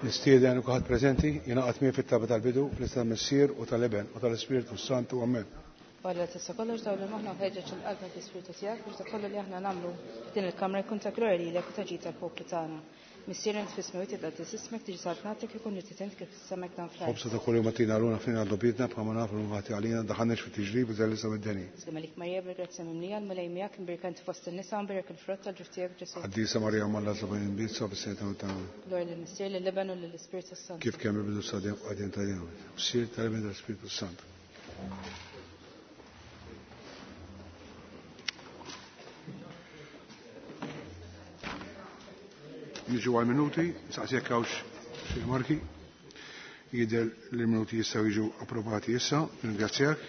Nistieden u kulħadd preżenti jingħaqad miegħi fit-talba tal-bidu fl-isem mis-Sier u tal-Eben u tal-Ispiritu Santu Amen. Wara tista' kollox dawn il-moħħna ħeġġeġ il-qalb tal-Ispiritu tiegħek biex dak kollu li aħna nagħmlu f'din il-kamra jkun ta' glorja lilek u taġid tal-poplu tagħna. Missier int fismu tibda tismek tiġi saltnatek ikun nittent kif issemek dan fl-ajr. Obsa ta' kull jum tina runa fin għallu bidna bħalma nafu l-mħati għalina daħannex fit-tiġrib u żelli samid-deni. Żgħalik Marija bil-grazzja mimlija l-malej miegħek imbirkant fost in-nisa imbirk il-frott tal-ġuf tiegħek Ġesu. Għaddisa Marija malla sabajn bitsa bis-sejta u ta' Glorja lill-Missier lill-Liban u lill-Ispiritu Sant. kif kemm bidu sadem qegħdin tajjeb. Missier tal-Eben tal-Ispiritu Sant. Niġu għal-minuti, saqsijek għawx xil-marki, jidel l-minuti jistaw jiġu approvati jissa, ringrazzjak.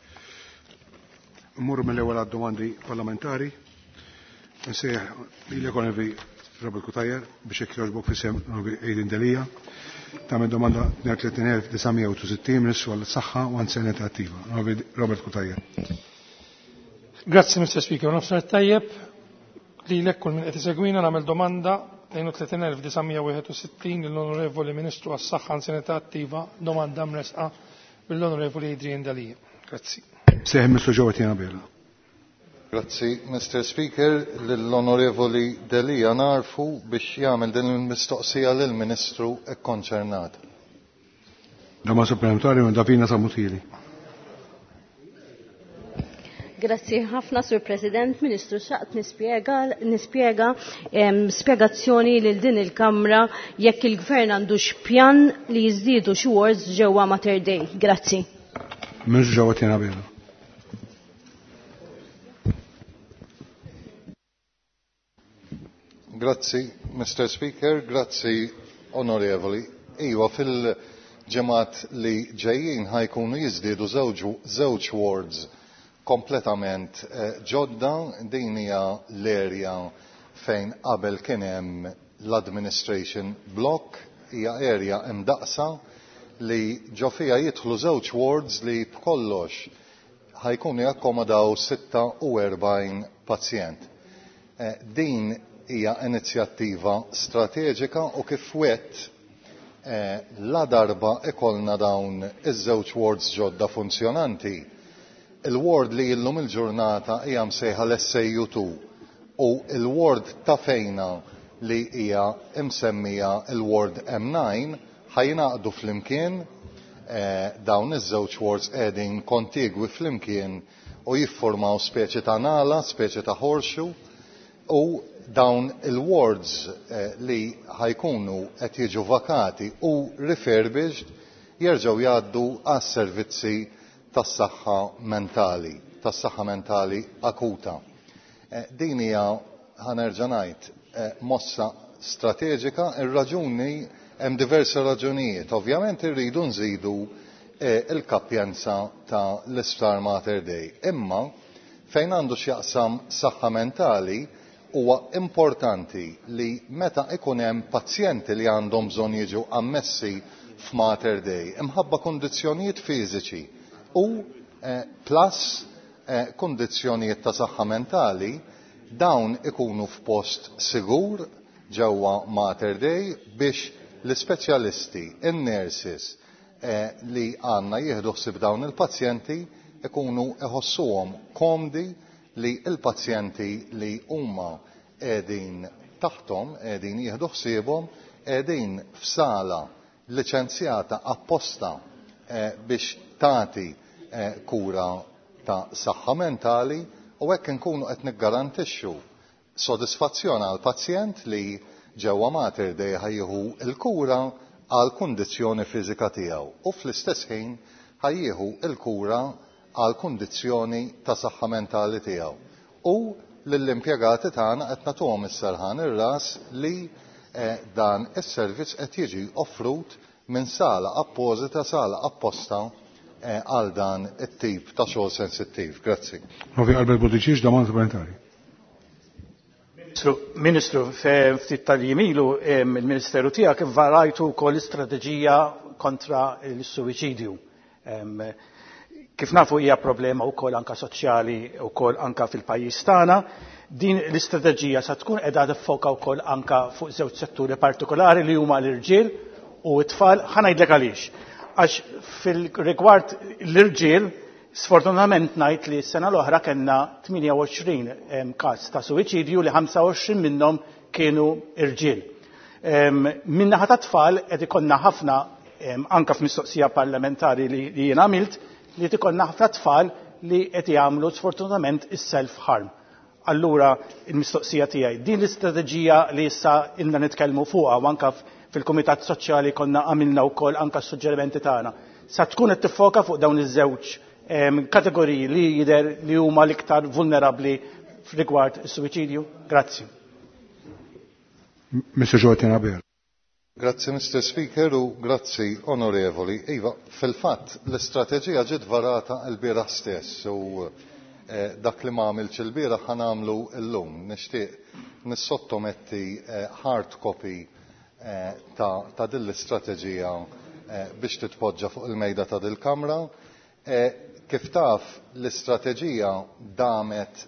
Mmurru mill-ewwel għad-domandi parlamentari, nsejħ li l-ekonomi Robert Kutajer biex jekk fissem Eidin Delija, tamen domanda 39,960 Ministru għall-Saħħa u għan-Seneta attiva. Robert Kutajer. Grazie, Mr. Speaker. Nofsar tajjeb li l-ekkul minn qed isegwina nagħmel domanda 32,961 l-Onorevoli Ministru għas-Saħħa għan-Seneta attiva, domanda mresqa bil-Onorevoli Adrian Dalija. Grazzi. Seħ Mr. Ġowatina Bela. Grazzi, Mr. Speaker, l-Onorevoli Dalija narfu biex jagħmel din il-mistoqsija lill-Ministru konċernat. Domanda supplementari minn Davina Samutili. Grazzi ħafna, Sur President, Ministru, xaqt nispjega spjegazzjoni lil din il-Kamra jekk il-Gvern għandu x'pjan li jiżdiedu xi wards ġewwa Mater Dei. Grazzi. Mhux ġewwa Tiena Bela. Grazzi, Mr. Speaker, grazzi, Onorevoli. Iwa fil-ġemat li ġejjin ħajkunu jiżdiedu żewġ wards kompletament ġodda, din hija l-area fejn qabel kien hemm l-administration block, hija area imdaqsa li ġo fiha jidħlu żewġ wards li b'kollox ħajkunu jakkomodaw 46 pazjent. Din hija inizjattiva strateġika u kif wett la darba ikollna dawn iż-żewġ wards ġodda funzjonanti. Il-ward li illum il-ġurnata hija msejħa l-SAU2 u il-ward ta' fejna li hija msemmija il-ward M9 ħajnaqdu flimkien dawn iż-żewġ wards qegħdin kontigwi flimkien u jiffurmaw speċi ta' nala, speċi ta' ħorxu u dawn il-wards li ħajkunu qed jiġu vakati u refurbished jerġgħu jgħaddu għas-servizzi tas-saħħa mentali akuta. Din hija ħanerġa' ngħid mossa strateġika, ir-raġuni hemm diversi raġunijiet. Ovvjament irridu nżidu il-kappjenza ta' l-Isptar Mater Dei. Imma fejn għandu x'jaqsam saħħa mentali huwa importanti li meta ikun hemm pazjenti li għandhom bżonn jiġu ammessi f'Mater Dei imħabba kundizzjonijiet fiżiċi u plus kundizzjonijiet ta' saħħa mentali dawn ikunu f'post sigur ġewwa Mater Dei biex l-ispeċjalisti, in-nurses li għandna jieħdu ħsieb dawn il-pazjenti ikunu iħossuhom komdi li il-pazjenti li huma qegħdin taħtom, qegħdin jieħdu ħsiebhom, qegħdin f'sala liċenzjata apposta biex tagħti kura ta' saħħa mentali u hekk inkunu qed niggarantixxu sodisfazzjon għal pazjent li ġewwa Mater Dei ħajjieħu l-kura għal kundizzjoni fiżika tiegħu u fl-istess ħin ħajjieħu l-kura għal kundizzjoni ta' saħħa mentali tiegħu. U lill-impjegati tagħna qed nagħtuhom is-serħan ir-ras li dan is-servizz qed jiġi offrut minn sala appożita, sala apposta għal dan it-tip ta' xogħol sensittiv. Grazzi. Novi Albert Bodiċiċ, domanda supplementari. Ministru, ftit tal-jimilu il-Ministeru tiegħek varajtu wkoll istrateġija kontra l-suwiċidju. Kif nafu hija problema wkoll anke soċjali wkoll anke fil-pajjiż tagħna. Din l-istrateġija sa tkun qiegħda tiffoka wkoll anke fuq żewġ setturi partikolari li huma l-irġiel u t-tfal ħanajdlek għaliex. Għax fil-rigward l-irġiel, sfortunatament ngħid li s-sena l-oħra kellna 28 każ ta' suwiċidju li 25 minnhom kienu irġiel. Min-naħa ta' tfal qed ikollna ħafna anke f'mistoqsija parlamentari li jien għamilt li qed ikollna ħafna tfal li qed jagħmlu sfortunatament is-self harm. Allura il-mistoqsija tiegħi din l-istrateġija li issa ilna nitkellmu fuqha u anke fil-Kumitat Soċjali konna għamilna wkoll anke s-suġġerimenti tagħna. Sa tkun qed tiffoka fuq dawn iż-żewġ kategoriji li jidher li huma l-iktar vulnerabbli rigward is-suwiċidju? Grazzi. Mr. Jordan Aber. Grazzi Mr. Speaker u grazzi onorevoli. Iva, fil-fatt l-istrateġija ġiet varata l-bieraħ stess u dak li ma għamilx il-bieraħ ħanamlu llum. Nixtieq nissottometti hard copy ta' din l-istrateġija biex titpoġġa fuq il-mejda ta' dil-Kamra. Kif taf l-istrateġija damet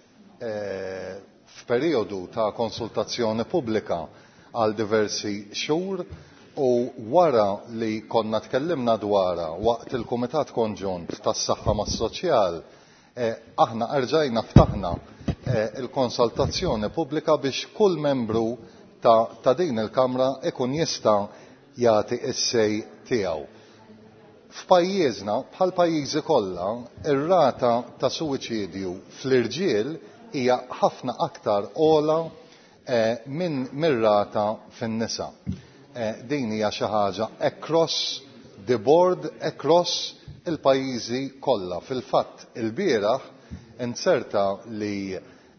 f'perjodu ta' konsultazzjoni pubblika għal diversi xhur u wara li konna tkellimna dwarha waqt il-Kumitat Konġunt tas-Saħħa mas-Soċjal aħna rġajna ftaħna il-konsultazzjoni pubblika biex kull membru ta' din il-Kamra ikun jista' jagħti s-sej tiegħu. F'pajjiżna bħal pajjiżi kollha ir-rata ta' suwiċidju fl-irġiel hija ħafna aktar ogħla minn mir-rata fin-nisa. Din hija xi ħaġa across the board, across il-pajjiżi kollha. Fil-fatt il-bieraħ inserta li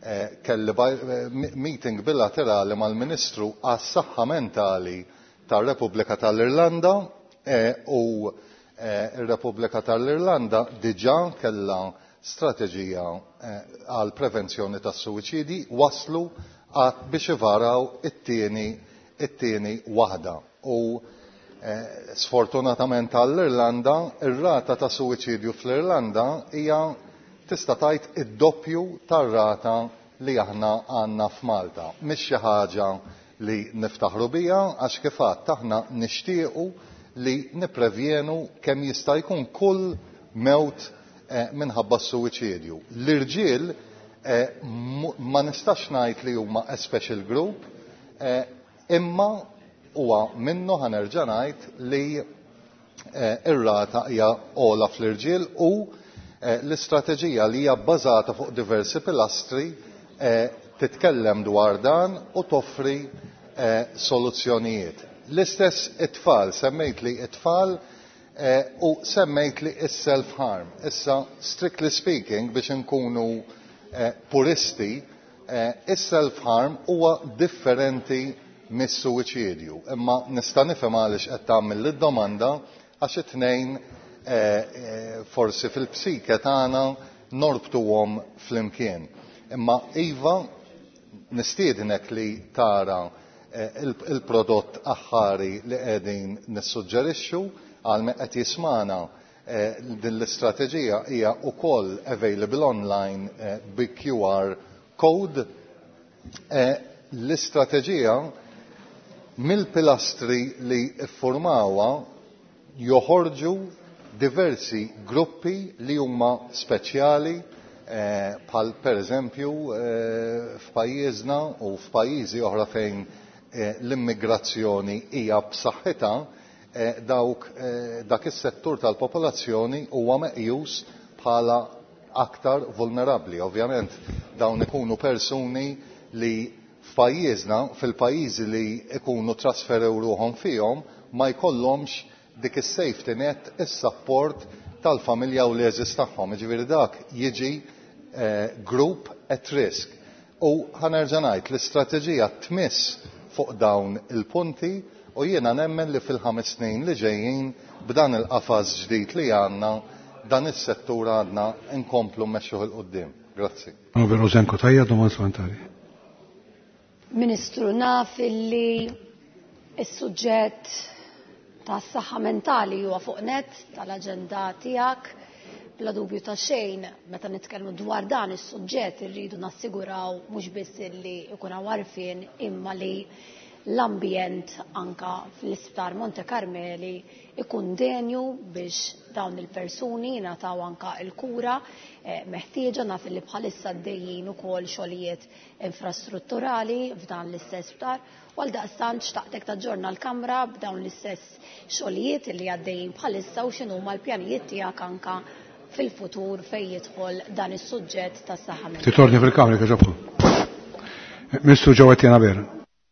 kelli meeting bilaterali mal-Ministru għas-Saħħa Mentali tar-Repubblika tal-Irlanda u ir-Repubblika tal-Irlanda diġà kellha strateġija għal prevenzjoni tas-suwiċidi waslu biex ivaraw it-tieni waħda. U sfortunatament għall-Irlanda ir-rata ta' suwiċidju fl-Irlanda hija tista' tgħid id-doppju tar-rata li aħna għandna f'Malta. Mhix xi ħaġa li niftaħru biha għax kif għadd aħna nixtiequ li nipprevjenu kemm jista' jkun kull mewt minħabba s-suwiċidju. L-irġiel ma nistax ngħid li huma a special group, imma huwa minnu ħanerġa' ngħid li ir-rata hija ogħla fl-irġiel u l-istrateġija li hija bbażata fuq diversi pilastri titkellem dwar dan u toffri soluzzjonijiet. L-istess it-tfal, semmejt li it-tfal u semmejt li is-self-harm. Issa, strictly speaking, biex nkunu puristi, is-self-harm huwa differenti mis-suwiċidju. Imma nista' nifhem għaliex qed tagħmel lid-domanda għax it-tnejn forsi fil-psike tagħna norbtuhom flimkien. Imma iva nistiednek li tara il-prodott aħħari li qegħdin nissuġġerixxu għal min qed jismana din l-istrateġija hija wkoll available online bi QR code. L-istrateġija mill-pilastri li ffurmawha joħorġu diversi gruppi li huma speċjali bħal pereżempju f'pajjiżna u f'pajjiżi oħra fejn l-immigrazzjoni hija b'saħħitha dak is-settur tal-popolazzjoni huwa meqjus bħala aktar vulnerabbli. Ovvjament dawn ikunu persuni li f'pajjiżna fil-pajjiżi li ikunu trasferew ruhom fihom ma jkollhomx dik is-safety net is-support tal-familja u l-eżis tagħhom. Ġifieri dak jiġi group at risk. U ħanerġa' ngħid l-istrateġija tmiss fuq dawn il-punti u jiena nemmen li fil-5 snin li ġejjin b'dan il-qafas ġdid li għandna dan is-settur għandna nkomplu mmexxuh il qudiem. Grazzi. Ministru, naf li s-suġġett tas-saħħa mentali huwa fuq net tal-aġenda tiegħek. Bla dubju ta' xejn, meta nitkellmu dwar dan is-suġġett irridu nassiguraw mhux biss li jkun hawn għarfien imma li l-ambjent anka fl-Isptar Monte Carmeli ikun denju biex dawn il-persuni jingħataw anka l-kura meħtieġa naf li bħalissa għaddejjin ukoll xogħlijiet infrastrutturali f'dan l-istess isptar u għaldaqstant xtaqtek taġġorna l-Kamra b'dawn l-istess xogħlijiet li għaddejjin bħalissa u x'inhuma l-pjanijiet tiegħek anka fil-futur fejn jidħol dan is-suġġett tas-saħħa. Titorni fil-Kamra kieġobkom. Mr. Ġewettina Ber.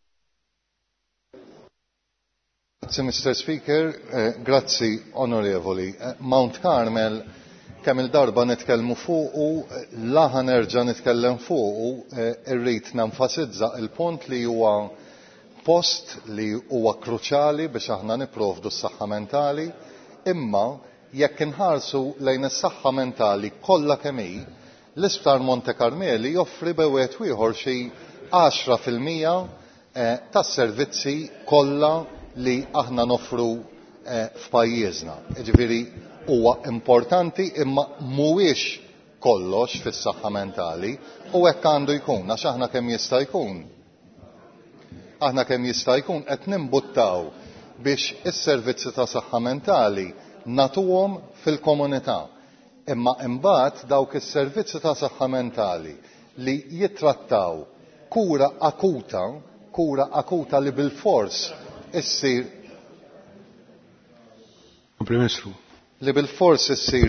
Grazie Mr. Speaker, grazzi onorevoli. Mount Carmel kemm il-darba nitkellmu fuqu, laħa nerġa' nitkellem fuqu, irrid nenfasizza il-punt li huwa post li huwa kruċjali biex aħna nipprovdu s-saħħa mentali, imma jekk inħarsu lejn is-saħħa mentali kollha kemm hi, l-Isptar Monte Carmeli joffri bewet ieħor xi 10% tas-servizzi kollha li aħna noffru f'pajjiżna. Jiġifieri huwa importanti imma mhuwiex kollox fis-saħħa mentali u hekk għandu jkun għax aħna kemm jista' jkun. Aħna kemm jista' jkun qed nimbuttaw biex is-servizzi ta' saħħa mentali nagħtuhom fil-komunità. Imma imbagħad dawk is-servizzi ta' saħħa mentali li jittrattaw kura akuta li bil-fors issir li bil-fors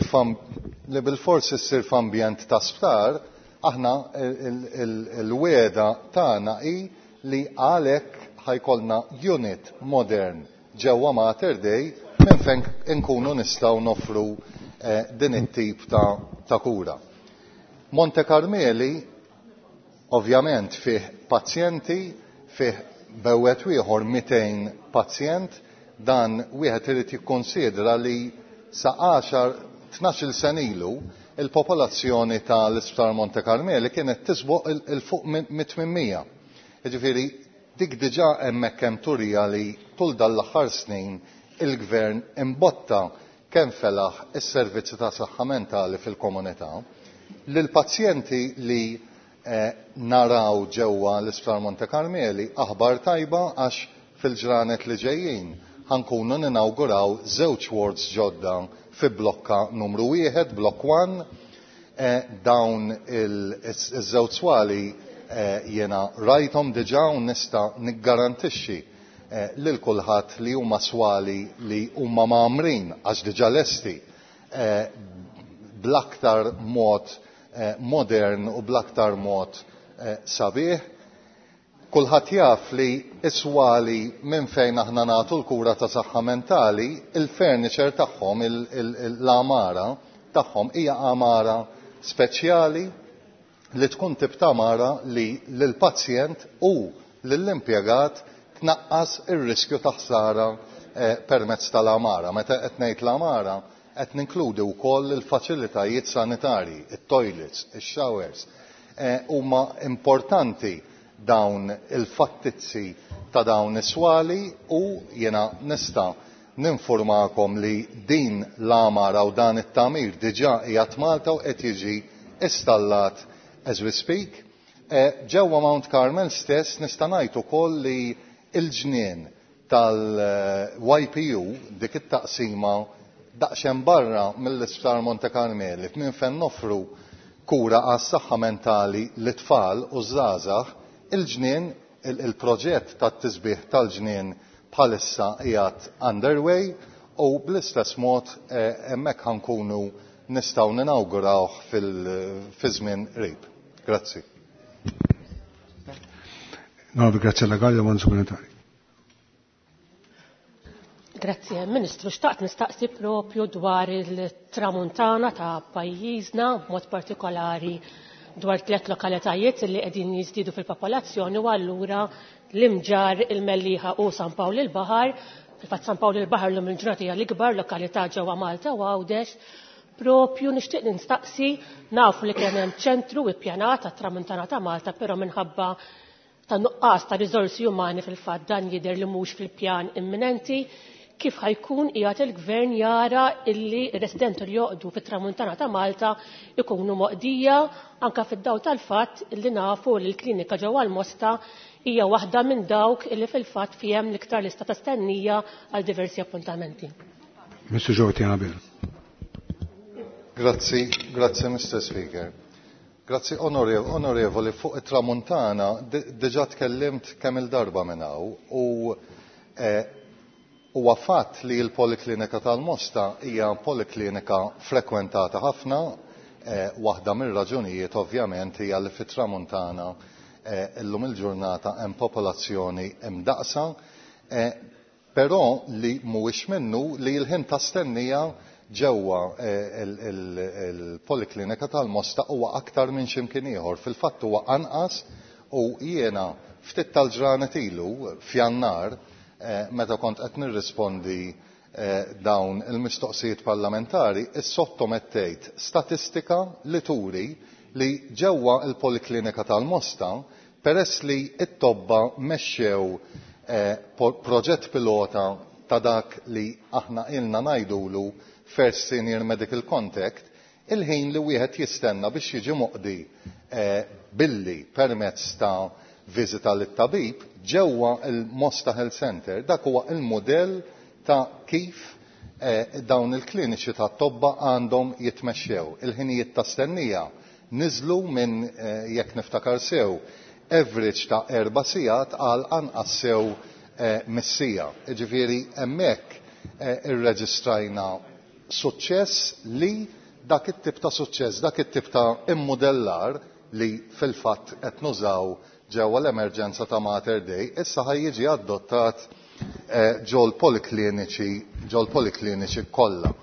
issir f'ambjent ta' sptar, aħna il-weda tagħna hi li għalhekk ħajkollna unit modern ġewwa Mater Dei minn fejn inkunu nistgħu noffru din it-tip ta' kura. Monte Carmeli ovvjament fih pazjenti, fih bewwet ieħor 200 pazjent, dan wieħed irid jikkonsidra li sa 10-12 sen ilu il-popolazzjoni tal-Isptar Monte Carmeli kienet tisbuq il-fuq minn 800. Jiġifieri dik diġà hemmhekk hemm turija li tul dal-aħħar snin il-Gvern imbotta kemm felaħ is-servizzi ta' saħħa mentali fil-komunità lil pazjenti li naraw ġewwa l-Isptar Monte Carmeli aħbar tajba għax fil-ġranet li ġejjin ħankunu ninawguraw 2 wards ġodda fi blokka numru 1, blok 1, dawn iż-żewġ swali jiena rajthom diġà u nista' niggarantixxi lil kulħadd li huma swali li huma magħmrin għax diġà lesti bl-aktar mod modern u bl-aktar mod sabiħ. Kulħadd jaf li iswali minn fejn aħna nagħtu l-kura ta' saħħa mentali, il-furniture tagħhom, l-amara tagħhom hija amara speċjali li tkun tip ta' amara li lill-pazjent u lill-impjegat tnaqqas ir-riskju ta' ħsara permezz tal-amara. Meta qed ngħid l-amara qed ninkludi wkoll il-faċilitajiet sanitarji, it-toilets, ix-showers. Huma importanti dawn il-fattizzi ta' dawn is-swali u jiena nista' ninformakom li din l-amara u dan it-tagħmir diġà qiegħed Malta u qed jiġi installat as we speak. Ġewwa Mount Carmel stess nista' ngħid ukoll li l-ġnien tal-YPU dik it-taqsima daqsxejn barra mill-Isptar Monte Carmeli minn fejn noffru kura għas-saħħa mentali lit-tfal u żgħażagħ, il-ġnien il-proġett tat-tisbieħ tal-ġnien bħalissa qiegħed underway u bl-istess mod hemmhekk ħankunu nistgħu ninawgurawh fi żmien qrib. Grazzi. Grazzi alla Supplementari. Grazzi, Ministru, xtaqt nistaqsi propju dwar il-tramuntana ta' pajjiżna, b'mod partikolari dwar 3 lokalitajiet li qegħdin jiżdiedu fil-popolazzjoni u allura l-Imġar, il-Melliħa u San Pawl il-Baħar. Fil-fatt San Pawl il-Baħar l-lum il-ġurnata hija l-ikbar lokalità ġewwa Malta u Għawdex. Propju nixtieq nistaqsi nafu li kien hemm ċentru ippjanat tat-tramuntana ta' Malta, però minħabba ta' nuqqas ta' riżorsi umani fil-fatt dan jidher li mhux fil-pjan imminenti. Kif ħajkun qiegħed il-Gvern jara illi r-residenti li joqgħdu fit-Tramuntana ta' Malta ikunu moqdija anke fid-dawl tal-fatt illi nafu li l-klinika ġewwa l-Mosta hija waħda minn dawk illi fil-fatt fihom l-iktar lista ta' stennija għal diversi appuntamenti. Mr. Ġovitjana Bell. Grazzi, Mr. Speaker. Grazzi, onorevoli, fuq it-Tramuntana, diġà tkellimt kemm il-darba minn hawn u huwa fatt li l-Poliklinika tal-Mosta hija poliklinika frekwentata ħafna, waħda mir-raġunijiet ovvjament hija li fit-Tramuntana illum il-ġurnata hemm popolazzjoni imdaqsa, però li mhuwiex minnu li l-ħin ta' stennija ġewwa il-Poliklinika tal-Mosta huwa aktar minn x'imkien ieħor. Fil-fatt huwa anqas u jiena ftit tal-ġranet ilu f'Jannar meta kont qed nirrispondi dawn il-mistoqsijiet parlamentari issottomettejt statistika li turi li ġewwa il-Poliklinika tal-Mosta peress li t-tobba mexxew proġett pilota ta' dak li aħna ilna ngħidulu First Senior Medical Contact, il-ħin li wieħed jistenna biex jiġi moqdi billi permezz ta' viżita lit-tabib ġewwa il-Mosta Health Center. Dak huwa il-modell ta' kif dawn il-kliniċi tat-tobba għandhom jitmexxew. Il-ħinijiet ta' stennija niżlu minn jekk niftakar sew average ta' 4 sigħat għal anqas sew missija. Ġifieri hemmhekk irreġistrajna suċċess li dak it-tip ta' suċċess, dak it-tip ta' immodellar li fil-fatt qed nużaw ġewwa l-emerġenza ta' Mater Dei issa ħajjiġi adottat ġol polikliniċi kollha.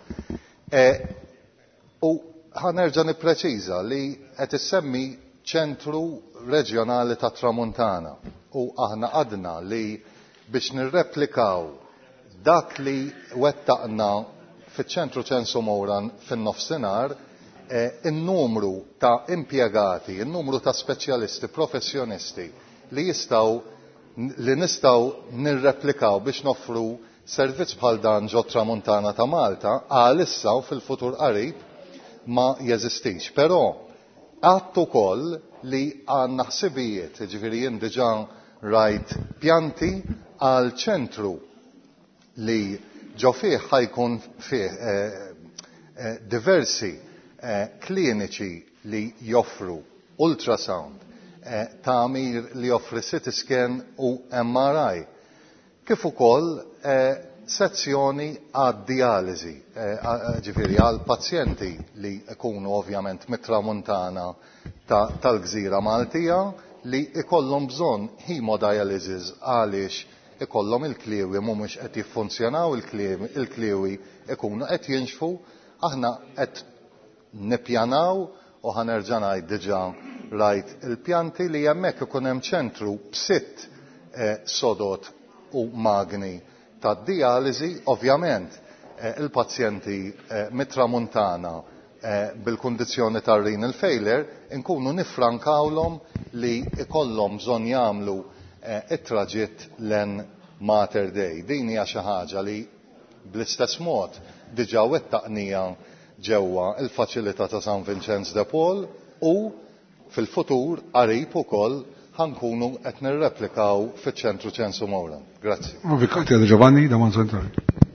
U ħanerġa' nippreċiża li qed issemmi ċentru reġjonali ta' Tramuntana u aħna għadna li biex nirreplikaw dak li wettaqna fiċ-ċentru Ċensu Mowran fin-nofsinhar in-numru ta' impjegati, in-numru ta' speċjalisti professjonisti li nistgħu nirreplikaw biex noffru servizz bħal dan ġo Tramuntana ta' Malta għalissa u fil-futur qarib ma jeżistix. Però għadt ukoll li għandna ħsibijiet, ġifieri jien diġà rajt pjanti għal ċentru li ġo fih ħajkun fih diversi kliniċi li joffru ultrasound, tagħmir li joffri CT scan u MRI, kif ukoll sezzjoni għad-dialiżi, ġifieri għal pazjenti li jkunu ovvjament mit-Tramuntana tal-Gżira Maltija li ikollhom bżonn hemodialysis għaliex ikollhom il-kliewi mhumiex qed jiffunzjonaw, il-kliewi ikunu qed jinxfu, aħna qed nippjanaw u ħanerġa' ngħid diġà rajt il-pjanti li hemmhekk ikun hemm ċentru b'sitt sodot u magni tad-dialiżi, ovvjament il-pazjenti mit-Tramuntana bil-kundizzjoni tar-renal failure inkunu nifrankawlhom li ikollhom bżonn jagħmlu it-traġitt len Mater Dei. Din hija xi ħaġa li bl-istess mod diġà wettaqnija ġewwa il-faċilità ta' San Vincenz de Paul u fil-futur qarib ukoll ħankunu qed nirreplikaw fiċ-ċentru Ċensu Mowran. Grazzi. Avukati għal Giovanni da Monsantori.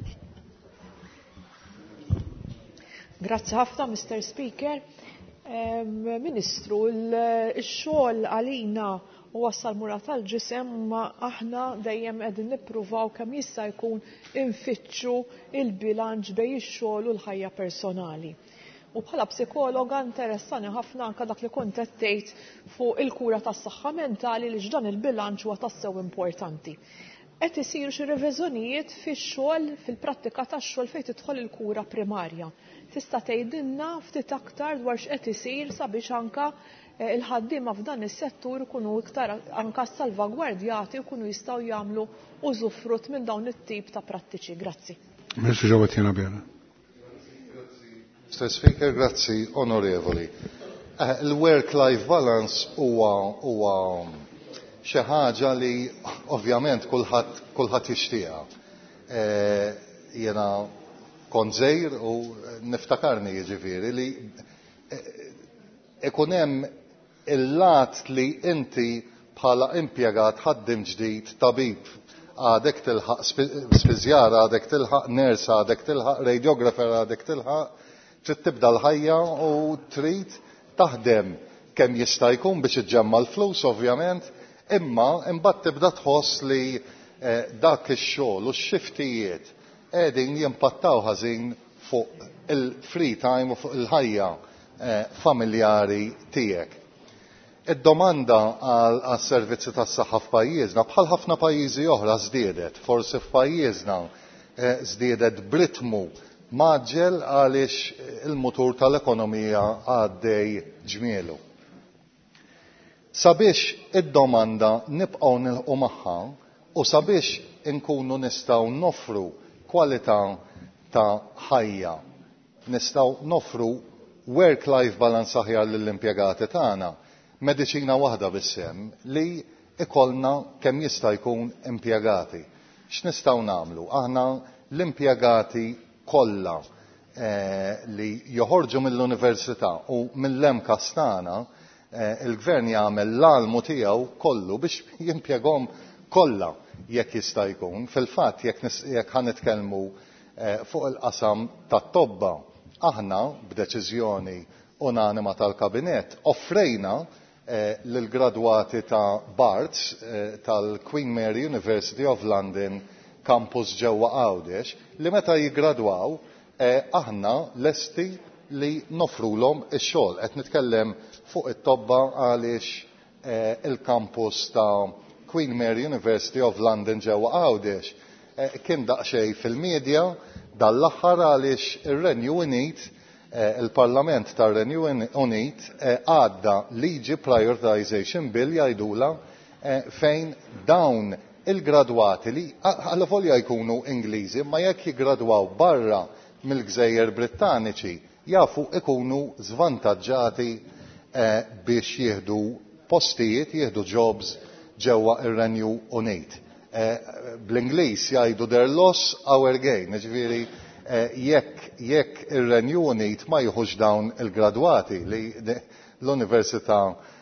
Grazzi ħafna, Mr. Speaker. Ministru, il-xogħol għalina u wassal mura tal-ġisem ma aħna dejjem qegħdin nippruvaw kemm jista' jkun infittxu il-bilanċ bejn ix-xogħol u l-ħajja personali. U bħala psikologa interessani ħafna anke dak li kont qed tgħid fuq il-kura tas-saħħa mentali li x'dan il-bilanċ huwa tassew importanti. Qed isiru xi reviżjonijiet fix-xogħol, fil-prattika tax-xogħol fejn tidħol il-kura primarja. Tista' tgħidilna ftit aktar dwar x'qed isir sabiex anke il-ħaddiema f'dan is-settur ikunu iktar anke salvagwardjati ikunu jistgħu jagħmlu użufrut minn dawn it-tip ta' prattiċi. Grazzi. Mr. Ġovitjana Bell. Mr. Speaker, grazzi onorevoli. Il-work-life balance huwa xi ħaġa li ovvjament kulħadd jixtieqha. Jiena kont żgħir u niftakarni jiġifieri li ikun hemm il-lat li inti bħala impjegat ħaddim ġdid, tabib għadek tilħaq spiżjara, għadek tilħaq ners, għadek tilħaq radiografer, għadek tilħaq, trid tibda l-ħajja u trid taħdem kemm jista' jkun biex iġġemma l-flus ovvjament, imma imbagħad tibda tħoss li dak ix-xogħol u x-xiftijiet qegħdin jimpattaw ħażin fuq il-free time u fuq il-ħajja familjari tiegħek. Id-domanda għas-servizzi tas-saħħa f'pajjiżna bħal ħafna pajjiżi oħra żdiedet, forsi f'pajjiżna żdiedet b'ritmu maġġel għaliex il-mutur tal-ekonomija għaddej ġmielu. Sabiex id-domanda nibqgħu nilħqu magħha u sabiex inkunu nistgħu noffru kwalità ta' ħajja, nistgħu noffru work-life balance aħjar lill-impjegati tagħna, mediċina waħda bis-sem li ikollna kemm jista' jkun impjegati. X'nistgħu nagħmlu? Aħna l-impjegati kollha li joħorġu mill-università u mill-lemkas tagħna il-gvern jagħmel l-almu tiegħu kollu biex jimpjegahom kollha jekk jista' jkun. Fil-fatt jekk ħanitkellmu fuq il-qasam tat-tobba, aħna b'deċiżjoni unanima tal-Kabinett offrejna lill-gradwati ta' Barts tal-Queen Mary University of London campus ġewwa Għawdex li meta jiggradwaw aħna lesti li nofrulhom ix-xogħol. Qed nitkellem fuq it-tobba għaliex il-campus ta' Queen Mary University of London ġewwa Għawdex kien daqsxejn fil-medja dal-aħħar għaliex ir-Renju Unit il-Parlament tar-Renju Unit għadda liġi prioritization bill jgħidula fejn dawn il-gradwati li għal-volja jkunu Ingliżi ma jekk jiggradwaw barra mill-Gżejjer Brittaniċi jafu ikunu żvantaġġati biex jieħdu postijiet, jieħdu jobs ġewwa ir-Renju Unit. Bl-Ingliż jgħidu their loss our gain, ġifieri jekk ir-Renju Unit ma jieħux dawn il-gradwati li l-Università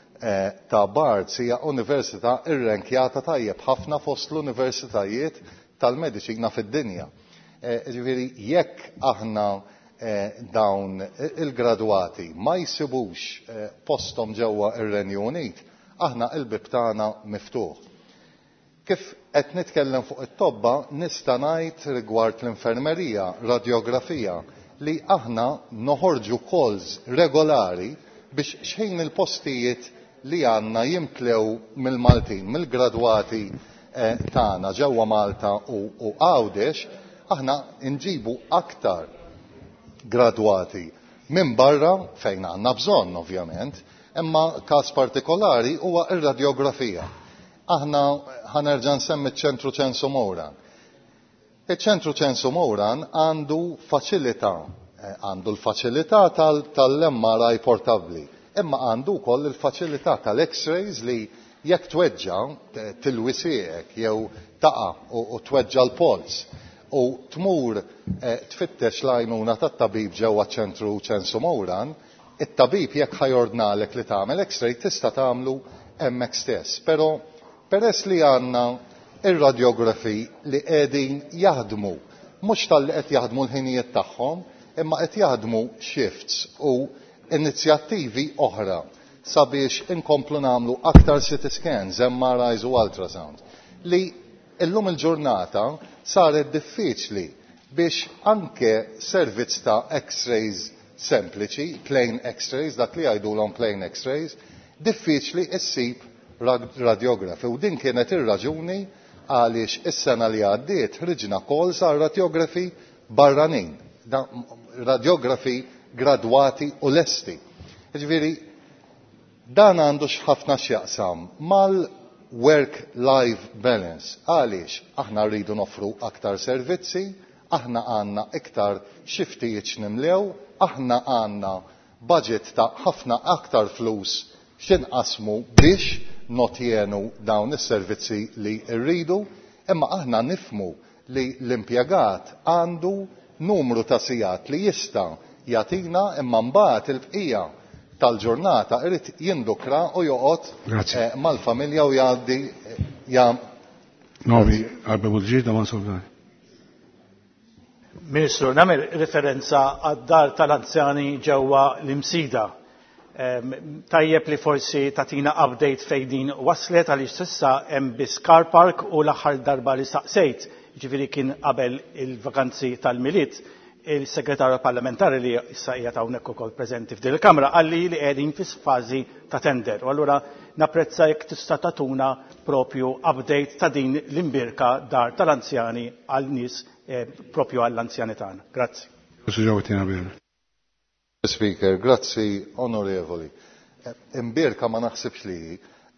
ta' Barts hija università irrenkjata tajjeb ħafna fost l-universitajiet tal-mediċina fid-dinja. Ġifieri jekk aħna dawn il-gradwati ma jsibux posthom ġewwa ir-Renju Unit, aħna l-bib tagħna miftuħ. Kif qed nitkellem fuq it-tobba nista' ngħid rigward l-infermerija, radiografija li aħna noħorġu calls regolari biex xejn il-postijiet li għandna jimplew mill-Maltin, mill-gradwati tagħna ġewwa Malta u Għawdex, aħna nġibu aktar gradwati minn barra fejn għandna bżonn ovvjament, imma każ partikolari huwa r-radiografija. Aħna ħanerġa' nsemmi ċ-ċentru Ċensu Mowran. Iċ-ċentru Ċensu Mowran għandu faċilità, għandu l-faċilità tal-MRI portabbli, imma għandu wkoll il-faċilità tal-X-rays li jekk tweġġa' tilwisiek jew taqa' u tweġġa' l-pols u tmur tfittex l-għajnuna tat-tabib ġewwa ċ-ċentru Ċensu Mowran, it-tabib jekk ħajordnalek li tagħmel X-ray tista' tagħmlu hemmhekk stess. Però peress li għandna ir-radiografi li qegħdin jaħdmu, mhux tal-li qed jaħdmu l-ħinijiet tagħhom, imma qed jaħdmu shifts u inizjattivi oħra sabiex inkomplu nagħmlu aktar CT scans, MRIs u ultrasound li illum il-ġurnata saret diffiċli biex anke servizz ta' X-rays sempliċi, plain X-rays, dak li jgħidulhom plain X-rays, diffiċli issib radiografi. U din kienet ir-raġuni għaliex is-sena li għaddiet ħriġna calls għal radiografi barranin, radiografi gradwati u lesti. Ġifieri dan għandu ħafna x'jaqsam mal-work-life balance għaliex aħna rridu nofru aktar servizzi, aħna għandna iktar xiftijiet nimlew, aħna għandna budget ta' ħafna aktar flus x'inqasmu biex notjenu dawn is-servizzi li rridu, imma aħna nifmu li l-impjegat għandu numru ta' sigħat li jista' jagħtina imma mbagħad il-bqija tal-ġurnata irid jindukra u joqgħod mal-familja u jgħaddi Novi, għarba budġi da man solvani. Ministru, nagħmel referenza għad-dar tal-anzjani ġewwa l-Imsida. Tajjeb li forsi tatina update fejn din waslet għaliex s'issa hemm biss car park u l-aħħar darba li staqsejt, ġifieri kien qabel il-vakanzi tal-miliet, il-segretarju parlamentari li issa qiegħed hawnhekk ukoll preżenti f'din il-Kamra qalli li qegħdin fi fażi ta' tender. U allura napprezza jekk tista' tatuna propju update ta' din l-imbirka dar tal-anzjani għal nies propju għall-anzjani tagħna. Grazzi. Speaker, grazzi onorevoli. Imbirka ma naħsibx li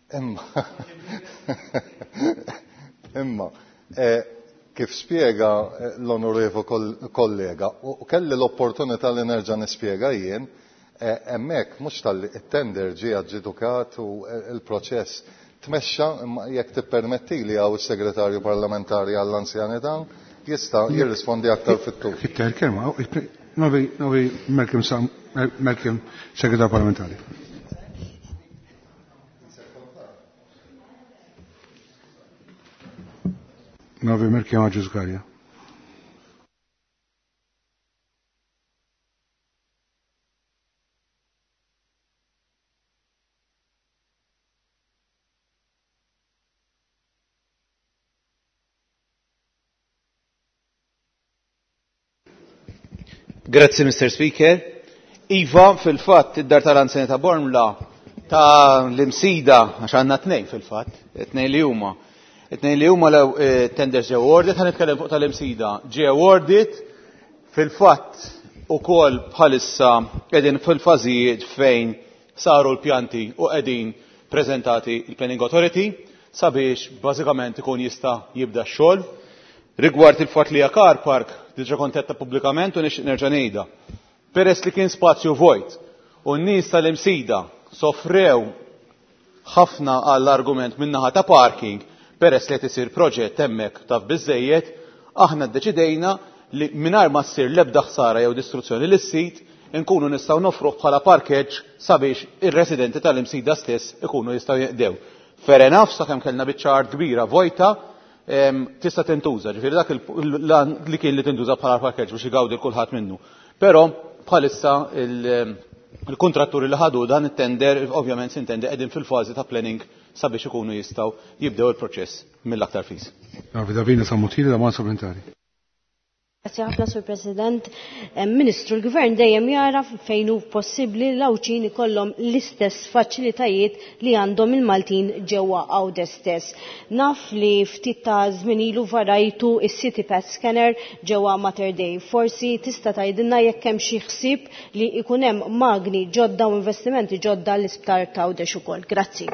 imma kif spjega l-onorevoli kollega u kelli l-opportunità li nerġa' nispjega jien, hemmhekk mhux tal-tender ġie aġġudikat u l-proċess tmexxa, imma jekk tippermettili hawn is-segretarju parlamentari għall-anzjanità jista' jirrispondi aktar fit-tul. Novi Malcolm, segretar parlamentari. Novi Malcolm Ġuzgarja. Grazzi, Mr. Speaker. Iva, fil-fatt, id-dar tal-anzjani ta' Bormla ta' l-Imsida, għax għandna tnejn fil-fatt, tnejn li huma. Tnejn li huma tenders ġew awarded, ħanitkellem fuq tal-Imsida. Ġie awarded fil-fatt ukoll bħalissa qegħdin fil-fażijiet fejn saru l-pjanti u qegħdin preżentati l-Planning Authority sabiex bażikament ikun jista' jibda x-xogħol. Rigward il-fatt li hija car park, diġà kontetta pubblikament u nixtieq nerġa' ngħidha. Peress li kien spazju vojt u n-nies tal-Imsida sofrew ħafna għall-argument min-naħa ta' parking peress li qed isir proġett hemmhekk taf biżżejjed, aħna ddeċidejna li mingħajr ma ssir l-ebda ħsara jew distruzzjoni lis-sit inkunu nistgħu nofruh bħala parkeġġ sabiex ir-residenti tal-Imsida stess ikunu jistgħu jeqdew. Fair enough sakemm kellna biċċa art kbira vojta tista' tintuża, ġifieri dak li kien li tintuża bħala parkeġġ biex igawdi kulħadd minnu. Però bħalissa il-kontratturi li ħadu dan it-tender ovvjament s'intendi qegħdin fil-fażi ta' planning sabiex ikunu jistgħu jibdew il-proċess mill-aktar fis. Davina Sammutili da Mansa Parlamentari. Grazie ħafna, Sur President. Ministru, l-Gvern dejjem jara fejn hu possibbli l-awċin ikollhom l-istess faċilitajiet li għandhom il-Maltin ġewwa Għawda stess. Naf li ftit ta' żmien ilu varajtu is-City Pass Scanner ġewwa Mater Dei. Forsi tista' tgħidilna jekk hemm xi ħsieb li jkun hemm magni ġodda u investimenti ġodda l-isptar ta' Għawdex ukoll. Grazzi.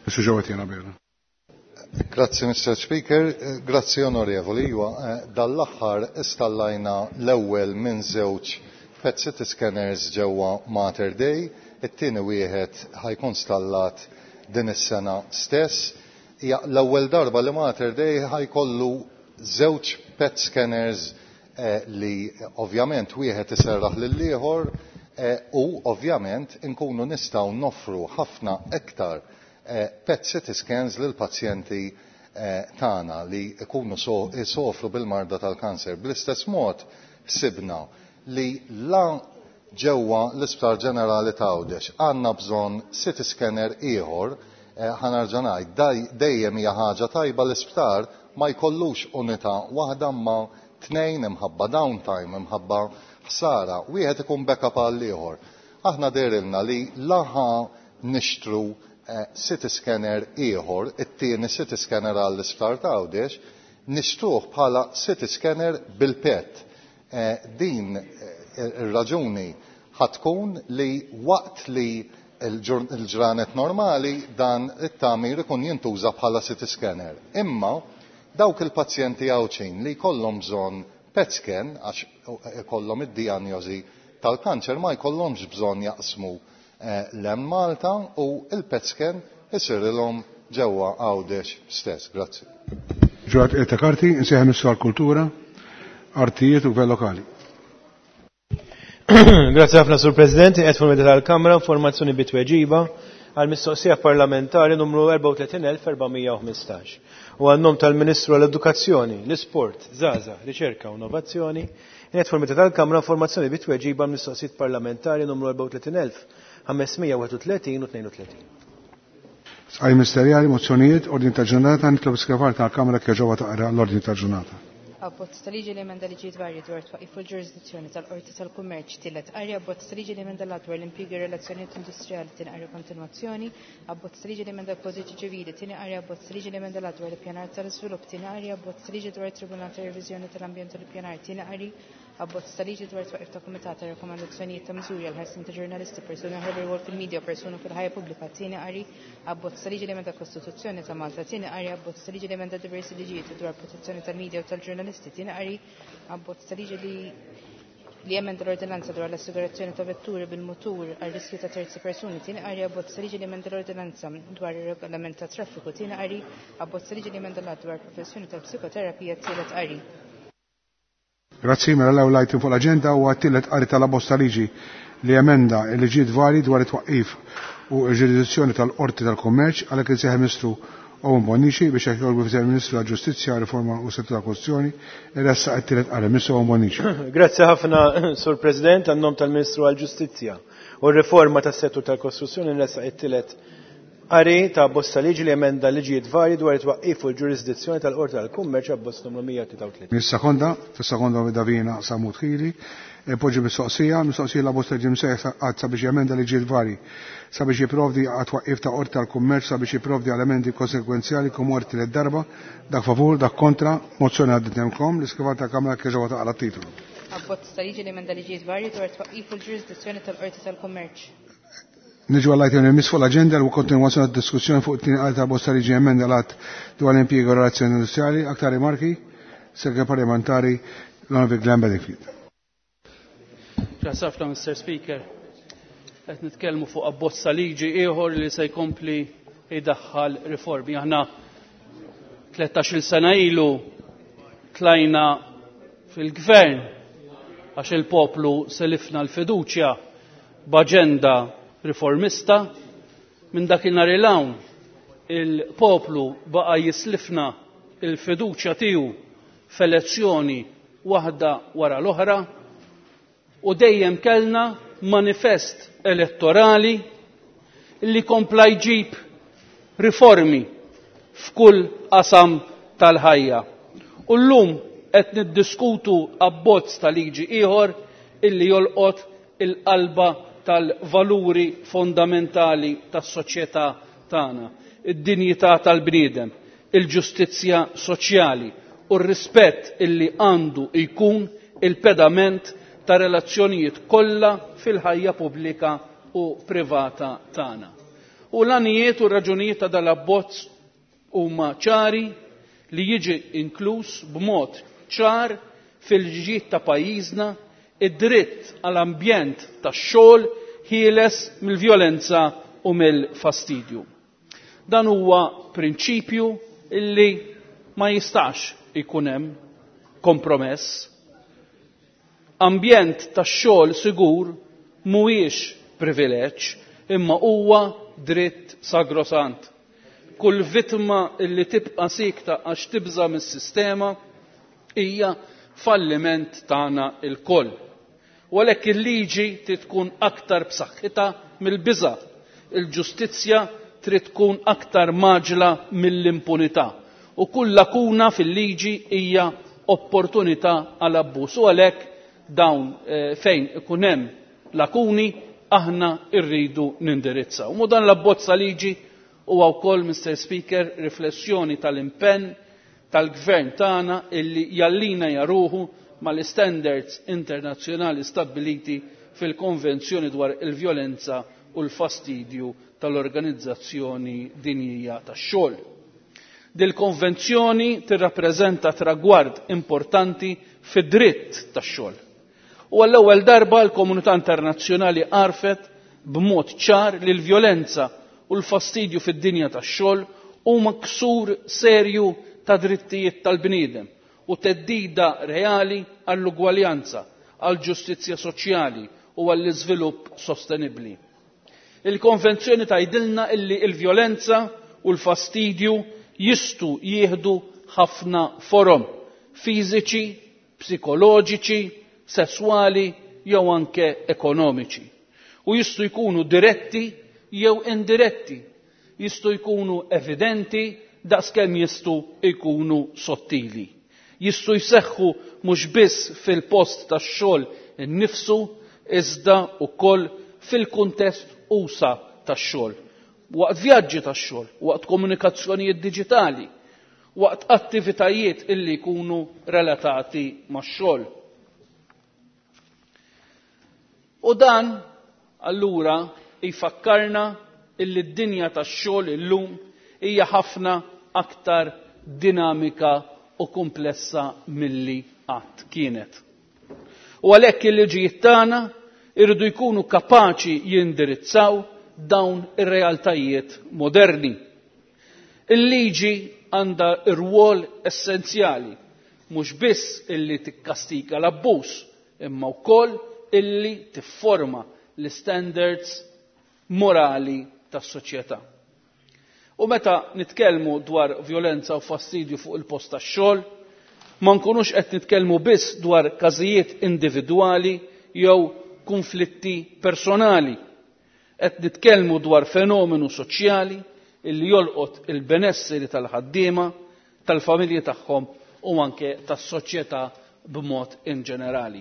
Grazzi, Mr. Speaker. Grazzi, onorevoli. Dal-aħħar istallajna l-ewwel minn żewġ PET City Scanners ġewwa Mater Dei, it-tieni wieħed ħajkun stallat din is-sena stess. L-ewwel darba li Mater Dei ħajkollu żewġ PET Scanners li ovvjament wieħed iserraħ lill-ieħor u ovvjament inkunu nistgħu noffru ħafna iktar PET City Scans lill-pazjenti tagħna li jkunu jsofru bil-marda tal-kanser. Bl-istess mod sibna li la ġewwa l-Isptar Ġenerali ta' Għawdex għandna bżonn City Scanner ieħor, ħanarġa' ngħid dejjem hija ħaġa tajba l-isptar ma jkollux unità waħda ma tnejn imħabba downtime, imħabba ħsara, wieħed ikun backup għal ieħor. Aħna derilna li laħa nixtru City Scanner ieħor, it-tieni City Scanner għall-Isptar ta' Għawdex, nixtruh bħala City Scanner bil-PET. Din ir-raġuni ħatkun li waqt li l-ġranet normali dan it-tagħmir ikun jintuża bħala City Scanner. Imma dawk il-pazjenti għawċin li jkollhom bżonn PET scan għax ikollhom id-dijanjosi tal-kanċer ma jkollhomx bżonn jaqsmu l-hemm Malta u il-PET scan isirilhom ġewwa Għawdex stess. Grazzi. Ġwad ta' karti insejħu għall-kultura, artijiet u gvern lokali. Grazie ħafna Sur President, qed fil-Meda tal-Kamra informazzjoni bitweġiba għal mistoqsija parlamentari numru 34,415. U għannom tal-Ministru għall-Edukazzjoni, l-Isport, Zaza, Riċerka u Innovazzjoni, qed fil-Meda tal-Kamra informazzjoni bitweġiba għal mistoqsijiet parlamentari numru 34,531 u 32. Sqaj ministerjali, mozzjonijiet, ordni ta' ġurnata, nitlob iskafar tal-Kamra kieġoba taqra l-ordni ta' ġurnata. Abbozz tal-liġi li emenda liġijiet varji dwar twaqif u l-ġurisdizzjoni tal-Qorti tal-Kummerċ tielet qari, abbozz tal-liġi li emenda dwar l-impjiegi u relazzjonijiet industrijali tieni qari kontinwazzjoni, abbozz tal-liġi li emenda l-Kodiċi ċivili tieni qari, abbozz tal-liġi li emenda dwar l-ippjanar tal-iżvilupp tieni qari, abbozz tal-liġi dwar it-Tribunal ta' Reviżjoni tal-Ambjent u l-Ippjanar tieni qari, abbozz tal-liġi dwar twaqif ta' kumitat ta' rakkomandazzjonijiet ta' miżuri għal ħarsin ta' ġurnalisti, persuni ħarbi rwol fil-medja u persuni fil-ħajja pubblika tieni qari, abbozz tal-liġi li emenda Kostituzzjoni ta' Malta tieni qari, abbozz tal-liġi li emenda diversi liġijiet dwar protezzjoni tal-medja u tal-ġurnalisti tieni qari, abbozz tal-liġi li emenda l-ordinanza dwar l-assigurazzjoni ta' vetturi bil-mutur għal riskju ta' terzi persuni tieni qari, abbozz tal-liġi li emenda l-ordinanza dwar ir-regolament ta' traffiku tieni qari, abbozz tal-liġi li emenda dwar professjoni tal-psikoterapija tielet qari. Grazzi, mela l-ewwel item fuq l-aġenda huwa t-tielet qari tal-abbozz tal-liġi li emenda l-liġijiet varji dwar it-twaqqif u l-ġurisdizzjoni tal-Qorti tal-Kummerċ għalhekk insejħ Ministru Owen Bonnici biex jekk jolbu Ministru għall-Ġustizzja, Riforma u Settur tal-Kostituzzjoni irressa t-tielet qari. Ministru Owen Bonnici. Grazzi ħafna Sur President għannom tal-Ministru għall-Ġustizzja u r-Riforma tas-Settur tal-Kostituzzjoni irressa t-tielet qari ta' abbozz tal-liġi li emenda liġijiet varji dwar it-twaqqif u l-ġurisdizzjoni tal-Qorti tal-Kummerċ abbozz numru 133. Fis-sekonda Davina Samut Khili, poġġi mistoqsija l-abbozz tal-liġi msejħ sabiex jemenda liġijiet varji sabiex jipprovdi għat-twaqqif ta' Qorti tal-Kummerċ sabiex jipprovdi elementi konsekwenzjali kumor tielet darba, dak favur, dak kontra, mozzjoni għadditnemkom l-iskrivat ta' Kamra kieġoba ta' għal-titlu. Abbozz tal-liġi li emenda liġijiet varji dwar twaqqif u l-ġurisdizzjoni tal-Qorti tal-Kummerċ. Niġu għallajt mis fuq l-agenda u kontinuazzjoni diskussjoni fuq t-tini għalta bosta liġi emenda l-għat dwar l-impjiegi u relazzjoni industriali, aktar rimarki, segre parlamentari l-Onorevoli Glenn Bedingfield. Grazie ħafna, Mr. Speaker. Qed nitkellmu fuq abbozza liġi ieħor li se jkompli jdaħħal riformi. Aħna 13 sena ilu tlajna fil-gvern għax il-poplu selifna l-fiduċja b'aġenda riformista minn dak il-nhar il-hawn il-poplu baqa' jislifna il-fiduċja tiegħu f'elezzjoni waħda wara l-oħra u dejjem kellna manifest elettorali li kompla jġib riformi f'kull qasam tal-ħajja. U llum qed niddiskutu abbozz ta' liġi ieħor illi jolqot il-qalba tal-valuri fondamentali tas-soċjetà tagħna, id-dinjità tal-bniedem, il-ġustizzja soċjali u r-rispett illi għandu jkun il-pedament ta' relazzjonijiet kollha fil-ħajja pubblika u privata tagħna. U l-għanijiet u r-raġunijiet ta' dal-abbozz huma ċari li jiġi inkluż b'mod ċar fil-ġijiet ta' pajjiżna id-dritt għall-ambjent tax-xogħol ħieles mill-vjolenza u mill-fastidju. Dan huwa prinċipju illi ma jistax ikun hemm kompromess. Ambjent tax-xogħol sigur mhuwiex privileġġ imma huwa dritt sagrosant. Kull vittma illi tibqa' sikta għax tibża mis-sistema hija falliment tagħna il-koll. U għalhekk il-liġi trid tkun aktar b'saħħitha mill-biża'. Il-ġustizzja trid tkun aktar maġla mill-impunità. U kull lakuna fil-liġi hija opportunità għal abbuż. U għalhekk dawn fejn ikun hemm lakuni aħna rridu nindirizzaw. U dan l-abbozz ta' liġi huwa wkoll, Mr. Speaker, riflessjoni tal-impenn tal-gvern tagħna illi jallina jaruhu mal-standards internazzjonali stabiliti fil-Konvenzjoni dwar il-vjolenza u l-fastidju tal-Organizzazzjoni Dinjija tax-Xogħol. Dil-konvenzjoni tirrappreżenta tragward importanti fid-dritt tax-xogħol. U għall-ewwel darba l-komunità internazzjonali għarfet b'mod ċar li l-vjolenza u l-fastidju fid-dinja tax-xogħol huma ksur serju ta' drittijiet tal-bniedem u teddida reali għall-ugwaljanza, għall-ġustizzja soċjali u għall-iżvilupp sostenibbli. Il-konvenzjoni tgħidilna illi l-vjolenza u l-fastidju jistgħu jieħdu ħafna forom fiżiċi, psikoloġiċi, sesswali jew anke ekonomiċi. U jistgħu jkunu diretti jew indiretti, jistgħu jkunu evidenti daqskemm jistgħu jkunu sottili. Jistgħu jseħħu mhux biss fil-post tax-xogħol innifsu iżda wkoll fil-kuntest usa tax-xogħol, waqt vjaġġi tax-xogħol, waqt komunikazzjonijiet diġitali, waqt attivitajiet illi jkunu relatati max-xogħol. U dan allura jfakkarna illi d-dinja tax-xogħol illum hija ħafna aktar dinamika u komplessa milli qatt kienet. U għalhekk il-liġijiet tagħna irridu jkunu kapaċi jindirizzaw dawn ir-realtajiet moderni. Il-liġi għandha rwol essenzjali, mhux biss illi tikkastiga l-abbuż, imma wkoll illi tifforma l-standards morali tas-soċjetà. U meta nitkellmu dwar vjolenza u fastidju fuq il-post tax-xogħol, ma nkunux qed nitkellmu biss dwar każijiet individwali jew konflitti personali. Qed nitkellmu dwar fenomenu soċjali illi jolqot il-benesseri tal-ħaddiema, tal-familji tagħhom u anke tas-soċjetà b'mod in ġenerali.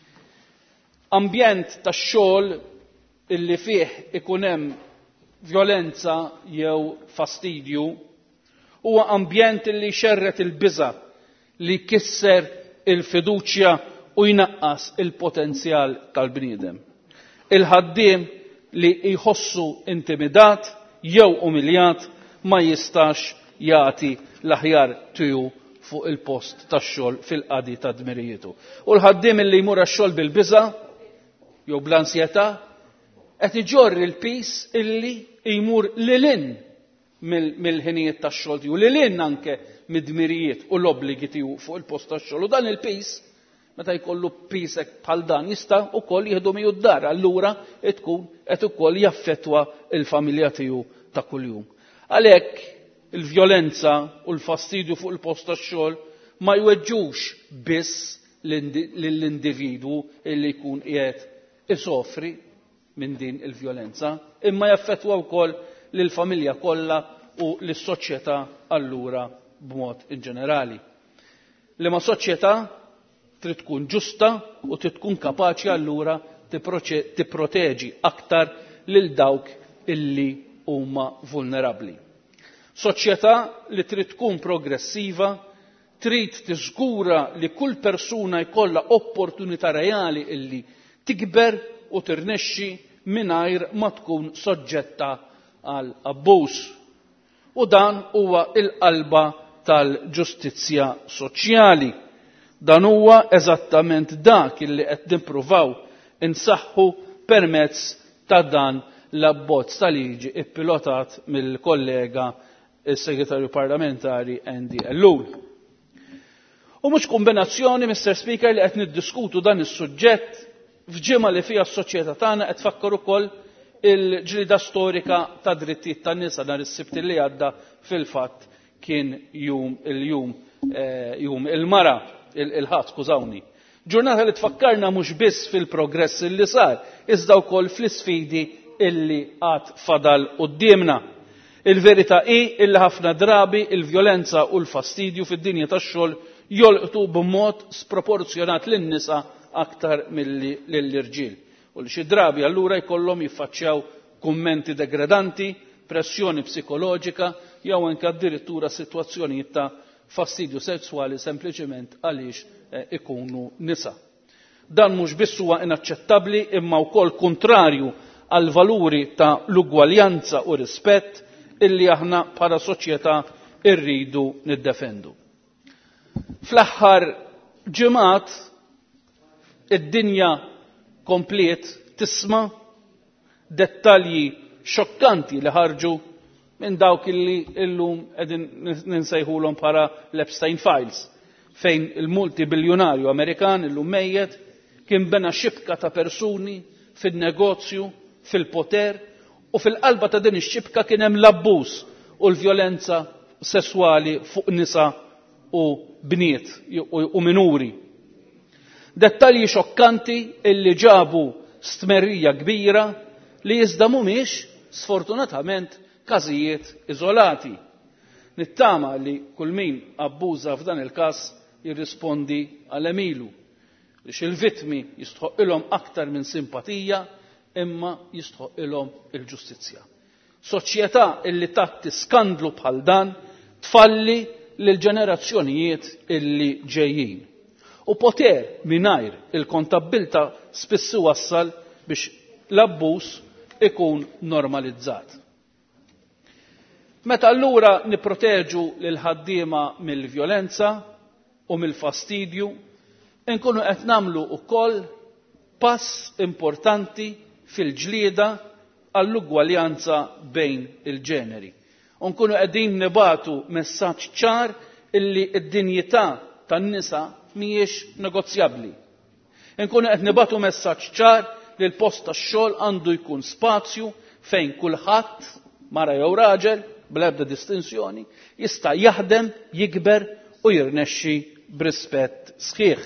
Ambjent tax-xogħol illi fih ikun hemm vjolenza jew fastidju huwa ambjent illi jxerret il-biża' li jkisser il-fiduċja u jnaqqas il-potenzjal tal-bniedem. Il-ħaddiem li jħossu intimidat jew umiljat ma jistax jagħti l-aħjar tiegħu fuq il-post tax-xogħol fil-qadi ta' dmirijietu. U l-ħaddiem li jmur għax-xogħol bil-biża' jew bl-ansjetà qed iġorri l-pis illi jmur lilin mill-ħinijiet tax-xogħol tiegħu, lilin anke mid-dmirijiet u l-obbligi tiegħu fuq il-post tax-xogħol. U dan il-pis, meta jkollu pisek bħal dan jista' wkoll jieħdu miegħu d-dar, allura tkun qed ukoll jaffettwa l-familja tiegħu ta' kuljum. Għalhekk il-vjolenza u l-fastidju fuq il-post tax-xogħol ma jweġġux biss lill-individwu illi jkun qiegħed isofri minn din il-vjolenza, imma jaffettwa wkoll lill-familja kollha u lis-soċjetà allura b'mod inġenerali. Liema soċjetà trid tkun ġusta u trid tkun kapaċi allura tipproteġi aktar lil dawk illi huma vulnerabbli. Soċjetà li trid tkun progressiva trid tiżgura li kull persuna jkollha opportunità reali illi tikber u tirnexxi mingħajr ma tkun soġġetta għal abbuż. U dan huwa l-qalba tal-ġustizzja soċjali. Dan huwa eżattament dak illi qed nippruvaw insaħħu permezz ta' dan l-abbozz ta' liġi ippilotat mill-kollega is-Segretarju Parlamentari Andy Ellul. U mhux kombinazzjoni, Mr. Speaker, li qed niddiskutu dan is-suġġett f'ġimgħa li fiha s-soċjetà tagħna qed tfakkar ukoll il-ġlieda storika ta' drittijiet tan-nisa nhar is-sibt li għadda fil-fatt kien jum il-mara il-ħadd, skużawni. Ġurnata li tfakkarna mhux biss fil-progress li sar, iżda wkoll fl-isfidi illi għad fadal qudiemna. Il-verità hi illi ħafna drabi il-vjolenza u l-fastidju fid-dinja tax-xogħol jolqtu b'mod sproporzjonat lin-nisa aktar milli lill-irġiel. U li xi drabi allura jkollhom jiffaċċjaw kummenti degradanti, pressjoni psikoloġika jew anke addirittura sitwazzjonijiet ta' fastidju sesswali sempliċement għaliex ikunu nisa. Dan mhux biss huwa inaċċettabbli imma wkoll kontrarju għal valuri ta' l-ugwaljanza u rispett illi aħna bħala soċjetà rridu niddefendu. Fl-aħħar ġimgħat id-dinja komplet tisma' dettalji xokkanti li ħarġu minn dawk illi illum qegħdin ninsejħulhom bħala l-Epstein Files, fejn il-multibiljonarju Amerikan illum mejjed kien bena xibka ta' persuni fin-negozju, fil-poter u fil-qalba ta' din ix-xibka kien hemm l-abbuż u l-vjolenza sesswali fuq nisa u bniet u minuri. Dettalji xokkanti illi ġabu stmerrija kbira li iżda mhumiex sfortunatament każijiet iżolati. Nittama li kull min abbuża f'dan il-każ jirrispondi għal emilu biex il-vittmi jistħoqilhom aktar minn simpatija imma jistħoqilhom il-ġustizzja. Soċjetà illi tagħti skandlu bħal dan tfalli lil ġenerazzjonijiet illi ġejjin. U poter mingħajr il-kontabbilta spiss wassal biex l-abbuż ikun normalizzat. Meta allura nipproteġu lil ħaddiema mill-vjolenza u mill-fastidju, inkunu qed nagħmlu wkoll pass importanti fil-ġlieda għall-ugwaljanza bejn il-ġeneri. Nkunu qegħdin nibagħtu messaġġ ċar illi d-dinjità tan-nisa mhijiex negozjabbli. Nkunu qed nibagħtu messaġġ ċar li l-post tax-xogħol għandu jkun spazju fejn kulħadd, mara jew raġel, bla ebda distinzjoni, jista' jaħdem, jikber u jirnexxi b'rispett sħiħ.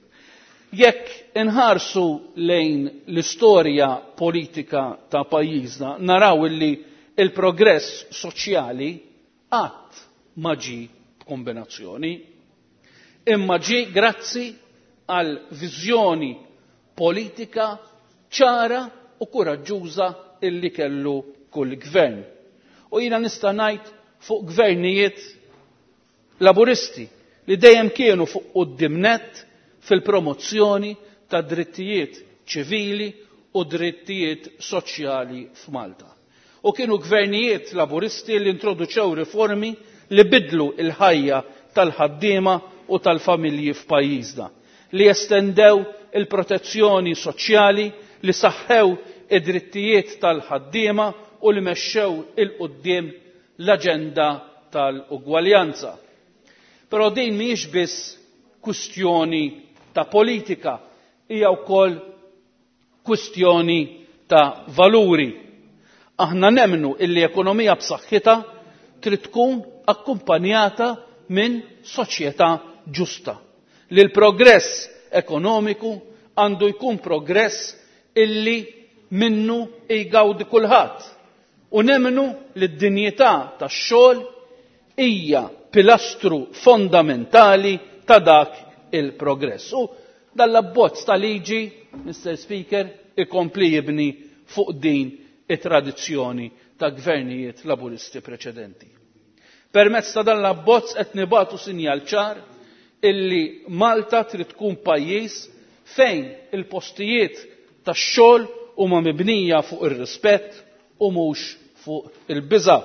Jekk inħarsu lejn l-istorja politika ta' pajjiżna, naraw illi il-progress soċjali qatt ma ġie b'kombinazzjoni, imma ġie grazzi għal viżjoni politika ċara u kuraġġuża illi kellu kull gvern. U jiena nista' ngħid fuq gvernijiet laburisti li dejjem kienu fuq quddiem nett fil-promozzjoni ta' drittijiet ċivili u drittijiet soċjali f'Malta. U kienu gvernijiet laburisti li introduċew riformi li bidlu il-ħajja tal-ħaddiema u tal-familji f'pajjiżna, li estendew il-protezzjoni soċjali, li saħħew id-drittijiet tal-ħaddiema u li mexxew il-qudiem l-aġenda tal-ugwaljanza. Però din mhijiex biss kwistjoni ta' politika, hija wkoll kwistjoni ta' valuri. Aħna nemmnu illi ekonomija b'saħħitha trid tkun akkumpanjata minn soċjetà ġusta. Li l-progress ekonomiku għandu jkun progress illi minnu jgawdi kulħadd. U nemmnu li d-dinjità tax-xogħol hija pilastru fondamentali ta' dak il-progress. U dal-abbozz ta' liġi, Mr. Speaker, ikompli jibni fuq din it-tradizzjoni ta' gvernijiet laburisti preċedenti. Permezz ta' dan l-abbozz qed nibagħtu sinjal ċar illi Malta trid tkun pajjiż fejn il-postijiet tax-xogħol huma mibnija fuq ir-rispett u mhux fuq il-biża'.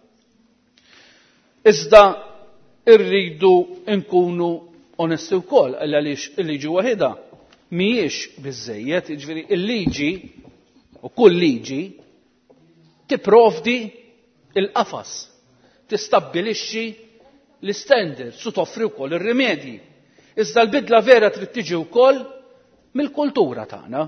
Iżda rridu nkunu onesti wkoll għaliex il-liġi waħedha mhijiex biżżejjed, jiġifieri il-liġi u kull liġi tipprovdi il-qafas, tistabbilixxi l-standards u toffri wkoll ir-rimedji. Iżda l-bidla vera trid tiġi wkoll mill-kultura tagħna.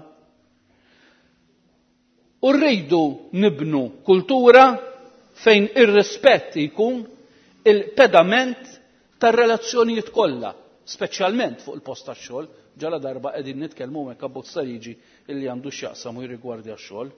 U rridu nibnu kultura fejn ir-rispett jkun il-pedament tar-relazzjonijiet kollha, speċjalment fuq il-post tax-xogħol, ġala darba qegħdin nitkellmu hekk abbozz ta' liġi illi għandu x'jaqsam u jirrigwardja x-xogħol.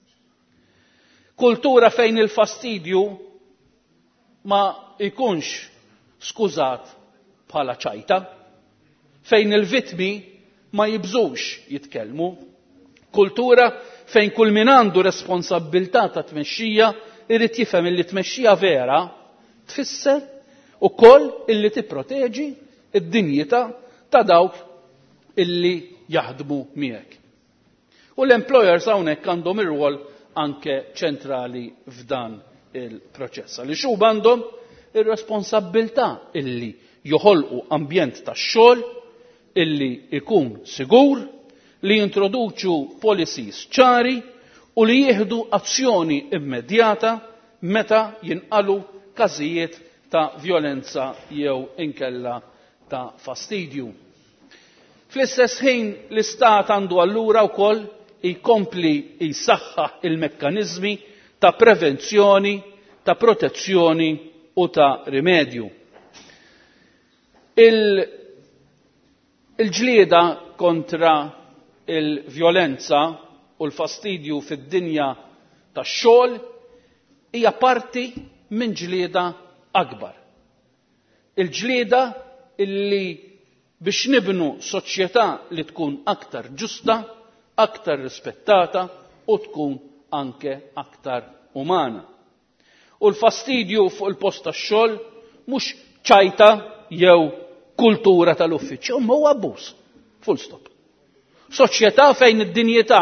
Kultura fejn il-fastidju ma jkunx skużat bħala ċajta, fejn il-vittmi ma jibżux jitkellmu. Kultura fejn kull min għandu responsabbiltà ta' tmexxija irid jifhem illi tmexxija vera tfisser ukoll illi tipproteġi id-dinjità ta' dawk illi jaħdmu miegħek. U l-employers hawnhekk għandhom ir-rwol anke ċentrali f'dan il-proċess. Għaliex huma għandhom ir-responsabbiltà illi joħolqu ambjent tax-xogħol illi ikun sigur, li jintroduċu policies ċari u li jieħdu azzjoni immedjata meta jinqalu każijiet ta' violenza jew inkella ta' fastidju. Fl-istess ħin l-Istat għandu allura wkoll jkompli jsaħħaħ il-mekkaniżmi ta' prevenzjoni, ta' protezzjoni u ta' rimedju. Il-ġlieda kontra il-vjolenza u l-fastidju fid-dinja tax-xogħol hija parti minn ġlieda akbar. Il-ġlieda illi biex nibnu soċjetà li tkun aktar ġusta, aktar rispettata u tkun anke aktar umana. U l-fastidju fuq il-post tax-xogħol mhux ċajta jew kultura tal-uffiċċju, imma huwa abbuż. Full stop. Soċjetà fejn id-dinjità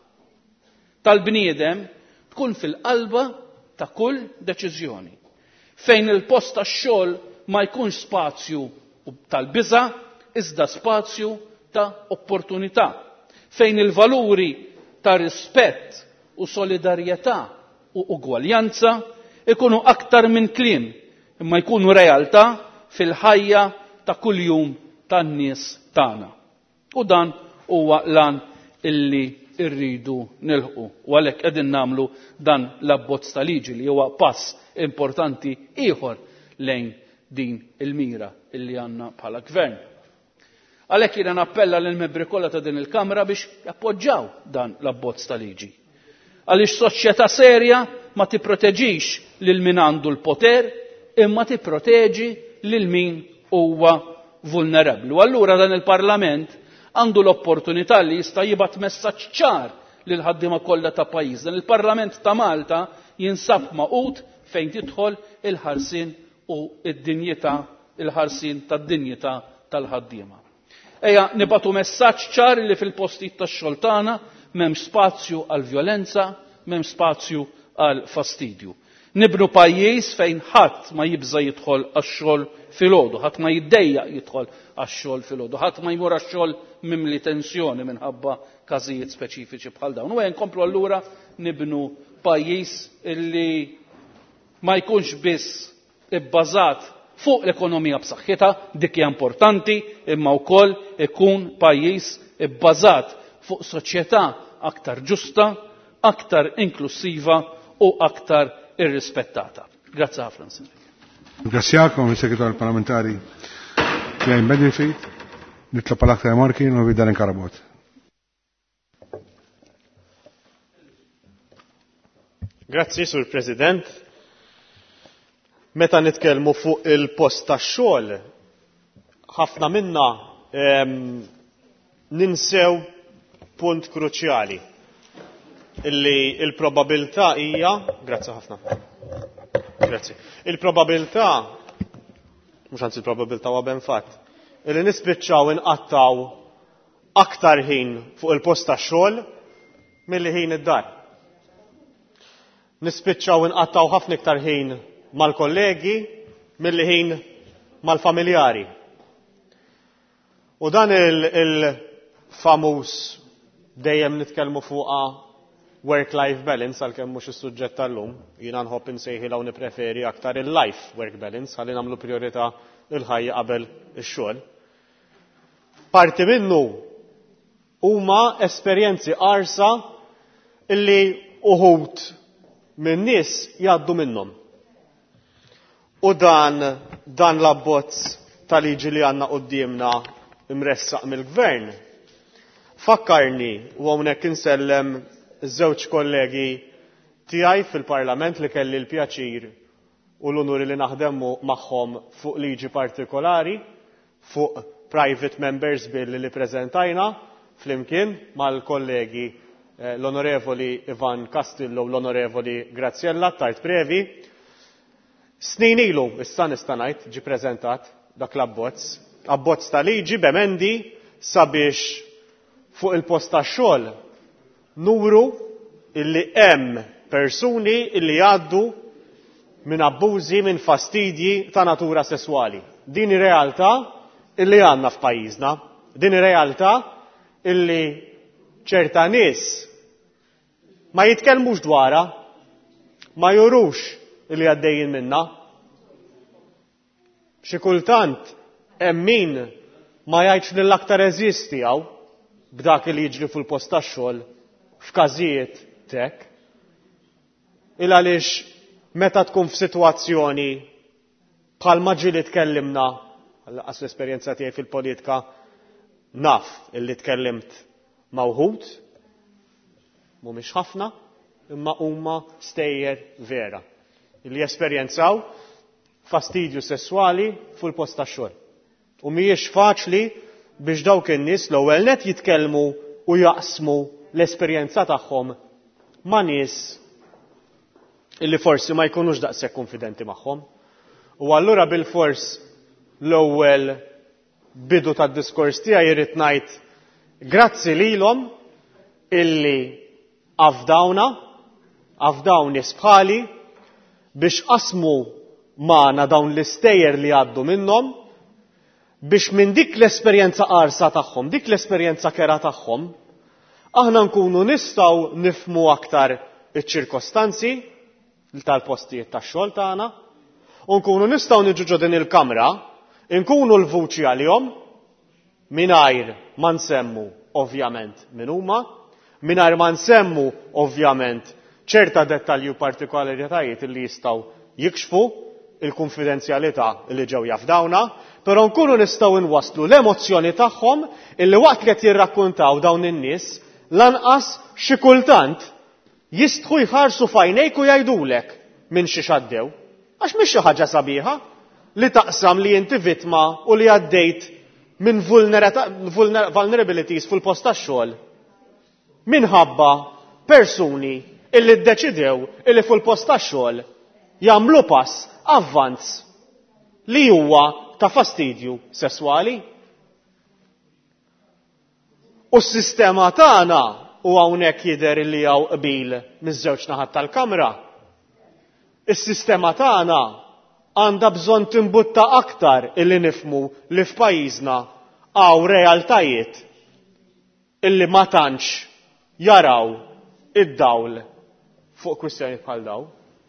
tal-bniedem tkun fil-qalba ta' kull deċiżjoni. Fejn il-post tax-xogħol ma jkunx spazju tal-biża' iżda spazju ta' opportunità. Fejn il-valuri ta' rispett u solidarjetà u ugwaljanza ikunu aktar minn kliem, imma jkunu realtà fil-ħajja ta' kuljum tan-nies tagħna. U dan huwa lan illi rridu nilħu. U għalhekk qegħdin nagħmlu dan l-abbozz ta' liġi li huwa pass importanti ieħor lejn din il-mira illi għandna bħala gvern. Għalhekk jiena nappella lill membri kollha ta' din il-Kamra biex jappoġġjaw dan l-abbozz ta' liġi. Għaliex soċjetà serja ma tipproteġix lil min għandu l-poter, imma tipproteġi lil min huwa vulnerabbli. U allura dan il-Parlament għandu l-opportunità li jista' jibgħat messaġġ ċar lil ħaddiema kollha ta' pajjiż. Dan il-Parlament ta' Malta jinsab maqut fejn tidħol il-ħarsien u d-dinjità, il-ħarsien tad-dinjità tal-ħaddiema. Ejja nibgħatu messaġġ ċar li fil-postijiet tax-xogħol tagħna m'hemmx spazju għal vjolenza, m'hemmx spazju għal fastidju. Nibnu pajjiż fejn ħadd ma jibża jidħol għax-xogħol filgħodu, ħadd ma jiddejjaq jidħol għax-xogħol filgħodu, ħadd ma jmur għax-xogħol mimli tensjoni minħabba każijiet speċifiċi bħal dawn. U nkomplu allura nibnu pajjiż illi ma jkunx biss ibbażat fuq l-ekonomija b'saħħitha, dik hija importanti, imma wkoll ikun pajjiż ibbażat fuq soċjetà aktar ġusta, aktar inklusiva u aktar irrispettata. Grazzi ħafna. Grazzjakom il-Segretarju Parlamentari Jgħin Benefit, nitlob għal aktar remarki u Vidal Karabot. Grazzi, Sur President. Meta nitkellmu fuq il-post tax-xogħol, ħafna minna ninsew punt kruċjali illi il-probabilità hija, grazzi ħafna. Grazzi. Il-probabilità, mhux anzi il-probabilità huwa ben fatt, illi nispiċċaw inqattaw aktar ħin fuq il-post tax-xogħol milli ħin id-dar. Nispiċċaw inqattaw ħafna iktar ħin mal-kollegi milli ħin mal-familjari. U dan il-famuż dejjem nitkellmu fuqha work-life balance, għalkemm mhux is-suġġett tal-lum, jiena nħobb insejħilha u nippreferi aktar il-life work balance ħalli nagħmlu priorità il-ħajja qabel ix-xogħol. Parti minnu huma esperjenzi qarsa illi uħud minn nies jgħaddu minnhom. U dan l-abbozz tal-liġi li għandna qudiemna imressaq mill-Gvern fakkarni u hawnhekk insellem iż-żewġ kollegi tiegħi fil-Parlament li kelli l-pjaċir u l-onuri li naħdem magħhom fuq liġi partikolari, fuq private members bill li preżentajna flimkien mal-kollegi l-Onorevoli Ivan Castillo u l-Onorevoli Graziella Tart Previ. Snin ilu, issa nista' ngħid, ġie preżentat dak l-abbozz, abbozz ta' liġi b'emendi sabiex fuq il-post tax-xogħol nuru illi hemm persuni illi jgħaddu minn abbużi, minn fastidji ta' natura sesswali. Din ir-realtà illi għandna f'pajjiżna, din ir-realtà illi ċerta nies ma jitkellmux dwarha, ma jurux illi għaddejjin minnha. Xi kultant hemm min ma jgħidx lill aktar eżisti hawn b'dak li jiġri fil-post tax-xogħol f'każijiet tek. Il għaliex meta tkun f'sitwazzjoni bħalma ġieli tkellimna għas l-esperjenza tiegħi fil-politika naf illi tkellimt ma' wħud mhumiex ħafna imma huma stejjer vera illi jesperjenzaw fastidju sesswali fuq il-post tax-xogħol. U mhijiex faċli biex dawk in-nies l-ewwel net jitkellmu u jaqsmu l-esperjenza tagħhom ma' nies illi forsi ma jkunux daqshekk konfidenti magħhom. U allura bil-fors l-ewwel bidu tad-diskors tiegħi jrid ngħid grazzi lilhom illi għafdaw nies bħali biex qasmu magħna dawn l-istejjer li għaddu minnhom biex minn dik l-esperjenza qarsa tagħhom, dik l-esperjenza kera tagħhom, aħna nkunu nistgħu nifhmu aktar iċ-ċirkostanzi tal-postijiet tax-xogħol tagħna u nkunu nistgħu niġu din il-kamra nkunu l-vuċi għalihom mingħajr ma nsemmu ovvjament min huma, mingħajr ma nsemmu ovvjament ċerta dettalji u partikolaritajiet li jistgħu jikxfu il-konfidenzjalità li ġew jafdawna, però nkunu nistgħu nwasslu l-emozzjoni tagħhom illi waqt li qed jirrakkuntaw dawn in-nies lanqas xi kultant jistħu jħarsu f'għajnejk u jgħidulek minn xi xaddew. Għax mhix xi ħaġa sabiħa li taqsam li inti vittma u li għaddejt minn vulnerabilities fil-post tax-xogħol minħabba persuni illi ddeċidew illi fil-post tax-xogħol jagħmlu pass avvanz li huwa ta' fastidju sesswali. U s-sistema tagħna u hawnhekk jidher li hawn qbil miż-żewġ naħat tal-Kamra. Is-sistema tagħna għandha bżonn timbutta aktar illi nifhmu li f'pajjiżna hawn realtajiet illi ma tantx jaraw id-dawl fuq kwistjonijiet bħal dawn.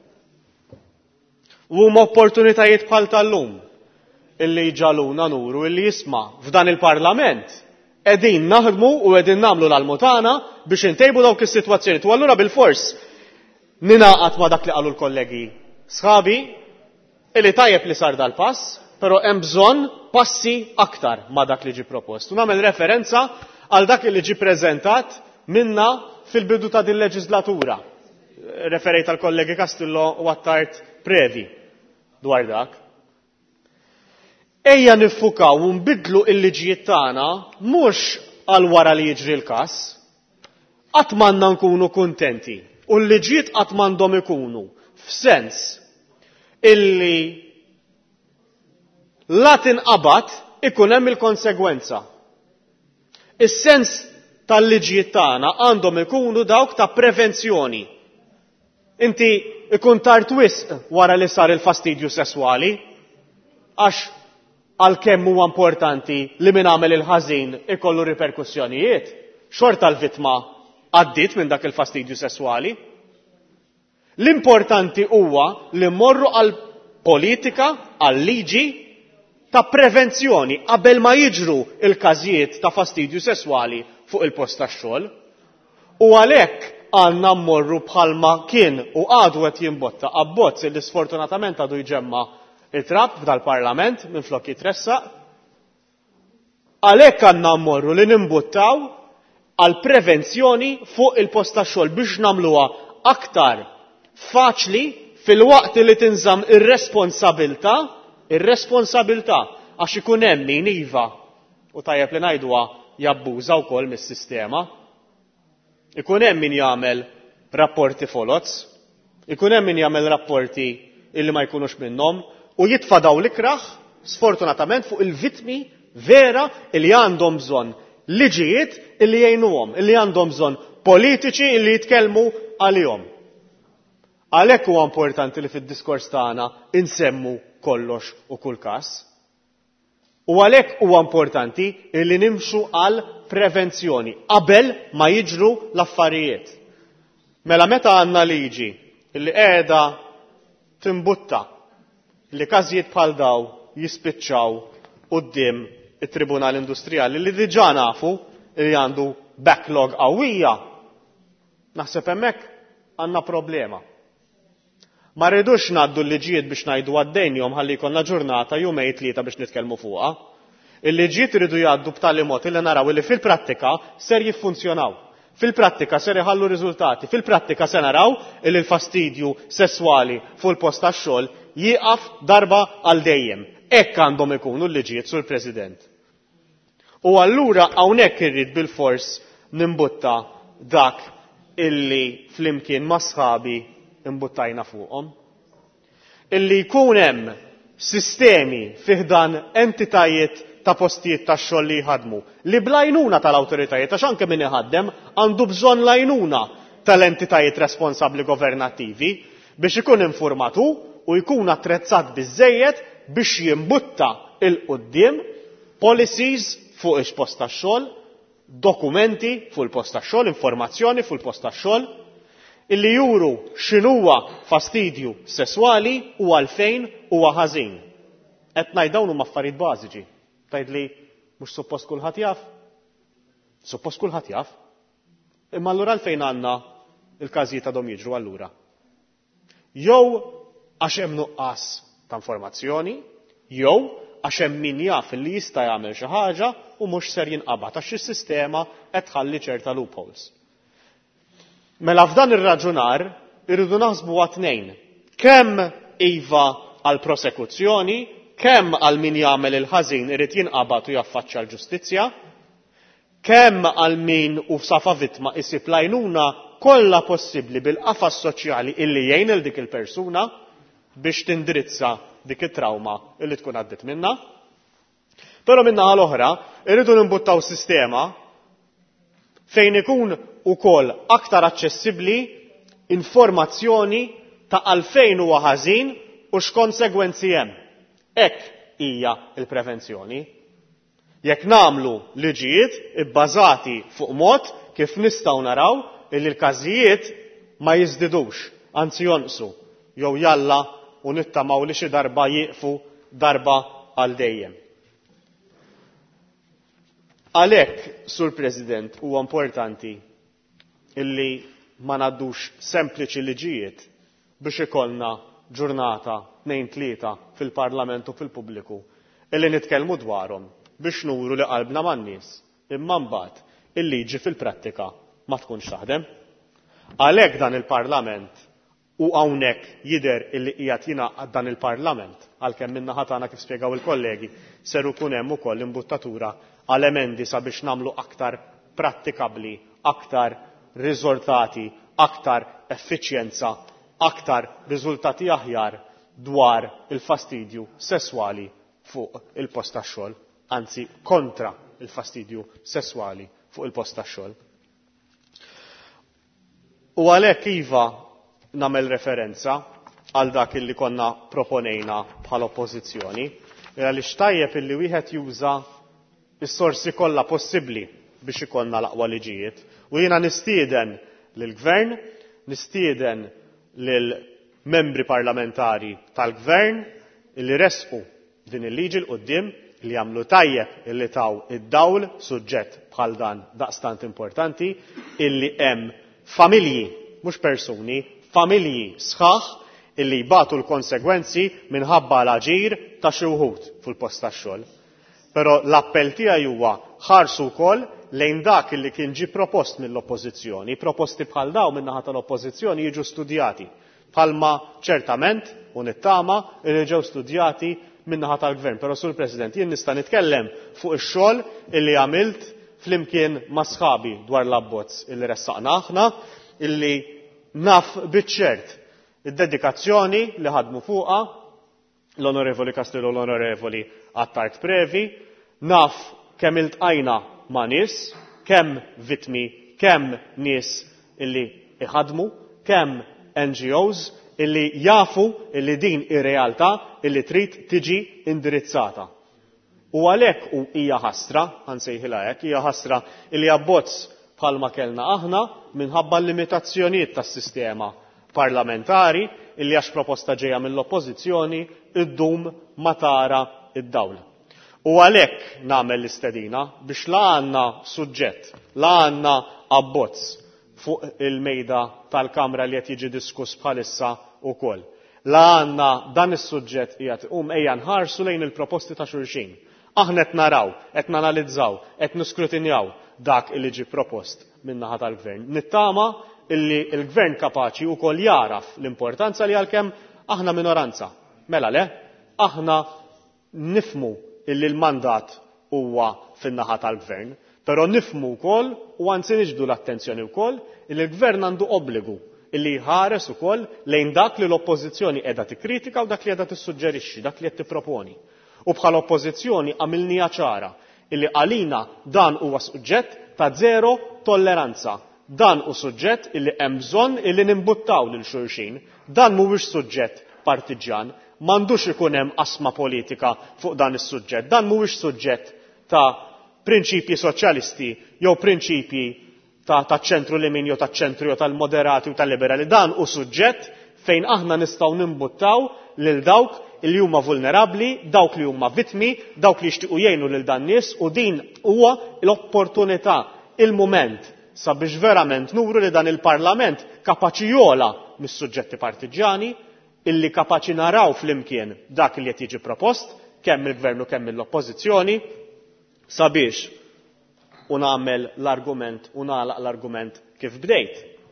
U huma opportunitajiet bħal tal-lum illi jġaluna nuru illi jisma' f'dan il-Parlament qegħdin naħdmu u qegħdin nagħmlu l-almutana biex intejbu dawk is-sitwazzjoni. U allura bil-fors ninaqat ma' dak li qalu l-kollegi sħabi illi tajjeb li sar dal-pass, però hemm bżonn passi aktar ma' dak li ġi propost. U nagħmel referenza għal dak li ġi preżentat minna fil-bidu ta' din leġislatura. Referejt għal kollegi Castillo u għattart previ dwar dak. Ejja niffukaw u nbidlu il-liġijiet tagħna mhux għal wara li jiġri l-każ, qatt m'għandna nkunu kuntenti u l-liġijiet qatt m'għandhom ikunu f'sens illi la tinqabad ikun hemm il-konsegwenza. Is-sens tal-liġijiet tagħna għandhom ikunu dawk ta' prevenzjoni. Inti ikun tard wisq wara li sar il-fastidju sesswali għax għalkemm huwa importanti li min għamel il-ħażin ikollu riperkussjonijiet, xorta l-vittma għaddiet minn dak il-fastidju sesswali. L-importanti huwa li mmorru għal politika, għal liġi ta' prevenzjoni qabel ma jiġru il-każijiet ta' fastidju sesswali fuq il-post tax-xogħol. U għalhekk għandna mmorru bħalma kien u għadu qed jimbotta abbozz li sfortunatament għadu jġemma it-trab f'dal-Parlament minn flok jitressaq. Għalhekk għandna mmorru li nimbuttaw għal prevenzjoni fuq il-post tax-xogħol biex nagħmluha aktar faċli fil-waqt li tinżamm ir-responsabilità għax ikun hemm min iva u tajjeb li ngħiduha jabbuża wkoll mis-sistema. Ikun hemm min jagħmel rapporti folots, ikun hemm min jagħmel rapporti illi ma jkunux minnhom u jitfa' daw l-ikraħ sfortunatament fuq il-vittmi vera illi għandhom bżonn liġijiet illi jgħinuhom, illi għandhom bżonn politiċi illi jitkellmu għalihom. Għalhekk huwa importanti li fid-diskors tagħna insemmu kollox u kull każ. U għalhekk huwa importanti illi nimxu għal prevenzjoni qabel ma jiġru l-affarijiet. Mela meta għandna liġi illi qiegħda timbutta li każijiet bħal daw jispiċċaw quddiem it-Tribunal Industrijali li diġà nafu li għandu backlog qawwija, Naħseb hemmhekk għandna problema. Ma rridux ngħaddu l-liġijiet biex ngħidu għaddejnihom ħalli jkollna ġurnata jumejn tlieta biex nitkellmu fuqha. Il-liġijiet iridu jgħaddu b'tali mod li naraw li fil-prattika ser jiffunzjonaw. Fil-prattika ser iħallu riżultati, fil-prattika se naraw li l-fastidju sesswali fuq il-post tax-xogħol jieqaf darba għal dejjem. Hekk għandhom ikunu l-liġijiet sur President. U allura hawnhekk irrid bil-fors nimbutta dak illi flimkien ma' sħabi imbuttajna fuqhom. Illi jkun hemm sistemi fih dan entitajiet ta' postijiet ta' xogħol li jħadmu li blajnuna tal-awtoritajiet għax anke min iħaddem għandu bżonn lajnuna tal-entitajiet responsabbli governattivi biex ikun informatu u jkun attrezzat biżżejjed biex jimbutta il-qudiem policies fuq il-post tax-xogħol, dokumenti fuq il-post tax-xogħol, informazzjoni fuq il-post tax-xogħol illi juru x'inhuwa fastidju sesswali u għalfejn huwa ħażin. Qed ngħid dawn huma affarijiet bażiċi. Tgħidli mhux suppost kulħadd jaf? Suppost kulħadd jaf. Imma allura għalfejn għandna il-każijiet għadhom jiġru allura. Jew għax hemm nuqqas ta' informazzjoni, jew għax hemm min jaf li jista' jagħmel xi ħaġa u mhux ser jinqabad għax is-sistema qed tħalli ċerta loopholes. Mela f'dan ir-raġunar irridu naħsbu għat-tnejn. Kemm iva għal prosekuzzjoni, kemm għal min jagħmel il-ħażin irid jinqabad u jaffaċċja l-ġustizzja, kemm għal min u safa vittma isib lajnuna kollha possibbli bil-qafas soċjali illi jgħin il dik il-persuna biex tindirizza dik it-trauma illi tkun għaddiet minnha. Però min-naħa l-oħra irridu nimbuttaw sistema fejn ikun ukoll aktar aċċessibbli informazzjoni ta' għalfejn huwa ħażin u x'konsegwenzi hemm. Hekk hija l-prevenzjoni. Jekk nagħmlu liġijiet ibbażati fuq mod kif nistgħu naraw li l-każijiet ma jiżdidux, anzi jonqsu, jew jalla u nittamaw li xi darba jieqfu darba għal dejjem. Għalhekk, Sur President, huwa importanti illi ma ngħaddux sempliċi liġijiet biex ikollna ġurnata 2-3 fil-Parlament u fil-pubbliku illi nitkellmu dwarhom biex nuru li qalbna man-nies imma mbagħad il-liġi fil-prattika ma tkunx taħdem. Għalhekk dan il-Parlament u hawnhekk jidher illi qiegħed jingħaqad dan il-Parlament għalkemm min-naħa tagħna kif spjegaw il-kollegi ser ikun hemm ukoll imbuttatura għal emendi sabiex nagħmlu aktar prattikabbli, aktar riżultati, aktar effiċjenza, aktar riżultati aħjar dwar il-fastidju sesswali fuq il-post tax-xogħol, anzi kontra il-fastidju sesswali fuq il-post tax-xogħol. U għalhekk iva nagħmel referenza għal dak illi konna proponejna bħala oppożizzjoni, għaliex tajjeb illi wieħed juża is-sorsi kollha possibbli biex ikollna l-aqwa liġijiet. U jiena nistieden lill-Gvern, nistieden lill-membri parlamentari tal-Gvern illi resqu din il-liġi l-qudiem li jagħmlu tajjeb illi taw id-dawl suġġett bħal dan daqstant importanti illi hemm familji, mhux persuni, familji sħaħ illi jbatu l-konsegwenzi minħabba l-aġir ta' xi wħud fil-post tax-xogħol. Però l-appell tiegħi huwa ħarsu wkoll lejn dak illi kien ġie propost mill-oppożizzjoni, proposti bħal dawn min-naħa tal-oppożizzjoni jiġu studjati bħalma ċertament u nittama li ġew studjati min-naħa tal-Gvern. Però Sur President, jien nista' nitkellem fuq ix-xogħol illi għamilt flimkien ma' sħabi dwar l-abbozz illi ressaqna aħna, illi naf biċ-ċert id-dedikazzjoni li ħadmu fuqha l-Onorevoli Castello, l-Onorevoli Attard Previ, naf kemm iltqajna ma' nies, kemm vittmi, kemm nies illi iħadmu, kemm NGOs illi jafu illi din ir-realtà illi trid tiġi indirizzata. U għalhekk hija ħasra, ħansejħilha hekk, hija ħasra illi abbozz bħalma kellna aħna minħabba l-limitazzjonijiet tas-sistema parlamentari illi għax proposta ġejja mill-oppożizzjoni iddum ma tara id-dawl. U għalhekk nagħmel l-istedina biex la għandna suġġett, la għandna abbozz fuq il-mejda tal-Kamra li qed jiġi diskuss bħalissa wkoll. La għandna dan is-suġġett qiegħed ejja nħarsu lejn il-proposti ta' xulxin. Aħna qed naraw, qed nanalizzaw, qed niskrutinjaw dak li ġie propost min-naħa tal-Gvern. Nittama illi l-Gvern kapaċi wkoll jaraf l-importanza li għalkemm aħna minoranza. Mela le, aħna nifmu illi l-mandat huwa fin-naħa tal-Gvern, però nifmu wkoll u anzi niġdu l-attenzjoni wkoll illi l-Gvern għandu obbligu illi jħares ukoll lejn dak li l-oppożizzjoni qiegħda tikkritika u dak li qiegħda tissuġġerixxi, dak li qed tipproponi. U bħala oppożizzjoni għamilnija ċara illi għalina dan huwa suġġett ta' zero tolleranza. Dan hu suġġett illi hemm bżonn illi nimbuttaw lil xulxin. Dan mhuwiex suġġett partiġjan, m'għandux ikun hemm qasma politika fuq dan is-suġġett. Dan mhuwiex suġġett ta' prinċipji soċjalisti jew prinċipji ta' ċentru lemin jew ta' ċentru jew tal-moderati u tal-liberali. Dan hu suġġett fejn aħna nistgħu nimbuttaw lil dawk li huma vulnerabbli, dawk li huma vittmi, dawk li jixtiequ jgħinu lil dan nies u din huwa l-opportunità, il-mument sabiex verament nuru li dan il-Parlament kapaċi jola mis-suġġetti partiġjani, illi kapaċi naraw flimkien dak li qed jiġi propost, kemm il-Gvern u kemm l-Oppożizzjoni, sabiex u nagħmel l-argument u nagħlaq l-argument kif bdejt.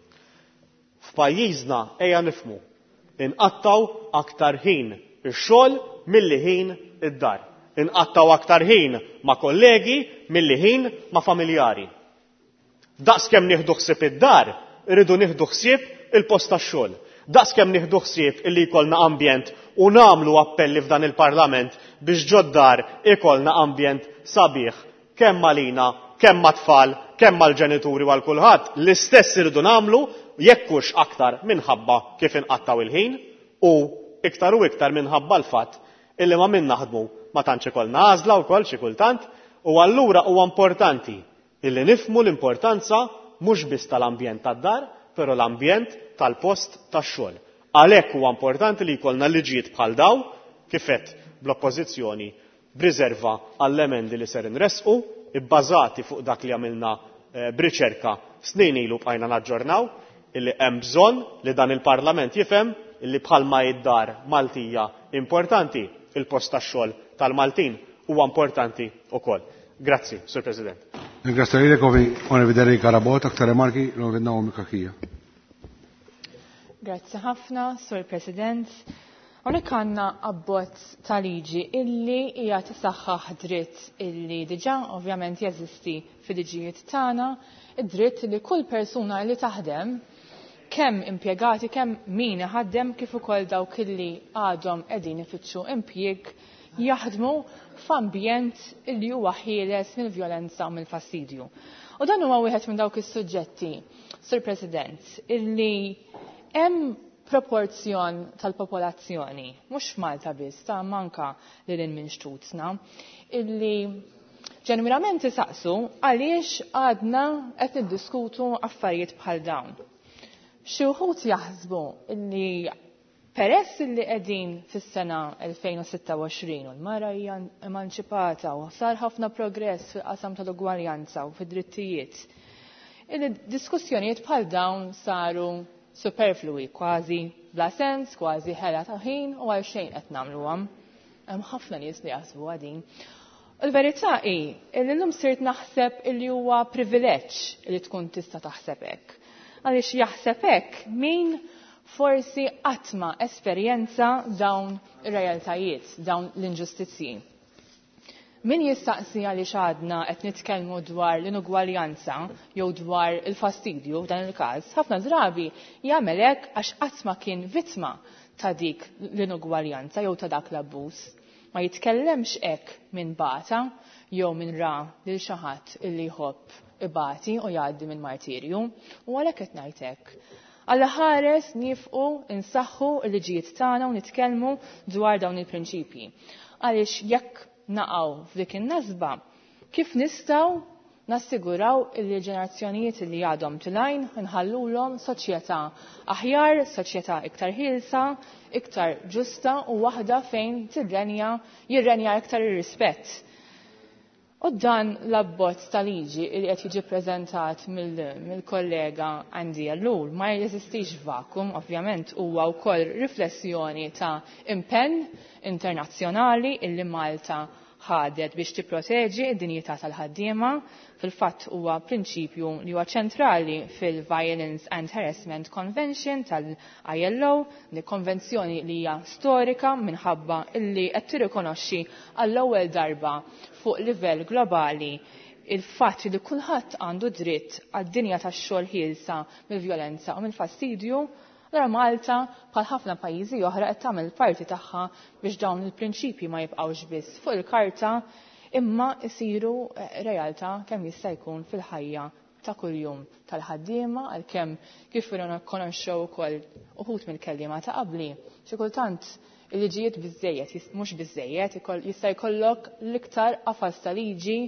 F'pajjiżna ejja nifhmu inqattaw aktar ħin ix-xogħol milli ħin id-dar. Inqattaw aktar ħin ma' kollegi milli ħin ma' familjari. Daqskemm nieħdu ħsieb id-dar, irridu nieħdu ħsieb il-post tax-xogħol. Daqskemm nieħdu ħsieb illi jkollna ambjent u nagħmlu appelli f'dan il-Parlament biex ġoddar ikollna ambjent sabiħ kemm għalina, kemm mat-tfal, kemm mal-ġenituri u għal kulħadd, l-istess irridu nagħmlu jekkux aktar minħabba kif inqattaw il-ħin u iktar minħabba l-fatt illi ma min naħdmu ma tantx ikollna għażla wkoll xi kultant u allura huwa importanti illi nifhmu l-importanza mhux biss tal-ambjent tad-dar, però l-ambjent tal-post tax-xogħol. Għalhekk huwa importanti li jkollna liġijiet bħal daw kifet bl-oppożizzjoni b'riserva għall-emendi li ser inresqu ibbażati fuq dak li għamilna b'riċerka snin ilu bqajna naġġornaw illi hemm bżonn li dan il-Parlament jifhem illi bħalma id-dar Maltija importanti, il-post tax-xogħol tal-Maltin huwa importanti wkoll. Grazzi, Sur President. Grazie lilek onorevoli Garabot, aktar remarki l-onorevoli Kakija. Grazzi ħafna, Sur President. Hawnhekk għandna abbozz ta' liġi illi hija tisaħħaħ dritt illi diġà ovvjament jeżisti fil-liġijiet tagħna, id-dritt li kull persuna li taħdem kemm impjegati, kemm min iħaddem kif ukoll dawk illi għadhom qegħdin ifittxu impjieg jaħdmu f'ambjent illi huwa ħieles mill-vjolenza u mill-fastidju. U dan huwa wieħed minn dawk is-suġġetti, Sur President, illi hemm proporzjon tal-popolazzjoni, mhux f'Malta biss, ta' manka lil minn xtutna, illi ġenwirament isaqsu għaliex għadna qed niddiskutu affarijiet bħal dawn. Xi wħud jaħsbu illi peress illi qegħdin fis-sena 2026 u l-mara hija emanċipata u sar ħafna progress fil-qasam tal-ugwaljanza u fid-drittijiet, il-diskussjonijiet bħal dawn saru superflui, kważi bla sens, kważi ħela ta' ħin u għal xejn qed nagħmluhom. Hemm ħafna nies li jaħsbu għadin. Il-verità hi li llum sirt naħseb illi huwa privileġġ li tkun tista' taħseb hekk. Għaliex jaħseb hekk min forsi qatt ma esperjenza dawn ir-realtajiet, dawn l-inġustizzji. Min jistaqsi għaliex għadna qed nitkellmu dwar l-inugwaljanza jew dwar il-fastidju f'dan il-każ, ħafna drabi jagħmel hekk għax qatt ma kien vittma ta' dik l-inugwaljanza jew ta' dak l-abbuż. Ma jitkellemx hekk minn bata jew minn ra lil xi ħadd illi jħobb ibati u jgħaddi minn martirju, u għalhekk qed ngħid hekk. Alla ħares nifqu insaħħu l-liġijiet tagħna u nitkellmu dwar dawn il-prinċipji. Għaliex jekk naqgħu f'dik in-nasba, kif nistgħu nassiguraw il-ġenerazzjonijiet li għadhom tilajn inħallulhom soċjetà aħjar, soċjetà iktar ħielsa, iktar ġusta u waħda fejn jirrenja iktar ir-rispett. U dan l-abbozz tal-liġi li qed jiġi ppreżentat mill-kollega Andy Allur ma jeżistix vakum, ovvjament huwa wkoll riflessjoni ta' impenn internazzjonali illi Malta ħadet biex tipproteġi d-dinjità tal-ħaddiema. Fil-fatt huwa prinċipju li huwa ċentrali fil-Violence and Harassment Convention tal-ILO, li konvenzjoni li hija storika minħabba illi qed tirrikonoxxi għall-ewwel darba fuq livell globali il-fatt li kulħadd għandu dritt għad-dinja tax-xogħol ħielsa mill-vjolenza u mill-fastidju. Allora Malta bħal ħafna pajjiżi oħra qed tagħmel parti tagħha biex dawn il-prinċipji ma jibqgħux biss fuq il-karta imma jsiru realtà kemm jista' jkun fil-ħajja ta' kuljum tal-ħaddiema għalkemm kif irrikonoxxew ukoll uħud mill-kelliema ta' qabli. Xi kultant il-liġijiet biżejjed mhux biżejjed jista' jkollok l-iktar qafas ta' liġi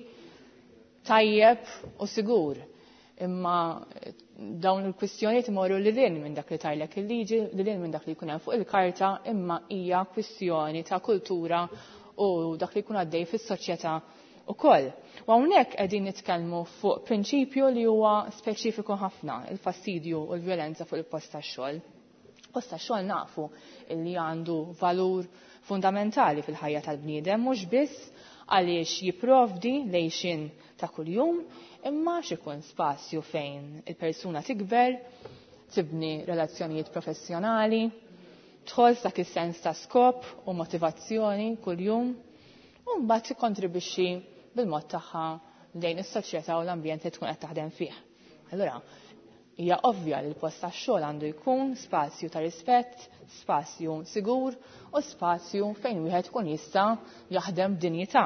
tajjeb u sigur. Imma dawn il-kwistjonijiet imorru lilin minn dak li tajlek il-liġi, lilin minn dak li jkun hemm fuq il-karta, imma hija kwistjoni ta' kultura u dak li jkun għaddej fis-soċjetà ukoll. U hawnhekk qegħdin nitkellmu fuq prinċipju li huwa speċifiku ħafna, il-fastidju u l-vjolenza fuq il-post tax-xogħol. Post tax-xogħol nafu li għandu valur fundamentali fil-ħajja tal-bniedem mhux biss għaliex jipprovdi lejxin ta' kuljum, imma x'ikun spazju fejn il-persuna tikber, tibni relazzjonijiet professjonali, tħoss dak is-sens ta' skop u motivazzjoni kuljum, u mbagħad tikkontribwixxi bil-mod tagħha lejn is-soċjetà u l-ambjent li tkun qed taħdem fih. Allura, hija ovvja li l-post tax-xogħol għandu jkun spazju ta' rispett, spazju sigur u spazju fejn wieħed ikun jista' jaħdem b'dinjità.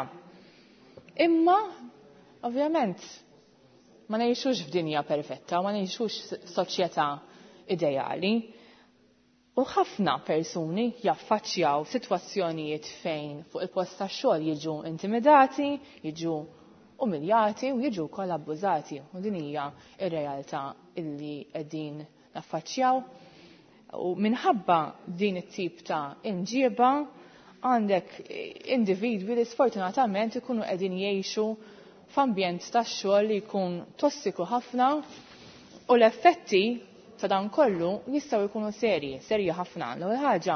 Imma, ovvjament, ma ngħixux f'dinja perfetta, ma ngħixux soċjetà ideali. U ħafna persuni jaffaċċjaw sitwazzjonijiet fejn fuq il-post tax-xogħol jiġu intimidati, jiġu umiljati u jiġu wkoll abbużati. U din hija r-realtà illi qegħdin naffaċċjaw. U minħabba din it-tip ta' imġieba għandek individwi li sfortunatament ikunu qegħdin jgħixu f'ambjent tax-xogħol li jkun tossiku ħafna u l-effetti ta' dan kollu jistgħu jkunu serji ħafna. L-ewwel ħaġa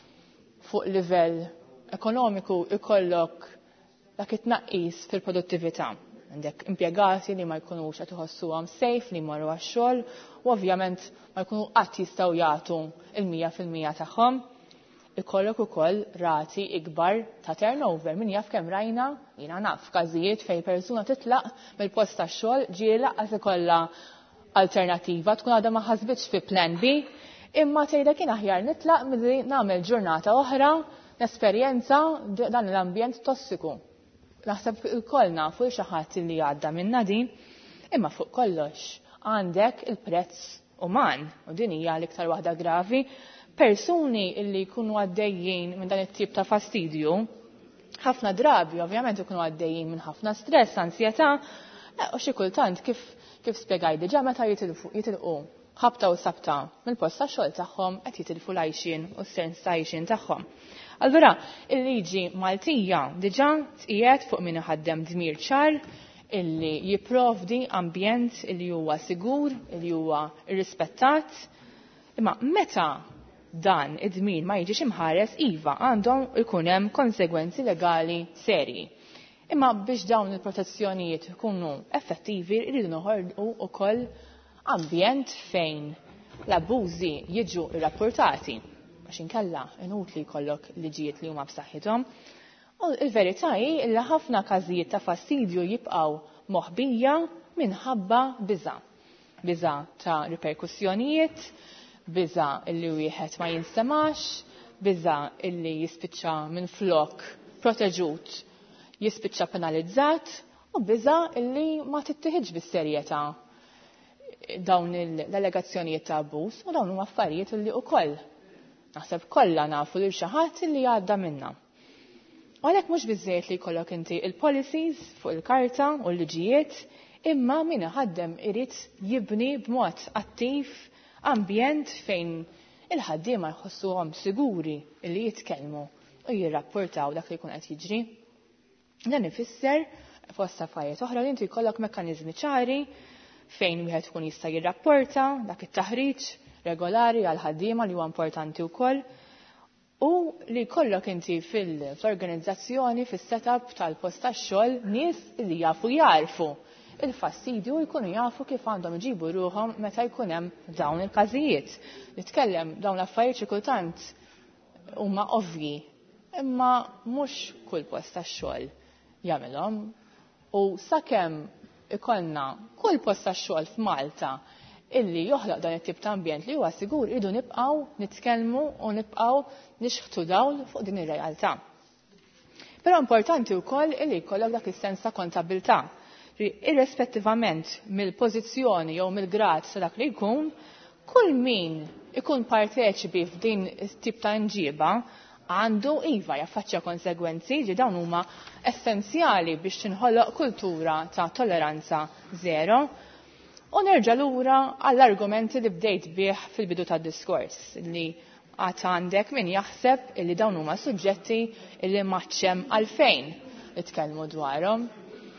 fuq livell ekonomiku ikollok dak it-tnaqqis fil-produttività. Għandek impjegati li ma jkunux qed iħossuhom safe li jmorru għax-xogħol u ovvjament ma jkunu qatt jistgħu jagħtu il-100% tagħhom. Ikollok ukoll rati ikbar ta' turnover min jaf kemm rajna, jiena naf każijiet fejn persuna titlaq mill-post tax-xogħol ġieli laqqas ikollha alternattiva tkun għadha ma ħasbitx fi plan B, imma tgħidha kien aħjar nitlaq milli nagħmel ġurnata oħra nesperjenza dan l-ambjent tossiku. Naħseb il-koll nafu xi ħadd li għadda minna din, imma fuq kollox għandek il-prezz uman u din hija l-iktar waħda gravi. Persuni illi jkunu għaddejjin minn dan it-tip ta' fastidju, ħafna drabi ovvjament ikunu għaddejjin minn ħafna stress, ansjetà, u xi kultant kif spjegaj diġà meta jitilqu ħabta u sabta mill-post tax-xogħol tagħhom qed jitilfu l-għajxin u s-sens ta' għajxin tagħhom. Allura, il-liġi Maltija diġà tqiegħed fuq min iħaddem dmir ċar illi jipprovdi ambjent illi huwa sigur, illi huwa irrispettat. Imma meta dan id-dmir ma jiġix imħares iva għandhom ikun hemm konsegwenzi legali serji. Imma biex dawn il-protezzjonijiet ikunu effettivi irridu noħorqu wkoll ambjent fejn l-abbużi jiġu rrapportati għax inkella inutli jkollok liġijiet li huma b'saħħithom. U l-verità hi li ħafna każijiet ta' fastidju jibqgħu moħbija minħabba biża'. Biża' ta' riperkussjonijiet, biża' illi wieħed ma jinsemax, biża' illi jispiċċa minn flok proteġut jispiċċa penalizzat u biża' illi ma tittieħidx bis-serjetà dawn l-allegazzjonijiet ta' abbuż u dawn huma affarijiet illi wkoll naħseb kollha nafu lil xi ħadd illi għadda minnha. Għalhekk mhux biżżejjed li jkollok inti il-policies fuq il-karta u l-liġijiet imma min iħaddem irid jibni b'mod attiv ambjent fejn il-ħaddiema jħossuhom siguri li jitkellmu u jirrapportaw dak li jkun qed jiġri. Dan ifisser fost affarijiet oħra li inti jkollok mekkaniżmi ċari fejn wieħed ikun jista' jirrapporta dak it-taħriġ regolari għal ħaddiema li huwa importanti wkoll u li jkollok inti fil-organizzazzjoni fis-setup tal-post tax-xogħol nies li jafu jarfu il-fastidju jkunu jafu kif għandhom iġibu ruhom meta jkun hemm dawn il-każijiet. Nitkellem dawn l-affarijiet xi kultant huma ovvji, imma mhux kull post tax-xogħol jagħmilhom. U sakemm ikollna kull post tax-xogħol f'Malta illi joħloq dan it-tip ta' ambjent li huwa sigur idu nibqgħu nitkellmu u nibqgħu nixħtu dawl fuq din ir-realtà. Però importanti wkoll illi jkollok dak is-sens ta' kontabilità. Irrispettivament mill-pożizzjoni jew mill-grad sa dak li jkun, kull min ikun parteċipi f'din tip ta' inġiba għandu iva jaffaċċja konsegwenzi li dawn huma essenzjali biex tinħoloq kultura ta' tolleranza zero. U nerġa' lura għall-argumenti li bdejt bih fil-bidu tad-diskors li għad għandek min jaħseb li dawn huma suġġetti li maċċem għalfejn nitkellmu dwarhom.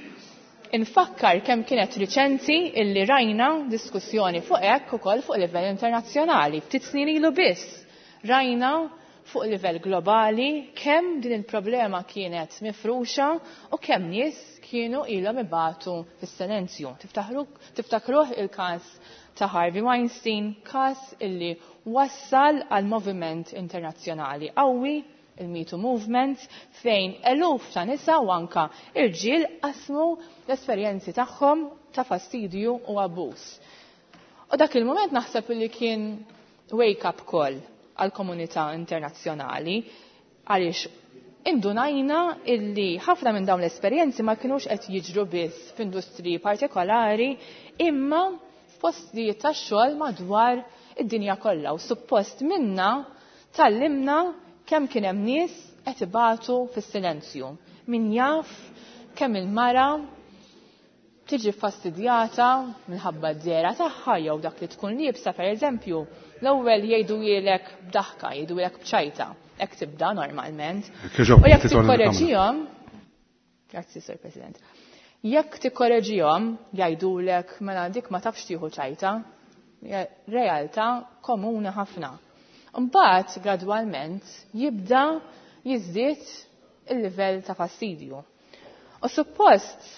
Infakkar kemm kienet riċenti illi rajna diskussjoni fuq hekk ukoll fuq livell internazzjonali. Ftit snin ilu biss rajna fuq livell globali kemm din il-problema kienet mifruxa u kemm nies kienu ilhom ibatu fis-silenzju. Tiftakruh il-każ ta' Harvey Weinstein, każ illi wassal għal moviment internazzjonali qawwi, il-Me Too Movement, fejn eluf ta' nisa u anka irġiel qasmu l-esperjenzi tagħhom ta' fastidju u abbuż. U dak il-moment naħseb li kien wake-up call għall-komunità internazzjonali għaliex indunajna illi ħafna minn dawn l-esperjenzi ma kienux qed jiġru biss f'industriji partikolari imma f'postijiet tax-xogħol madwar id-dinja kollha u suppost minna tallimna kemm kien hemm nies qed ibatu fis-silenzju. Min jaf kemm il-mara tiġi fastidjata minħabba d-dera tagħha jew dak li tkun liebsa pereżempju l-ewwel jgħidulek b'daħka, jgħidulek b'ċajta. Hekk tibda normalment. U jekk tikkoreġihom, grazzi Sur President. Jekk tikkoreġihom jgħidulek mela dik ma tafx tieħu ċajta, realtà komuni ħafna. Mbagħad gradwalment jibda jiżdied il-livell ta' fastidju. U suppost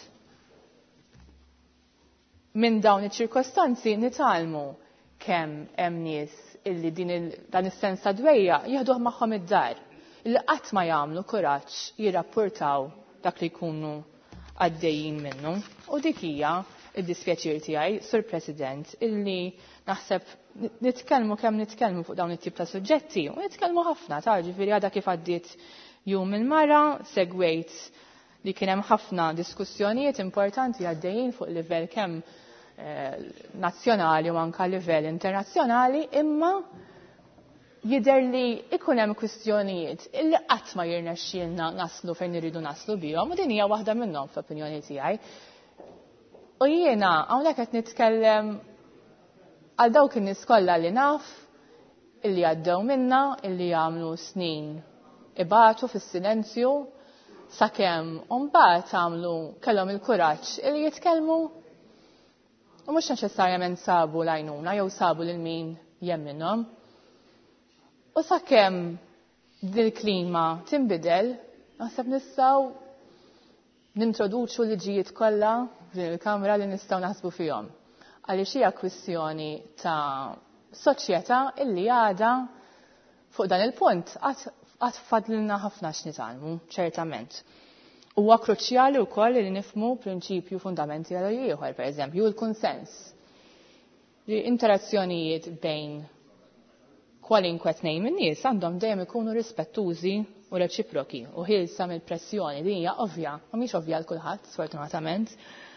minn dawn iċ-ċirkostanzi nitalmu kemm hemm nies illi dan is-sens ta' dwejja jieħduh magħhom id-dar, illi qatt ma jagħmlu kuraġġ jirrappurtaw dak li jkunu għaddejjin minnu. U dik hija id-dispjaċir tiegħi, Sur President, illi naħseb nitkellmu fuq dawn it-tip ta' suġġetti u nitkellmu ħafna ta' ġifieri għadha kif għaddiet jum il-mara, segwejt li kien hemm ħafna diskussjonijiet importanti għaddejjin fuq livell kemm nazzjonali u anke livell internazzjonali, imma jidher li ikun hemm kwistjonijiet illi qatt ma jirnexxielna naslu fejn irridu naslu bihom u din hija waħda minnhom fl-opinjoni tiegħi. U jiena hawnhekk qed nitkellem għal dawk in-nies kollha li naf illi għaddew minna, illi jagħmlu snin ibatu fis-silenzju sakemm mbagħad għamlu kellhom il-kuraġġ illi jitkellmu u mhux neċessarjament sabu l-għajnuna jew sabu lil min jemminhom. U sakemm din il-klima tinbidel, naħseb nistgħu nintroduċu liġijiet kollha f'din il-Kamra li nistgħu naħsbu fihom. Għaliex hija kwistjoni ta' soċjetà illi għadha fuq dan il-punt qatt fadlilna ħafna x'nitalmu, ċertament. Huwa kruċjali wkoll li nifhmu prinċipju fundamentali ieħor, pereżempju l-kunsens. Li interazzjonijiet bejn kwalinkwe tnejn min-nies għandhom dejjem ikunu rispettużi u reċiproki u ħilsa mill-pressjoni li hija ovvja, ma mhix ovvja l kulħadd sfortunatament.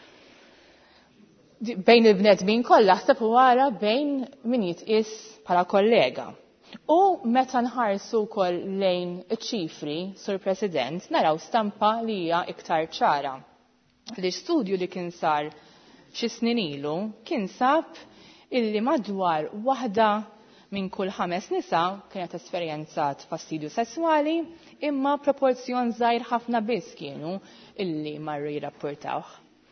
Bejn il-bnedmin kollha ħseb wara bejn min jitqies bħala kollega. U meta nħarsu wkoll lejn iċ-ċifri, Sur President, naraw stampa li hija iktar ċara. L-istudju li kien sar xi snin ilu kien sab illi madwar waħda minn kull 5 nisa kienet esperjenzat fastidju sessuali, imma proporzjon żgħir ħafna biss kienu illi marru jirrapportawh.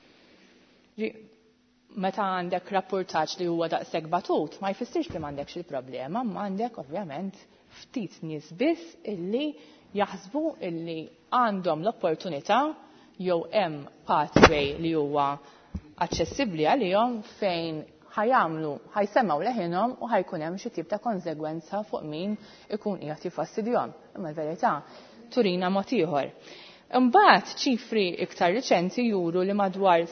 Meta għandek rapportaġġ li huwa daqshekk batut, ma jfissirx li m'għandekx il-problema, ma għandek ovvjament ftit nies biss illi jaħsbu illi għandhom l-opportunità jew hemm pathway li huwa aċċessibbli għalihom fejn ħajsemmaw leħinhom u ħajkun hemm xi tip ta' konsegwenza fuq min ikun qiegħed jiffastidjahom. Imma l-verità turina mod ieħor. Imbagħad ċifri iktar riċenti juru li madwar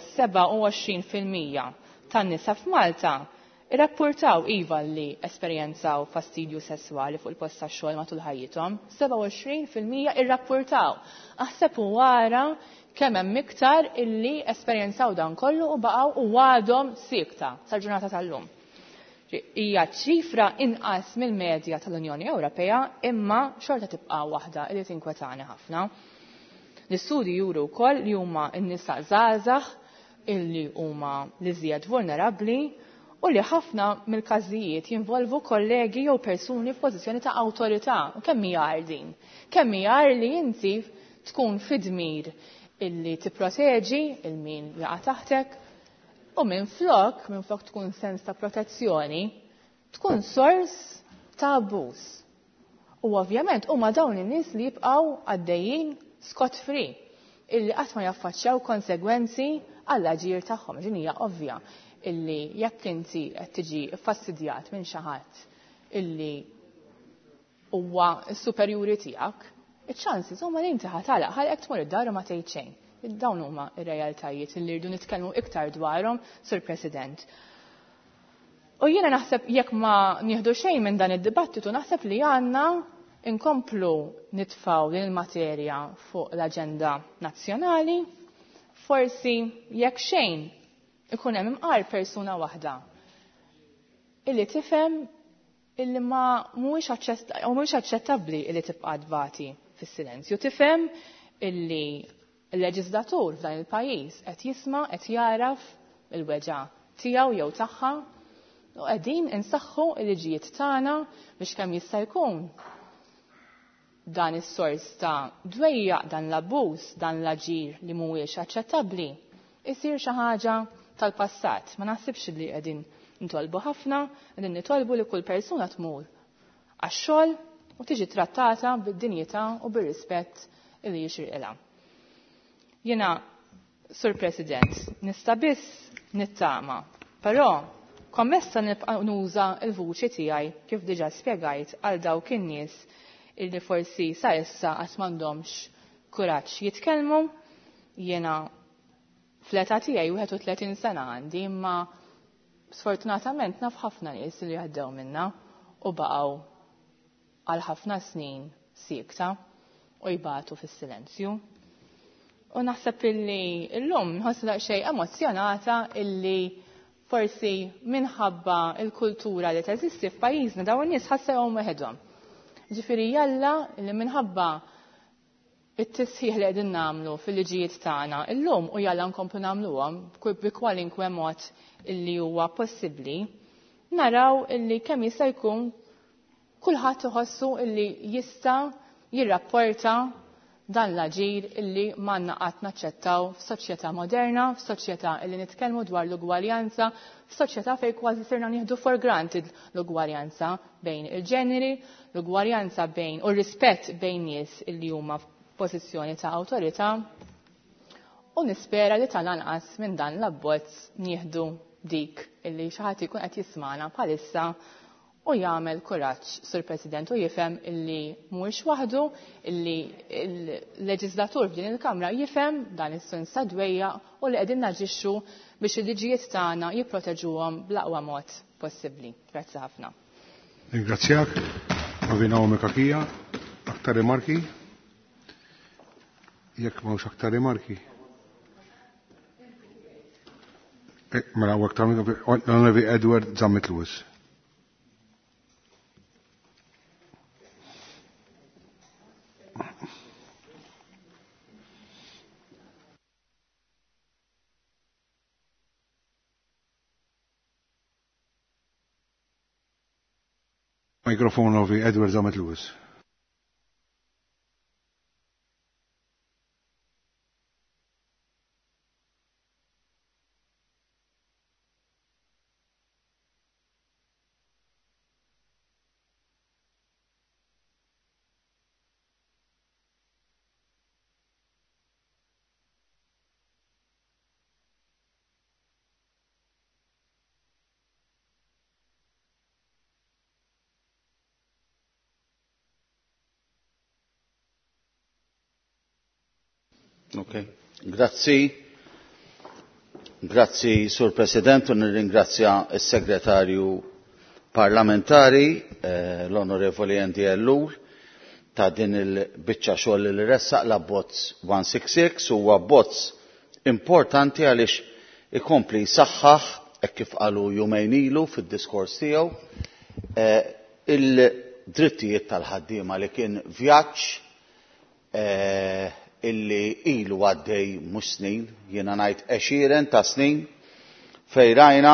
27% tan-nisa f'Malta irrappurtaw iva li esperjenzaw fastidju sesswali fuq il-post tax-xogħol matul ħajjithom. 27% irrappurtaw. Aħseb wara kemm hemm iktar illi esperjenzaw dan kollu u baqgħu u għadhom siekta sal-ġurnata tal-lum. Hija ċifra inqas mill-medja tal-Unjoni Ewropea imma xorta tibqa' waħda li tinkwetani ħafna. L-istudji juru wkoll li huma n-nisa żgħażagħ illi huma l-iżjed vulnerabbli u li ħafna mill-każijiet jinvolvu kollegi jew persuni f'pożizzjoni ta' awtorità. U kemm hija din? Kemm hija li inti tkun fid-dmir illi tipproteġi il-min jaqa' taħtek u minflok tkun sens ta' protezzjoni, tkun sors ta' abbuż. U ovvjament huma dawn in-nies li jibqgħu għaddejjin scot free illi qatt ma jaffaċċjaw konsegwenzi għall-aġir tagħhom. Din hija ovvja illi jekk inti qed tiġi fastidjat minn xi ħadd illi huwa s-superjuri tiegħek, iċ-ċansis huma li inti ħatalaq ħalek tmur id-dar u ma tgħid xejn. Dawn huma r-realtajiet illi rridu nitkellmu iktar dwarhom, Sur President. U jiena naħseb jekk ma nieħdu xejn minn dan id-dibattitu naħseb li għandna inkomplu nitfaw din il-materja fuq l-aġenda nazzjonali, forsi jekk xejn ikun hemm imqar persuna waħda illi tifhem illi ma mhuwiex aċċettabbli illi tibqa' dbati fis-silenzju. Tifhem illi l-leġislatur f'dan il-pajjiż qed jisma' qed jaraf il-weġa' tiegħu jew tagħha u qegħdin insaħħu l-liġijiet tagħna biex kemm jista' jkun dan is-sors ta' dwejja, dan l-abbuż, dan l-aġir li mhuwiex aċċettabbli isir xi ħaġa tal-passat. Ma naħsibx li qegħdin nitolbu ħafna, qegħdin nitolbu li kull persuna tmur għax-xogħol u tiġi trattata bid-dinjità u bir-rispett li jixirqilha. Jiena, Sur President, nista' biss nittama, però kommessa nibqa' nuża l-vuċi tiegħi kif diġà spjegajt għal dawk in-nies illi forsi sa issa qatt m'għandhomx kuraġġ jitkellmu. Jiena fl-età tiegħi 31 sena għandi, imma sfortunatament naf ħafna nies li għaddew minnha u baqgħu għal ħafna snin siekta u jbatu fis-silenzju. U naħseb illi llum nħossu daqsxejn emozjonata illi forsi minħabba l-kultura li teżisti f'pajjiżna dawn in-nies ħassewhom weħedhom. Ġifieri jalla li minħabba it-tisħiħ li qegħdin nagħmlu fil-liġijiet tagħna illum u jalla nkomplu nagħmluhom bi kwalinkwe mod illi huwa possibbli, naraw illi kemm jista' jkun kulħadd iħossu illi jista' jirrapporta dan l-aġir illi m'għandna qatt naċċettaw f'soċjetà moderna, f'soċjetà illi nitkellmu dwar l-ugwaljanza, f'soċjetà fejn kważi sirna nieħdu for granted l-ugwaljanza bejn il-ġeneri, l-ugwaljanza bejn u r-rispett bejn nies illi huma f'pożizzjoni ta' awtorità. U nispera li tal-anqas minn dan l-abbozz nieħdu dik illi xi ħadd ikun qed jismana bħalissa u jagħmel kuraġġ, Sur President, u jifhem illi mhuwiex waħdu, illi l-leġislatur f'din il-Kamra jifhem dan is-sens ta' dwejja u li qegħdin naġixxu biex il-liġijiet tagħna jipproteġuhom bl-aqwa mod possibbli. Grazzi ħafna. Ringrazzjak, Rovina Omekakija, aktar rimarki? Jekk m'hawnx aktar rimarki. Mela aktar l-Onorevoli Edward Zammit Lewis. Mikrofonu fi Edward Zamet Lewis. Okay. Grazzi, Sur President, u nirringrazzja il-Segretarju Parlamentari, l-Onorevoli Andy Ellul, ta' din il-bicċa xogħol li ressaq l-abbozz 166 huwa abbozz importanti għaliex ikompli saħħaħ hekk kif qalu jumejn ilu fid-diskors tiegħu il-drittijiet tal-ħaddiema li kien vjaġġ illi ilu għaddej mhux snin, jiena ngħid 20 ta' snin fejn rajna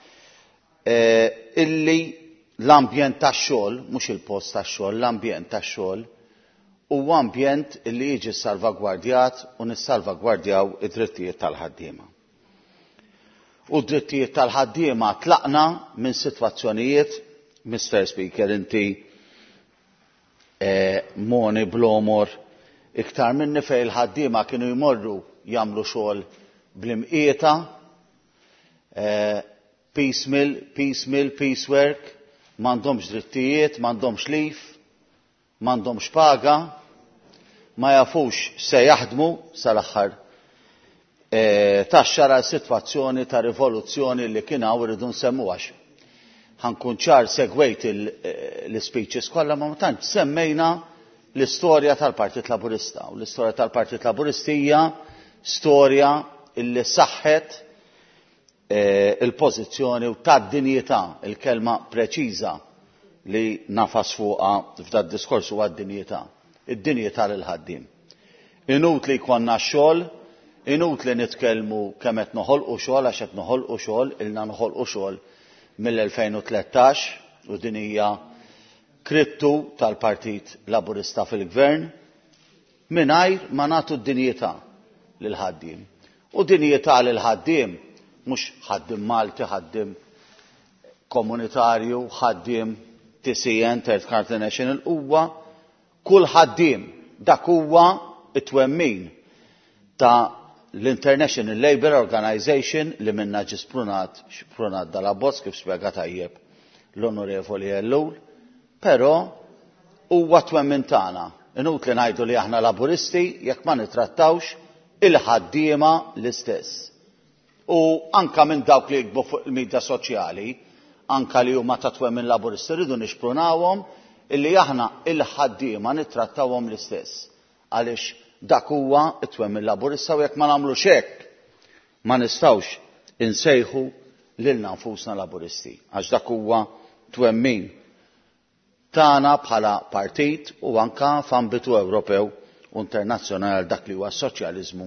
illi l-ambjent tax-xogħol, mhux il-post tax-xogħol, l-ambjent tax-xogħol huwa ambjent illi jiġi salvagwardjat u nissalvagwardjaw id-drittijiet tal-ħaddiema. U d-drittijiet tal-ħaddiema tlaqna minn sitwazzjonijiet, Mr. Speaker, inti moni blomor iktar minni fejn il-ħaddiema kienu jmorru jagħmlu xogħol bl-imqieta, piecework, m'għandhomx drittijiet, m'għandhomx leave, m'għandhomx paga, ma jafux se jaħdmu sal-aħħar taxxara sitwazzjoni ta' rivoluzzjoni li kien hawn irridu nsemmuha. Ħankun ċar segwejt l-speeches kollha ma tantx semmejna l-istorja tal-Partit Laburista. U l-istorja tal-Partit Laburisti hija storja illi saħħet il-pożizzjoni u tad-dinjità, il-kelma preċiża li nafas fuqha f'dan diskors huwa d-dinjità. Id-dinjità lil ħaddiem. Inutli jkollna xogħol, inutli nitkellmu kemm qed noħolqu xogħol għax qed noħolqu xogħol, ilna noħolqu xogħol mill-2013 u din hija krittu tal-Partit Laburista fil-Gvern mingħajr ma nagħtu d-dinjità lil ħaddiem. U dinjità lil ħaddiem mhux ħaddiem Malti, ħaddiem komunitarju, ħaddiem TCN, Third Country National, huwa kull ħaddiem dak huwa it-twemmin ta' l-International Labour Organization li minna ġi sprunat dal-abbozz kif spjega tajjeb l-Onorevoli Ellul, però huwa twemmin tagħna. Inutli ngħidu li aħna laburisti jekk ma nittrattawx il-ħaddiema l-istess. U anka minn dawk li jikbu fuq il-medja soċjali, anka li huma ta' twemmin laburisti rridu nixprunawhom illi aħna il-ħaddiema nittrattawhom l-istess. Għaliex dak huwa it-twemmin laburista u jekk ma nagħmlux hekk ma nistgħux insejħu lilna nfusna laburisti. Għax dak huwa twemmin tagħna bħala partit u anka f'ambitu Ewropew u internazzjonali dak li huwa s-soċjaliżmu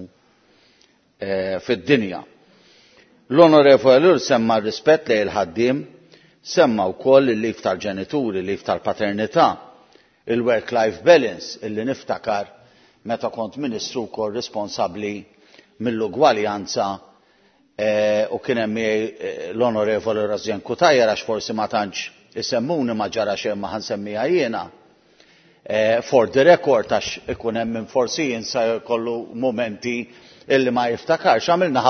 fid-dinja. L-Onorevoli Ellul semma r-rispett lejn il-ħaddiem, semma wkoll il-leave tal-ġenituri, il-leave tal-paternità, il-work-life balance illi niftakar meta kont Ministru wkoll responsabbli mill-ugwaljanza u kien hemm l-Onorevoli Razjan Kutajjar għax forsi ma tantx isemmuni ma ġara xejn ma ħansemmiha jiena. For the record għax ikun hemm min forsi jinsa jkollu momenti illi ma jiftakarx. Għamilna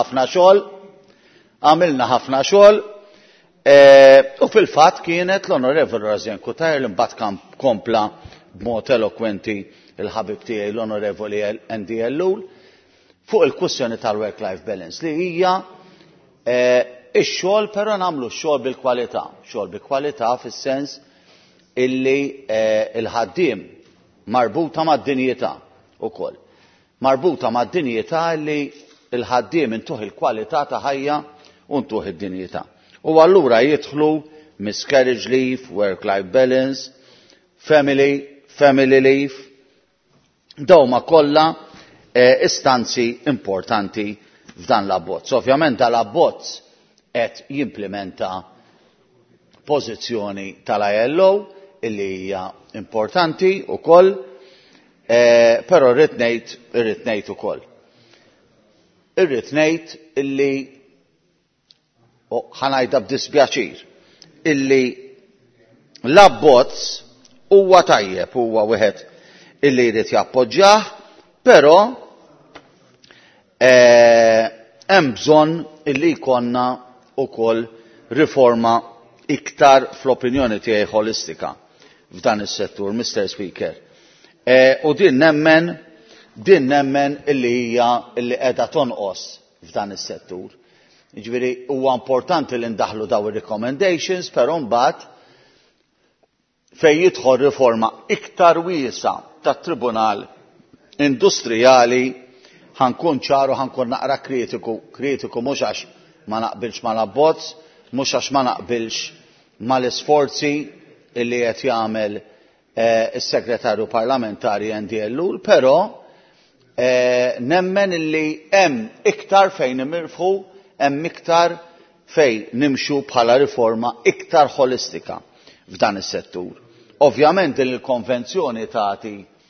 ħafna xogħol u fil-fatt kienet l-Onorevoli Razjan Kutajjar li mbagħad kompla b'mod elokwenti il-ħabib tiegħi l-Onorevoli Andy Ellul fuq il-kwistjoni tal-work-life balance li hija ix-xogħol però nagħmlu x-xogħol bil-kwalità. Xogħol bil-kwalità fis-sens illi il-ħaddiem marbuta mad-dinjità ukoll. Marbuta mad-dinjità li il-ħaddiem intuħ il-kwalità ta' ħajja u ntuħ id-dinjità. U allura jidħlu miscarriage leave, work-life balance, family leave, dawma kollha istanzi importanti f'dan l-abbozz. Ovvjament dal-abbozz qed jimplementa pożizzjoni tal-ILO illi hija importanti wkoll, però rrid ngħid ukoll. Irrid ngħid illi ħanajda b'dispjaċir illi l-abbozz huwa tajjeb, huwa wieħed illi jrid jappoġġjah, però hemm bżonn illi jkollna wkoll riforma iktar fl-opinjoni tiegħi holistika f'dan is-settur, Mr. Speaker. U din nemmen illi hija illi qiegħda tonqos f'dan is-settur. Jiġifieri huwa importanti li ndaħlu daw ir-recommendations, però mbagħad fejn jidħol riforma iktar wiesa tat-Tribunal Industrijali ħankun ċaru, ħankun naqra kritiku mhux għax ma naqbilx mal-abbozz, mhux għax ma naqbilx mal-isforzi illi qed jagħmel is-Segretarju Parlamentari NDLU, però nemmen illi hemm iktar fejn imirfħu, hemm iktar fejn nimxu bħala riforma iktar holistika f'dan is-settur. Ovvjament din il-konvenzjoni tagħti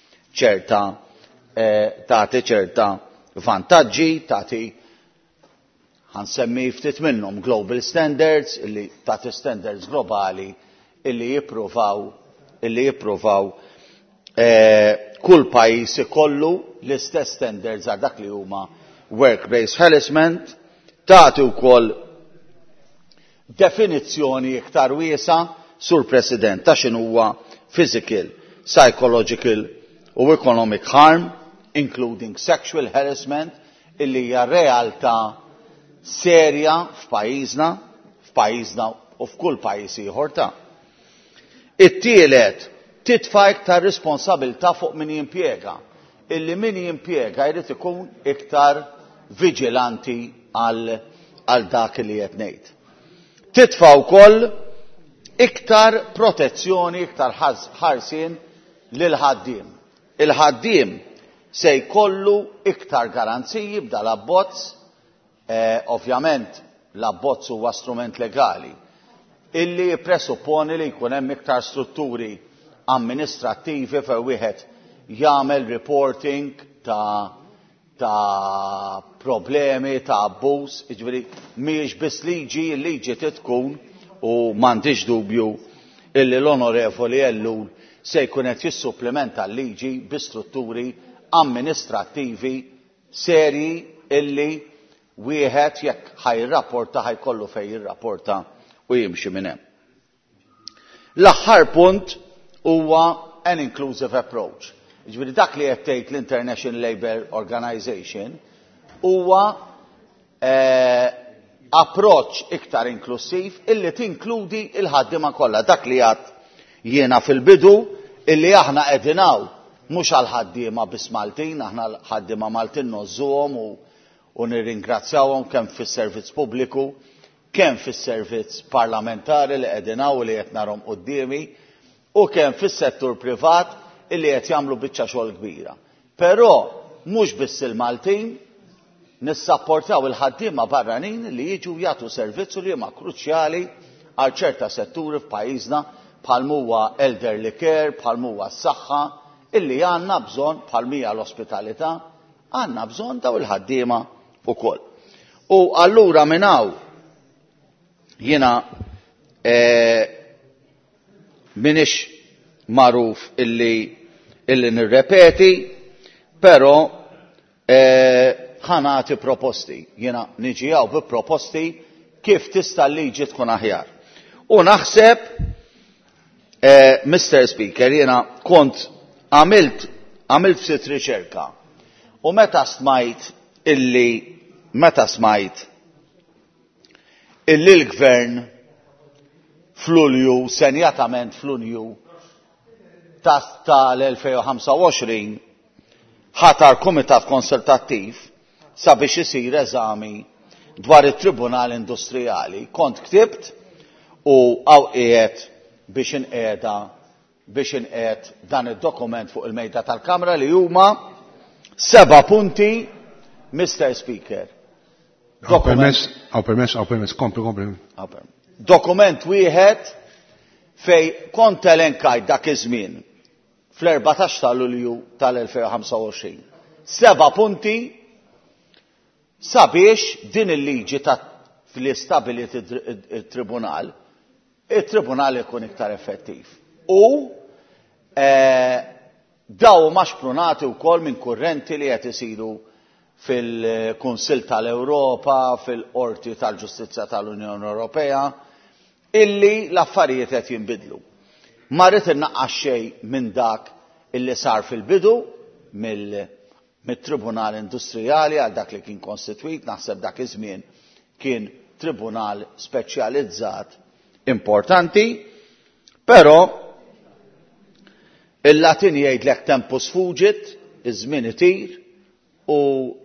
ċerta vantaġġi, tagħti ħansemmi ftit minnhom global standards, illi tagħti standards globali illi jippruvaw kull pajjiż ikollu l-istess standards għal dak li huma work-based harassment, tagħti wkoll definizzjoni iktar wiesa, Sur President, ta' x'inhu huwa physical, psychological u economic harm, including sexual harassment, illi hija realtà serja f'pajjiżna u f'kull pajjiż ieħor ta'. It-tielet titfa' iktar responsabilità fuq min jimpjega, illi min jimpjega jrid ikun iktar vigilanti għal dak li qed ngħid. Titfa' wkoll iktar protezzjoni, iktar ħarsien lil ħaddiem. Il-ħaddiem se jkollu iktar garanziji b'dal abbozz, ovvjament l-abbozz huwa strument legali illi jippresupponi li jkun hemm iktar strutturi amministrattivi fejn wieħed jagħmel reporting ta' problemi, ta' abbuż, jiġifieri mhijiex biss liġi tkun u m'għandix dubju illi l-Onorevoli Ellul se jkun qed jissupplementa l-liġi bi strutturi amministrattivi serji illi wieħed jekk ħajrapporta ħajkollu fejn jirrapporta u jimxi minn hemm. L-aħħar punt huwa an inclusive approach. Jiġifieri dak li qed tgħid l-International Labour Organization huwa approach iktar inklusiv illi tinkludi il-ħaddiema kollha. Dak li għad jiena fil-bidu illi aħna qegħdinaw mhux għal ħaddiema biss Maltin, aħna ħaddiema Maltin nożżuhom u nirringrazzjawhom kemm fis-servizz pubbliku, kemm fis-servizz parlamentari li qegħdinaw li qed narhom qudiemi u kemm fis-settur privat illi qed jagħmlu biċċa xogħol kbira. Però mhux biss il-Maltin nissapportaw il-ħaddiema barranin li jiġu jagħtu servizzu li huma kruċjali għal ċerta setturi f'pajjiżna bħal huwa elderly care, bħal huwa s-saħħa, illi għandna bżonn bħal mija l-ospitalità, għandna bżonn daw il-ħaddiema ukoll. U allura minn hawn jiena minix magħruf illi nirrepeti, però ħanati proposti. Jiena niġi hawn bi proposti kif tista' l-liġi tkun aħjar. U naħseb, Mr. Speaker, jiena kont għamilt ftit riċerka u meta smajt illi l-gvern f'Lulju, senjatament f'Lulju tal-2025 ħatar kumitat konsultattiv sabiex isir eżami dwar it-Tribunal Industrijali. Kont ktibt u għaw qiegħed biex inqed dan id-dokument fuq il-mejda tal-Kamra li huma 7 punti, Mr. Speaker. Għaw permess, kompli. Dokument wieħed fej kont elenkajt dak iż-żmien fl-14 ta' Lulju tal-2025. 7 punti sabiex din il-liġi fl-istabilit il-tribunal ikun iktar effettiv. U daw maxprunati wkoll minn kurrenti li qed isiru fil-Kunsill tal-Ewropa, fil-Qorti tal-Ġustizzja tal-Unjoni Ewropea, illi l-affarijiet qed jinbidlu. Ma rrid innaqqas xejn minn dak illi sar fil-bidu mit-Tribunal Industrijali għal dak li kien konstitwit, naħseb dak iż-żmien kien tribunal speċjalizzat importanti, però il-Latin jgħidlek tempus fugit, iż-żmien itir u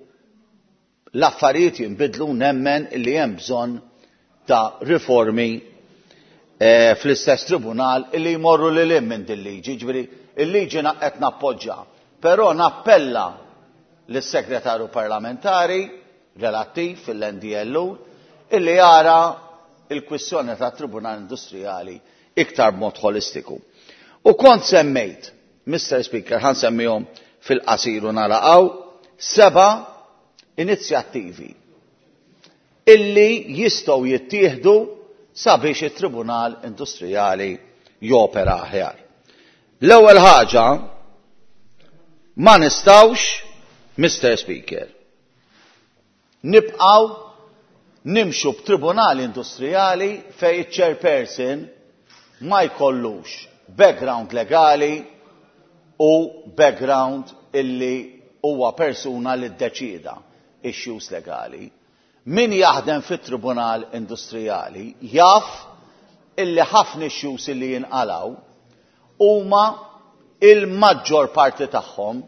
l-affarijiet jinbidlu nemmen illi hemm bżonn ta' riformi fl-istess tribunal illi jmorru lil hemm minn din liġi. Ġifieri il-liġi qed nappoġġja, però nappella lis-segretarju parlamentari relattiv fil-NDLU illi jara il-kwistjoni ta' tribunal industrijali iktar b'mod holistiku. U kont semmejt, Mr. Speaker, ħan semmihom fil-qasir u naraqgħu 7 inizjattivi illi jistgħu jittieħdu sabiex it-Tribunal Industrijali jopera aħjar. L-ewwel ħaġa ma nistgħux, Mr. Speaker, nibqgħu nimxu b'Tribunal Industrijali fejn iċ-chairperson ma jkollux background legali u background illi huwa persuna li ddeċida issues legali. Min jaħdem fit-Tribunal Industrijali jaf illi ħafna issues illi jinqalaw huma il-maġġor parti tagħhom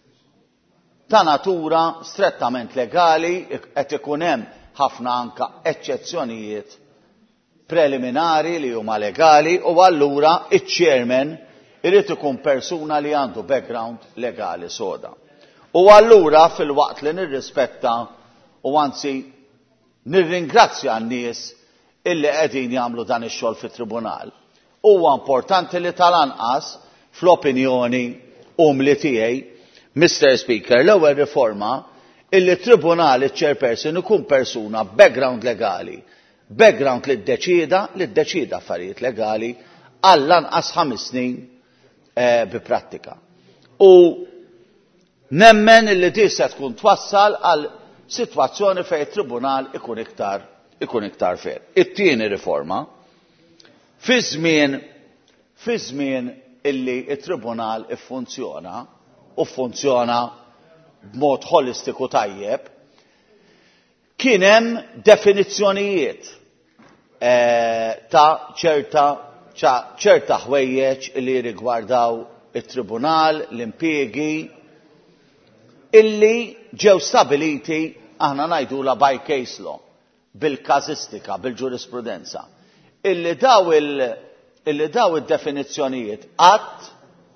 ta' natura strettament legali, qed ikun hemm ħafna anka eċċezzjonijiet preliminari li huma legali u allura iċ-chairman irid ikun persuna li għandu background legali soda. U allura fil-waqt li nirrispetta u anzi nirringrazzja n-nies illi qegħdin jagħmlu dan ix-xogħol fit-tribunal. Huwa importanti li tal-anqas fl-opinjoni umli tiegħi, Mr. Speaker, l-ewwel riforma illi tribunal iċ-chairperson ikun persuna background legali, background li ddeċida affarijiet legali għall-anqas 5 snin bi prattika. U nemmen illi di se tkun twassal għal sitwazzjoni fejn it-tribunal ikun iktar fer. It-tieni riforma fi żmien illi it-tribunal iffunzjona u funzjona b'mod holistiku tajjeb, kien hemm definizzjonijiet ta' ċerta ħwejjeġ li rigwardaw it-tribunal, l-impjiegi, illi ġew stabiliti aħna ngħidula by case law, bil-kazistika, bil-ġurisprudenza, illi daw id-definizzjonijiet qatt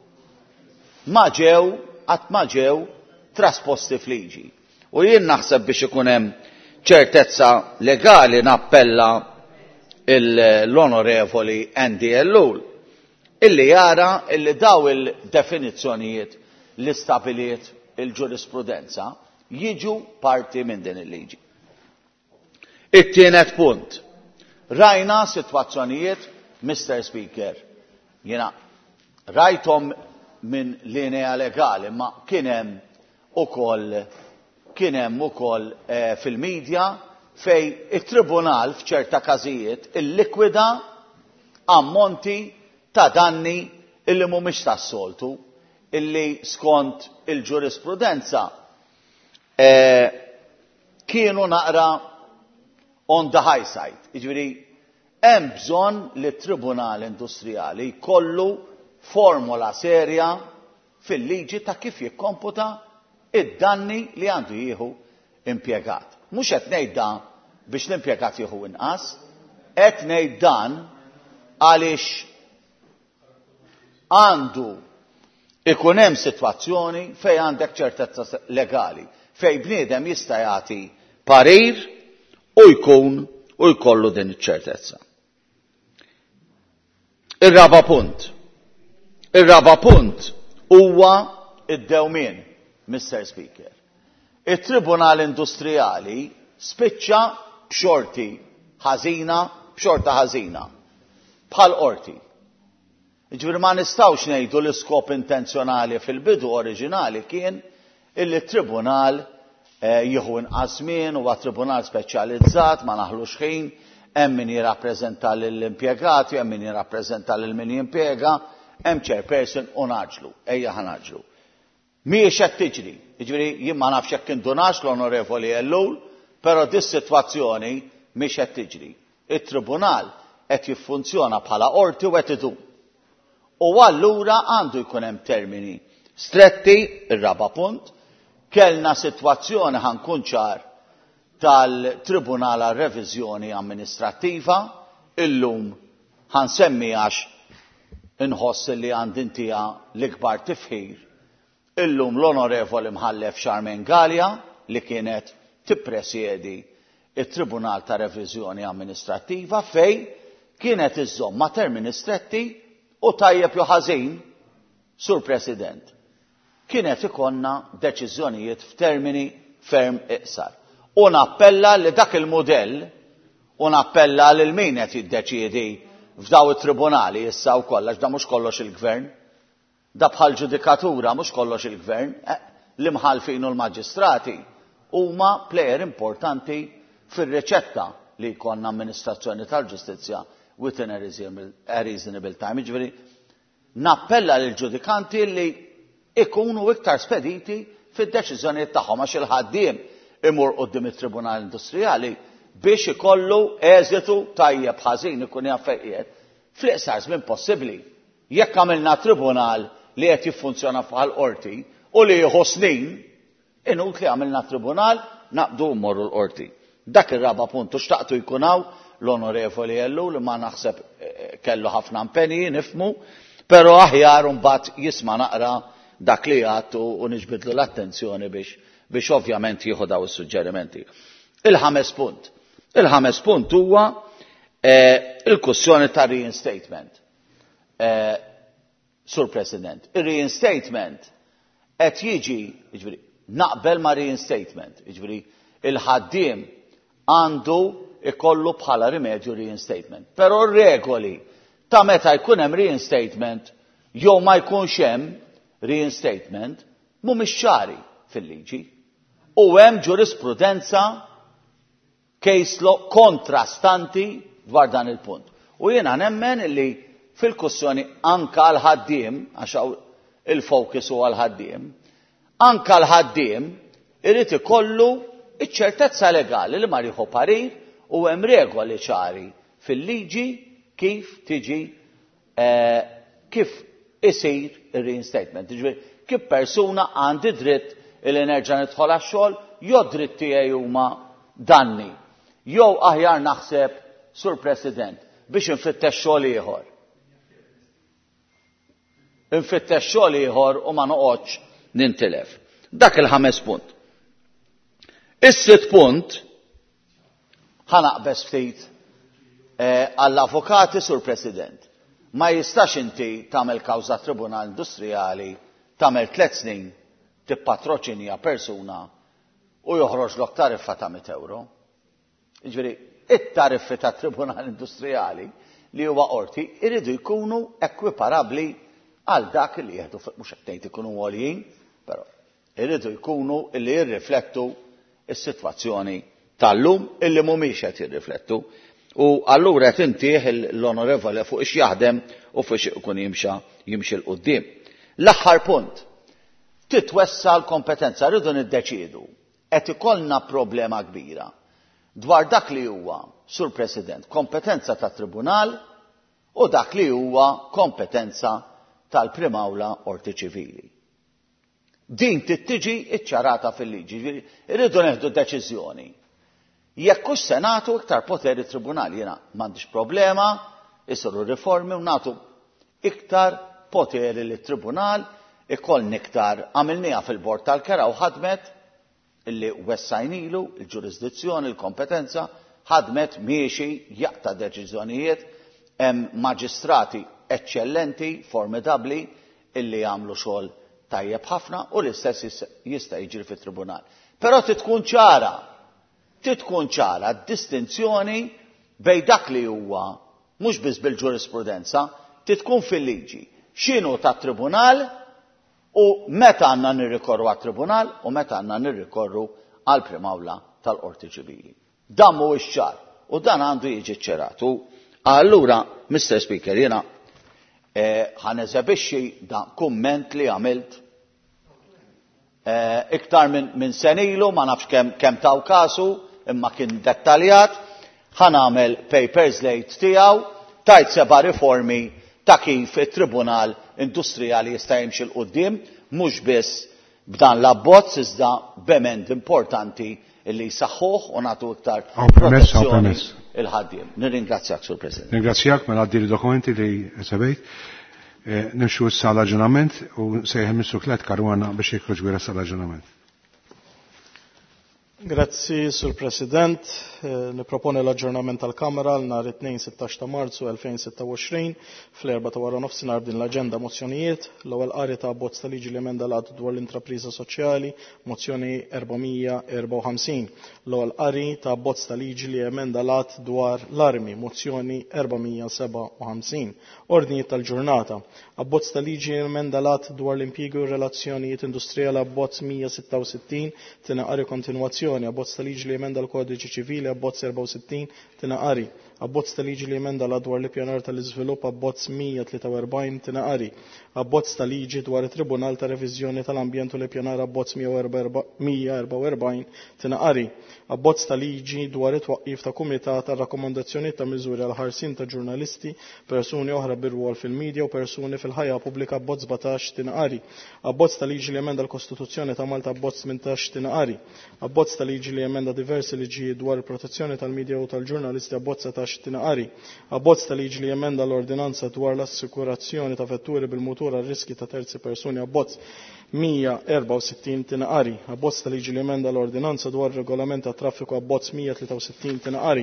ma ġew trasposti fliġi. U jien naħseb biex ikun hemm ċertezza legali nappella l-onorevoli NDLU illi jara illi daw il-definizzjonijiet li stabiliet il-ġurisprudenza jiġu parti minn din il-liġi. It-tienet punt. Rajna sitwazzjonijiet, Mr. Speaker, jiena rajthom minn linea legali, ma kien hemm ukoll fil-medja fej it-tribunal f'ċerta każijiet illikwida ammonti ta' danni illi mhumiex tas-soltu, illi skont il-ġurisprudenza kienu naqra on the high side. Jiġifieri hemm bżonn li t-Tribunal Industrijali jkollu formola serja fil-liġi ta' kif jikkomputa id-danni li għandu jieħu impjegat. Mhux qed ngħid dan biex l-impjegat jieħu inqas, qed ngħid dan għaliex għandu ikun hemm sitwazzjoni fejn għandek ċertezza legali, fejn bniedem jista' jagħti parir u jkollu din iċ-ċertezza. Ir-raba punt. Ir-raba punt huwa id-dewmien, Mr. Speaker. Il-Tribunal Industrijali spiċċa b'xorta ħażina bħal qorti. Ġifieri ma nistgħux ngħidu l-iskop intenzjonali fil-bidu oriġinali kien illi tribunal jieħu inqas żmien huwa tribunal speċjalizzat ma naħlux ħin, hemm min jirrappreżenta lill-impjegati, hemm min jirrappreżenta lil min jimpjega, hemm chairperson u naġlu, ejja ħanaġlu. Mhijiex qed tiġri. Jiġifieri jien ma nafx jekk indunax l-Onorevoli Ellul, però dis-sitwazzjoni mhix qed tiġri. it-tribunal qed jiffunzjona bħala qorti u qed idum. U allura għandu jkun hemm termini stretti, ir-raba punt, kellna sitwazzjoni ħankun ċar tal-Tribunal għal Reviżjoni Amministrattiva, illum ħansemmi għax inħoss li għandintija l-ikbar tifħir. Illum l-Onorevoli Mħallef Charmaine Gallia li kienet tippresjedi it-Tribunal ta' Reviżjoni Amministrattiva fej kienet iżomm ma' termini stretti u tajjeb jew ħażin, Sur President. Kienet ikonna deċiżjonijiet f'termini ferm iqsar. U nappella li dak il-modell u nappella lil min qed jiddeċiedi f'daw it-tribunali issa wkoll għax da mhux kollox il-gvern. Da bħal ġudikatura mhux kollox il-gvern, l-imħalfin u l-maġistrati huma plejer importanti fir-riċetta li jkollna amministrazzjoni tal-ġustizzja within a reasonable time. Ġifieri nappella lil ġudikanti li ikunu iktar spediti fid-deċiżjonijiet tagħhom għax il-ħaddiem imur qudiem it-Tribunal Industrijali biex ikollu eżitu tajjeb ħażin ikun jaffejqiet fl-iqsar żmien possibbli. Jekk għamilna tribunal li qed jiffunzjona bħal qorti u li jieħu snin, inut li għamilna tribunal naqbdu mmorru l-qorti. Dak ir-raba punt u xtaqtu jkun hawn l-Onorevoli Ellu li ma naħseb kellu ħafna impenji nifmu, però aħjar mbagħad jisma' naqra dak li għattu u niġbidlu l-attenzjoni biex ovvjament jieħu daw is-suġġerimenti. Il-ħames punt. Il-ħames punt huwa il-kussjoni ta' reinstatement. Sur President, il-reinstatement qed jiġi, jiġifieri naqbel ma' reinstatement, jiġifieri il-ħaddiem għandu ikollu bħala rimedju reinstatement. Però r-regoli ta' meta jkun hemm reinstatement jew ma jkunx hemm reinstatement mhumiex ċari fil-liġi. U hemm ġurisprudenza case law kontrastanti dwar dan il-punt. U jiena nemmen li fil-kussjoni anka l-ħaddiem, għax il-fokus huwa l-ħaddiem, anka l-ħaddiem irid ikollu iċ-ċertezza legali li ma jieħu parir u hemm regoli ċari fil-liġi kif tiġi kif isir ir-reinstatement. Kif persuna għandi dritt li nerġa' nidħol għax-xogħol jew dritt tiegħi huma danni. Jew aħjar naħseb, Sur President, biex infittex xogħol ieħor. Infittex xogħol ieħor u ma noqgħodx nintilef. Dak il-ħames punt. Is-sitt punt ħanaqbes ftit għall-avukati, Sur President. Ma jistax inti tagħmel kawża Tribunal Industrijali tagħmel 3 snin tippatroċinja persuna u joħroġ l tariffa ta' €100. Jiġifieri it-tariffi ta' Tribunal Industrijali li huwa qorti jridu jkunu ekwiparabli għal dak li jieħdu mhux qed ngħid ikunu għoljin, però jridu jkunu li jirriflettu s-sitwazzjoni tal-lum illi mhumiex qed jirriflettu. U allura qed intih l-Onorevoli fuq ix jaħdem u fuq ikun jimxi l qudiem. L-aħħar punt. Titwessa l-kompetenza, rridu niddeċiedu. Qed ikollna problema kbira dwar dak li huwa, Sur President, kompetenza tat tribunal u dak li huwa kompetenza tal-Prim Awla Qorti Ċivili. Din tittiġi iċċarata fil-liġi, irridu neħdu deċiżjoni. Jekk hux se nagħtu iktar poteri tribunali, jiena m'għandix problema, isiru riformi u nagħtu iktar poteri lit tribunal, ikollni iktar għamilniha fil-bord tal-kera u ħadmet illi wessajnilu il-ġurisdizzjoni, il-kompetenza, ħadmet miexi jaqta' deċiżjonijiet, hemm maġistrati eċċellenti, formidabbli, illi jagħmlu xogħol tajjeb ħafna u l-istess jista' jiġri fit-tribunal. Però tkun ċara d-distinzjoni bejn dak li huwa mhux biss bil-ġurisprudenza, tkun fil-liġi x'inhu tat-tribunal u meta għandna nirrikorru għat-tribunal u meta għandna nirrikorru għal primawla tal-qorti ċivili. Dan mhuwiex ċar u dan għandu jiġi ċċeratu. Allura, Mr. Speaker, jiena ħaneżebixxi dan kumment li għamilt iktar minn senilu, ma nafx kemm taw kasu, imma kien dettaljat, ħanamel papers late tiegħu, tajt 7 riformi ta' kif it-Tribunal Industrijali jista' jimxi l qudiem mhux biss b'dan l-abbozz iżda b'emend importanti illi jsaħħuh u nagħtu iktar protezzjoni il-ħaddiem. Nirringrazzjak, Sur President. Ringrazzjak mela għaddi dokumenti li sebejt. Nimxu issa l-aġġornament u sejħel Mr. Klet Karwana biex jikroġ gwera sal-aġġornament. Grazzi, Sur President. Niproponi l-aġġornament tal-Kamra l-nhar 2-16 ta' Marzu 2026 fl-4 ta' wara nofsinhar din l-aġenda mozzjonijiet. L-ewwel qari ta' abbozz ta' liġi li emenda l-att dwar l-intrapriża soċjali, mozzjoni 454. L-ewwel qari ta' abbozz ta' liġi li emenda l-att dwar l-armi, mozzjoni 457. Ordnijiet tal-ġurnata. Abbozz ta' liġi emenda l-att dwar l-impjiegu u relazzjonijiet industrijali abbozz 166 tinaqari kontinwazzjoni. Abbozz ta' liġi li emenda l-Kodiċi Ċivili abbozz 64 tinaqari. Abbozz ta' liġi li emenda dwar l-ippjanar tal-iżvilupp abbozz 143 tinaqari. Abbozz ta' liġi dwar it-Tribunal ta' Reviżjoni tal-Ambjent u l-ippjanar abbozz 144 tinaqari. Abbozz ta' liġi dwar it-twaqqif ta' kumitat ta' rakkomandazzjoni ta' miżuri għal ħarsin ta' ġurnalisti, persuni oħra bir-rwol fil-medja u persuni fil-ħajja pubblika abbozz 17 tinaqari. Abbozz ta' liġi li emenda l-Kostituzzjoni ta' Malta abbozz 18 tinaqari. Abbozz ta' liġi li emenda diversi liġi dwar il-protezzjoni tal-medja u tal-ġurnalisti abbozz 17 tinaqari. Abbozz ta' liġi li emenda l-ordinanza dwar l-assikurazzjoni ta' vetturi bil-mutur għal riski ta' terzi persuni abbozz 164 tinaqari. Abbozz ta' liġi li emenda l-ordinanza dwar regolament ta' traffiku abbozz 163 tinaqari.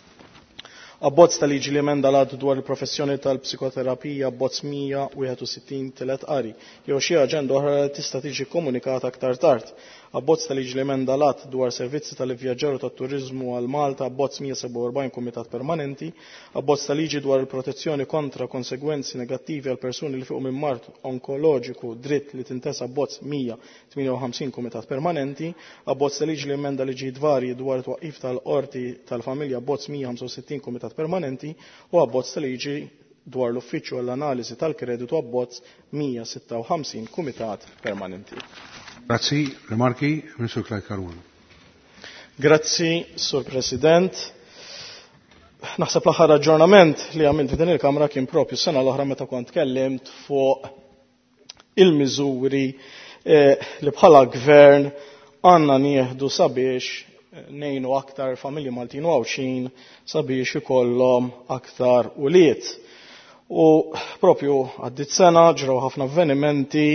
Abbozz ta' liġi li emenda l-għad dwar il-professjoni tal-psikoterapija abbozz 161 tinaqari. Jew xi aġenda oħra tista' tiġi komunikata aktar tard. Abbozz ta' liġi li emenda l-att dwar servizzi tal-ivvjaġġar u tat-turiżmu għal Malta abbozz 147 kumitat permanenti. Abbozz ta' liġi dwar il-protezzjoni kontra konsegwenzi negattivi għal persuni li fuq minn mart onkoloġiku dritt li tintesa abbozz 158 kumitat permanenti. Abbozz ta' liġi li emenda liġi dvarji dwar it-twaqqif tal-qorti tal-familja abbozz 165 kumitat permanenti u abbozz ta' liġi dwar l-uffiċċju għall-analiżi tal-kreditu abbozz 156 kumitat permanenti. Grazzi, rimarki, Mr. Klet Karwana. Grazzi, Sur President. Naħseb l-aħħar aġġornament li għamilt din il-Kamra kien propju sena l-oħra meta kont tkellimt fuq il-miżuri li bħala gvern għandna nieħdu sabiex nejnu aktar familji Maltin u għawxin sabiex ikollhom aktar uliet. U propju għaddit sena ġraw ħafna avvenimenti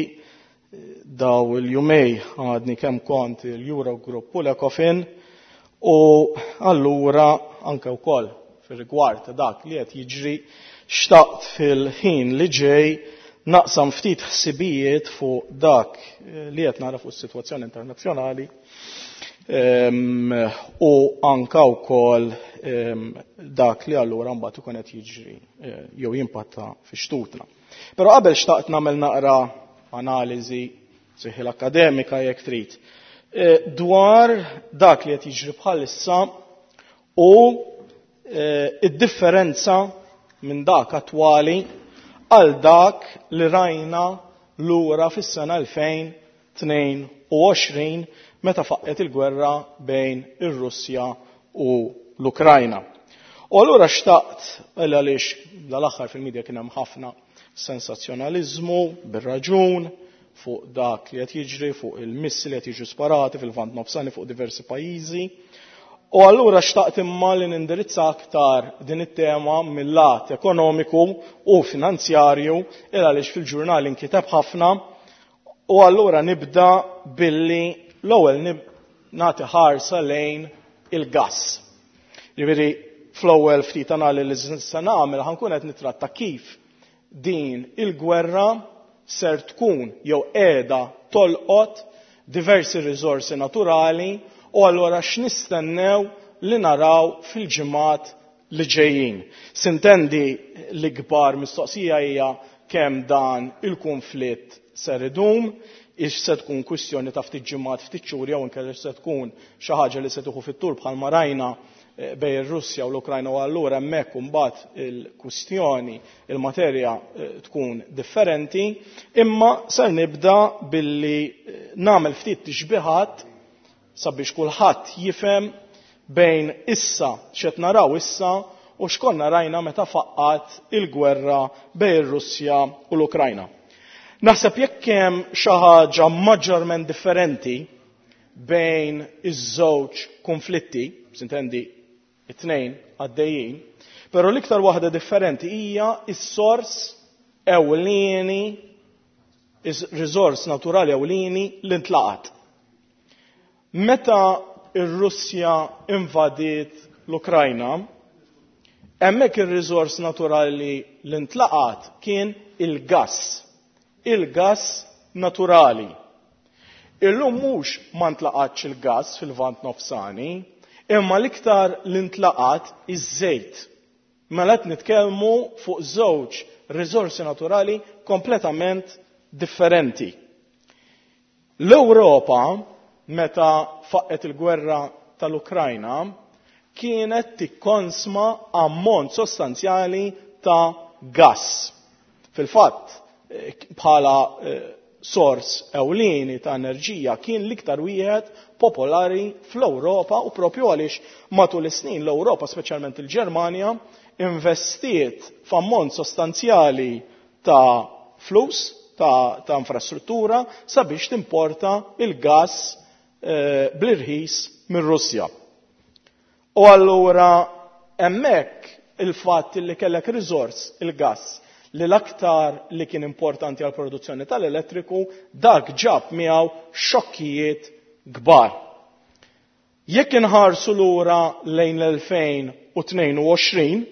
daw il-jumej għadni kemm kont il-Eurogroup u l-Ecofin u allura anke wkoll fir-rigward ta' dak li qed jiġri xtaqt fil-ħin li ġej naqsam ftit ħsibijiet fuq dak li qed nara fuq is-sitwazzjoni internazzjonali u anke wkoll dak li allura mbagħad ikun qed jiġri jew jimpatta fix-xtutna. Però qabel xtaqt nagħmel naqra analiżi seħħel akademika jekk trid dwar dak li qed jiġri bħalissa u id-differenza minn dak attwali għal dak li rajna lura fis-sena 2022 meta faqqet il-gwerra bejn ir-Russja u l-Ukrajna. U allura xtaqt għaliex l-aħħar fil-medja kien hemm ħafna sensazzjonaliżmu bir-raġun fuq dak li qed jiġri fuq il-missi li qed jiġu sparati fil-Lvant Nofsani fuq diversi pajjiżi. U allura xtaqt imma li nindirizza aktar din it-tema mill-lat ekonomiku u finanzjarju għaliex fil-ġurnal inkiteb ħafna u allura nibda billi l-ewwel nagħti ħarsa lejn il-gass. Jiġifieri fl-ewwel ftit analiżi se nagħmel ħankun qed nitratta kif din il-gwerra ser tkun jew qiegħda tolqot diversi riżorsi naturali u allura x'nistennew li naraw fil-ġimgħat li ġejjin. Sintendi l-ikbar mistoqsija hija kemm dan il-konflitt ser idum, ix se tkun kwistjoni ta' ftit ġimgħat, ftit xhur jew inkella se tkun xi ħaġa li se tieħu fit-tul bħalma rajna bejn ir-Russja u l-Ukrajna u allura hemmhekk imbagħad il-kwistjoni, il-materja tkun differenti, imma ser nibda billi nagħmel ftit tixbiħat sabiex kulħadd jifhem bejn issa x'qed naraw issa u x'konna rajna meta faqqat il-gwerra bejn ir-Russja u l-Ukrajna. Naħseb jekk hemm xi ħaġa maġġorment differenti bejn iż-żewġ konflitti, s'intendi it-tnejn għaddejjin, però l-iktar waħda differenti hija s-sors ewlieni, is-riżors naturali ewlieni li ntlaqat. Meta ir-Russja invadiet l-Ukrajna, hemmhekk ir-riżors naturali li ntlaqat kien il-gass naturali. Illum mhux ma ntlaqatx il-gass fil-Lvant Nofsani, imma l-iktar li ntlaqat iż-żejt. Mela qed nitkellmu fuq żewġ riżorsi naturali kompletament differenti. L-Ewropa meta faqqet il-gwerra tal-Ukrajna kienet tikkonsma ammont sostanzjali ta' gass. Fil-fatt bħala sors ewlieni ta' enerġija kien l-iktar wieħed popolari fl-Ewropa u propju għaliex matul is-snin l-Ewropa, speċjalment il-Ġermanja, investiet f'ammont sostanzjali ta' flus, ta' infrastruttura sabiex timporta il-gass bl-irħis mir-Russja. U allura hemmhekk il-fatt li kellek riżors il-gass li l-aktar li kien importanti għal produzzjoni tal-elettriku dak ġab miegħu xokkijiet kbar. Jekk inħarsu lura lejn l-2022,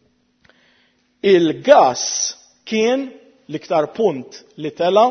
il-gass kien l-iktar punt li tela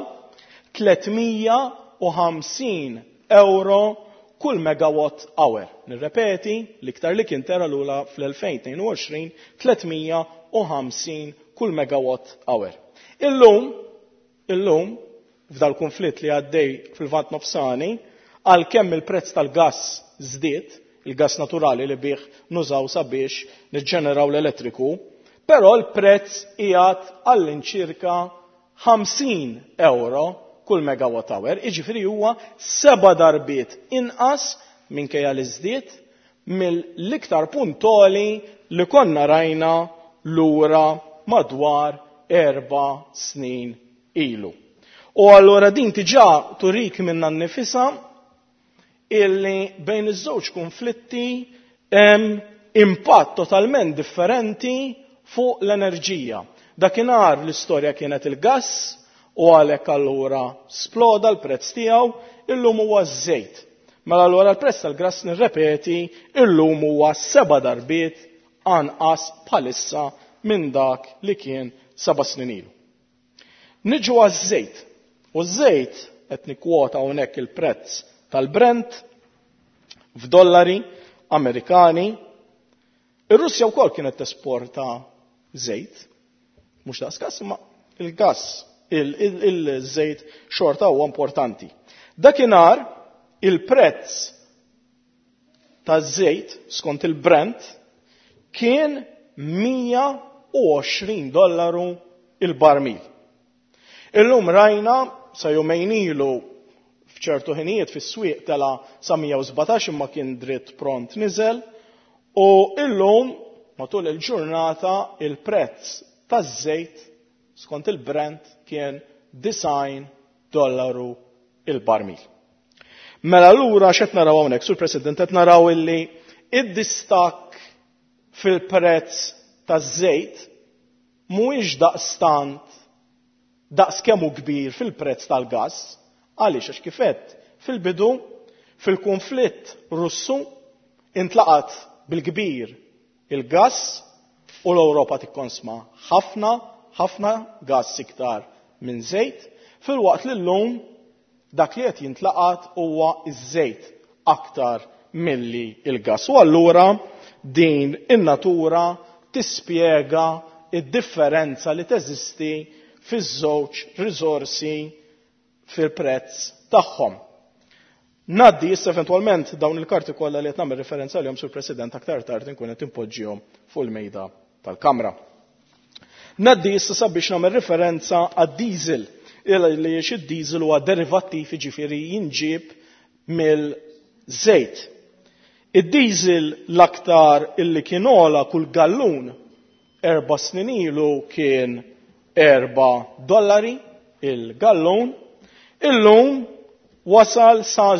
350 euro kull megawatt hour. Nirrepeti, l-iktar li kien tela lura fl-2022 350 kull megawatt hour. Illum, f'dal konflitt li għaddej fil-Lvant Nofsani, għalkemm il-prezz tal-gass żdied, il-gass naturali li bih nużaw sabiex niġġeneraw l-elettriku, però l-prezz qiegħed għall-inċirka 50 euro kull megawatt hour, jiġifieri huwa 7 darbiet inqas minkejja li żdied mill-iktar puntoli li konna rajna lura madwar 4 snin ilu. U allura din tiġa turik minna nnifisha illi bejn iż-żewġ konflitti hemm impatt totalment differenti fuq l-enerġija. Dakinhar l-istorja kienet il-gass u għalhekk allura sploda l-prezz tiegħu, illum huwa ż-żejt. Mela allura l-prezz tal-gass nirrepeti, illum huwa 7 darbiet anqas bħalissa minn dak li kien 7 snin ilu. Niġu għaż-żejt. U ż-żejt qed nikkwota hawnhekk il-prezz tal-Brent f'dollari Amerikani. Ir-Russja wkoll kienet tesporta żejt, mhux daqskas imma il-gass, il-żejt xorta huwa importanti. Dakinhar il-prezz taż-żejt skont il-Brent kien $120 il-barmil. Illum rajna sa jumejn ilu f'ċertu ħinijiet fis-swieq tela sa 117 imma kien dritt pront niżel u illum matul il-ġurnata il-prezz taż-żejt skont il-Brent kien $90 il-barmil. Mela lura x'qed naraw hawnhekk, Sur President, qed naraw illi id-distakk fil-prezz taż-żejt mhuwiex daqs kemm hu kbir fil-prezz tal-gass, għaliex għax kif għedt fil-bidu fil-konflitt Russu intlaqat bil-kbir il-gass u l-Ewropa tikkonsma ħafna ħafna gass iktar minn żejt, fil-waqt li llum dak li qed jintlaqat huwa iż-żejt aktar milli il-gass. U allura din in-natura tispjega id-differenza li teżisti fiż-żewġ riżorsi fil-prezz tagħhom. Naddi issa eventwalment dawn il-karti kollha li qed nagħmel referenza għalihom sur President aktar tard inkun qed impoġġihom fuq il-mejda tal-Kamra. Naddi issa sabiex nagħmel referenza għad-diesel li id-diesel huwa derivattiv jiġifieri jinġib mill-żejt. Id-diesel l-aktar illi kien ola kull gallun 4 snin ilu kien $4 il-gallun, illum wasal sa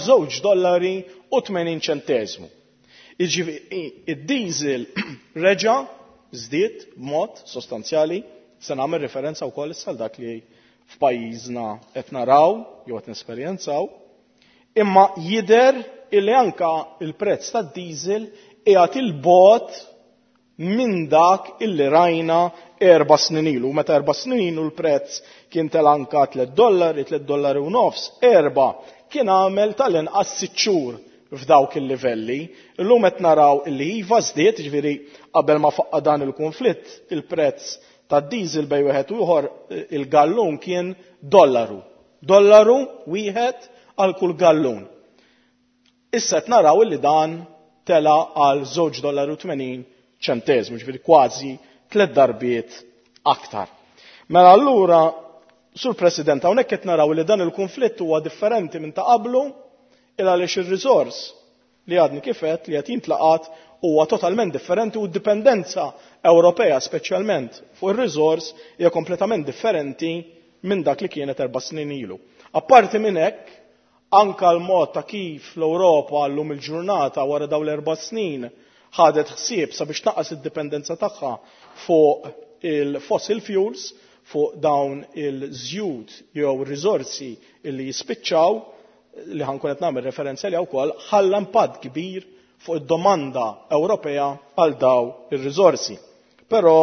$2.80. Id-diesel reġa' żdied b'mod sostanzjali, se nagħmel referenza wkoll issa dak li f'pajjiżna qed naraw jew qed nesperjenzaw, imma jidher illi anka il-prezz tad-diesel qiegħed il-bogħod minn dak illi rajna 4 snin ilu. Meta 4 snin ilu l-prezz kien anka $3, $3.50, 4 kien għamel tal-inqas 6 xhur f'dawk il-livelli. Illum qed naraw illi iva żdied, jiġifieri qabel ma faqqa dan il-konflitt il-prezz tad-diesel bej wieħed u ieħor il-gallun kien $1 wieħed għal kull gallun. Issa qed naraw illi dan tela għal $2.80, ġifieri kważi 3 darbiet aktar. Mela allura, Sur President, hawnhekk qed naraw li dan il-konflitt huwa differenti minn ta' qablu il għaliex ir-riżors li għadni kif qed li qed jintlaqat huwa totalment differenti u d-dipendenza Ewropea speċjalment fuq ir-riżors hija kompletament differenti minn dak li kienet 4 snin ilu. Apparti minn hekk, anke l-mod ta' kif l-Ewropa llum il-ġurnata wara dawn l-4 snin ħadet ħsieb sabiex tnaqqas id-dipendenza tagħha fuq il-fossil fuels, fuq dawn il-żjud jew riżorsi li jispiċċaw li ħankun qed nagħmel referenza li wkoll ħalla impatt kbir fuq id-domanda Ewropea għal daw ir-riżorsi. Però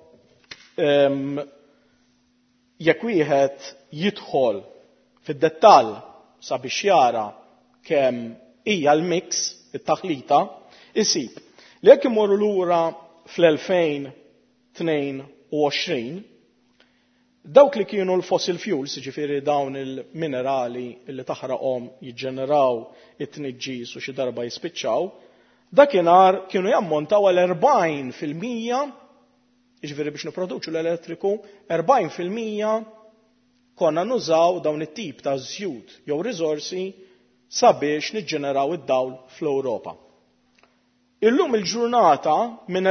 jekk wieħed jidħol fid-dettall sabiex jara kemm hija l-mix it-taħlita, isib li jekk imorru lura fl-2022 dawk li kienu l-fossil fuels, ġifieri dawn il-minerali li taħraqhom jiġġeneraw it-tniġġis u xi darba jispiċċaw, dakinhar kienu jammontaw għal 40%, ġifieri biex nipproduċu l-elettriku, 40% konna nużaw dawn it-tip ta' żjud jew riżorsi sabiex niġġeneraw id-dawl fl-Ewropa. Illum il-ġurnata minn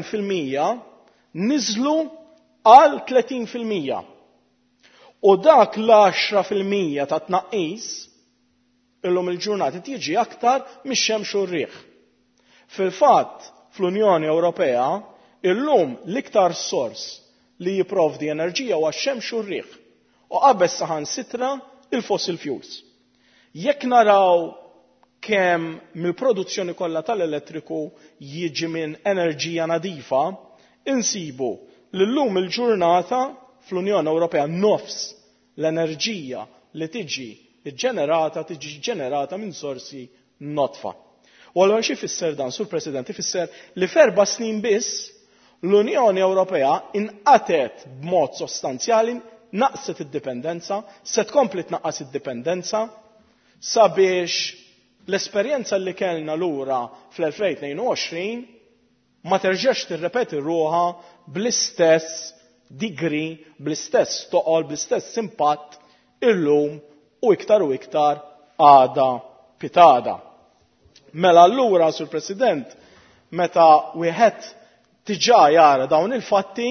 40% niżlu għal 30%. U dak l-10% ta' tnaqqis illum il-ġurnata tiġi aktar mix-xemx u r-riħ. Fil-fatt fl-Unjoni Ewropea illum l-iktar sors li jipprovdi enerġija huwa x-xemx u r-riħ u qabel saħansitra il-fossil fuels. Jekk naraw kemm mill-produzzjoni kollha tal-elettriku jiġi minn enerġija nadifa, insibu l-lum il-ġurnata fl-Unjoni Ewropea nofs l-enerġija li tiġi ġenerata minn sorsi notfa. U għalhekk xi fisser dan, Sur President, ifisser li f'4 snin biss l-Unjoni Ewropea inqatet b'mod sostanzjali naqset id-dipendenza, se tkompli tnaqqas id-dipendenza sabiex l-esperjenza li kellna lura fl-2022 ma terġax tirrepeti ruha bl-istess digri, bl-istess toqol, bl-istess impatt illum u iktar għada pitada. Mela allura, Sur President, meta wieħed tiġà jara dawn il-fatti,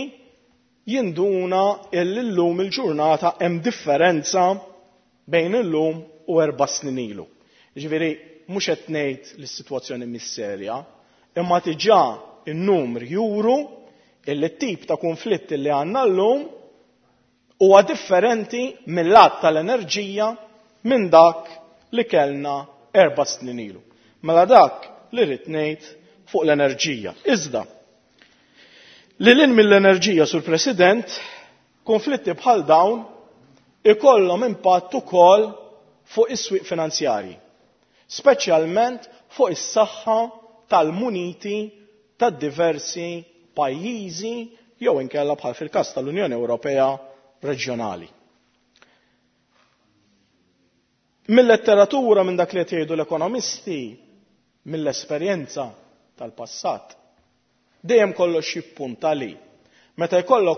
jinduna illum il-ġurnata hemm differenza bejn illum u 4 snin ilu. Ġifieri mhux qed ngħid li s-sitwazzjoni mis-serja, imma diġà in-numri juru il-tip ta' konflitt li għandna llum huwa differenti mill-att tal-enerġija minn dak li kellna 4 snin ilu. Mela dak li rrid ngħid fuq l-enerġija. Iżda lil mill-enerġija, Sur President, konflitti bħal dawn ikollhom impatt ukoll fuq is-swieq finanzjarji, speċjalment fuq is-saħħa tal-muniti tad-diversi pajjiżi jew inkella bħal fil-każ tal-Unjoni Ewropea reġjonali. Mill-letteratura minn dak li qed jgħidu l-ekonomisti, mill-esperjenza tal-passat, dejjem kollox jippunta li meta jkollok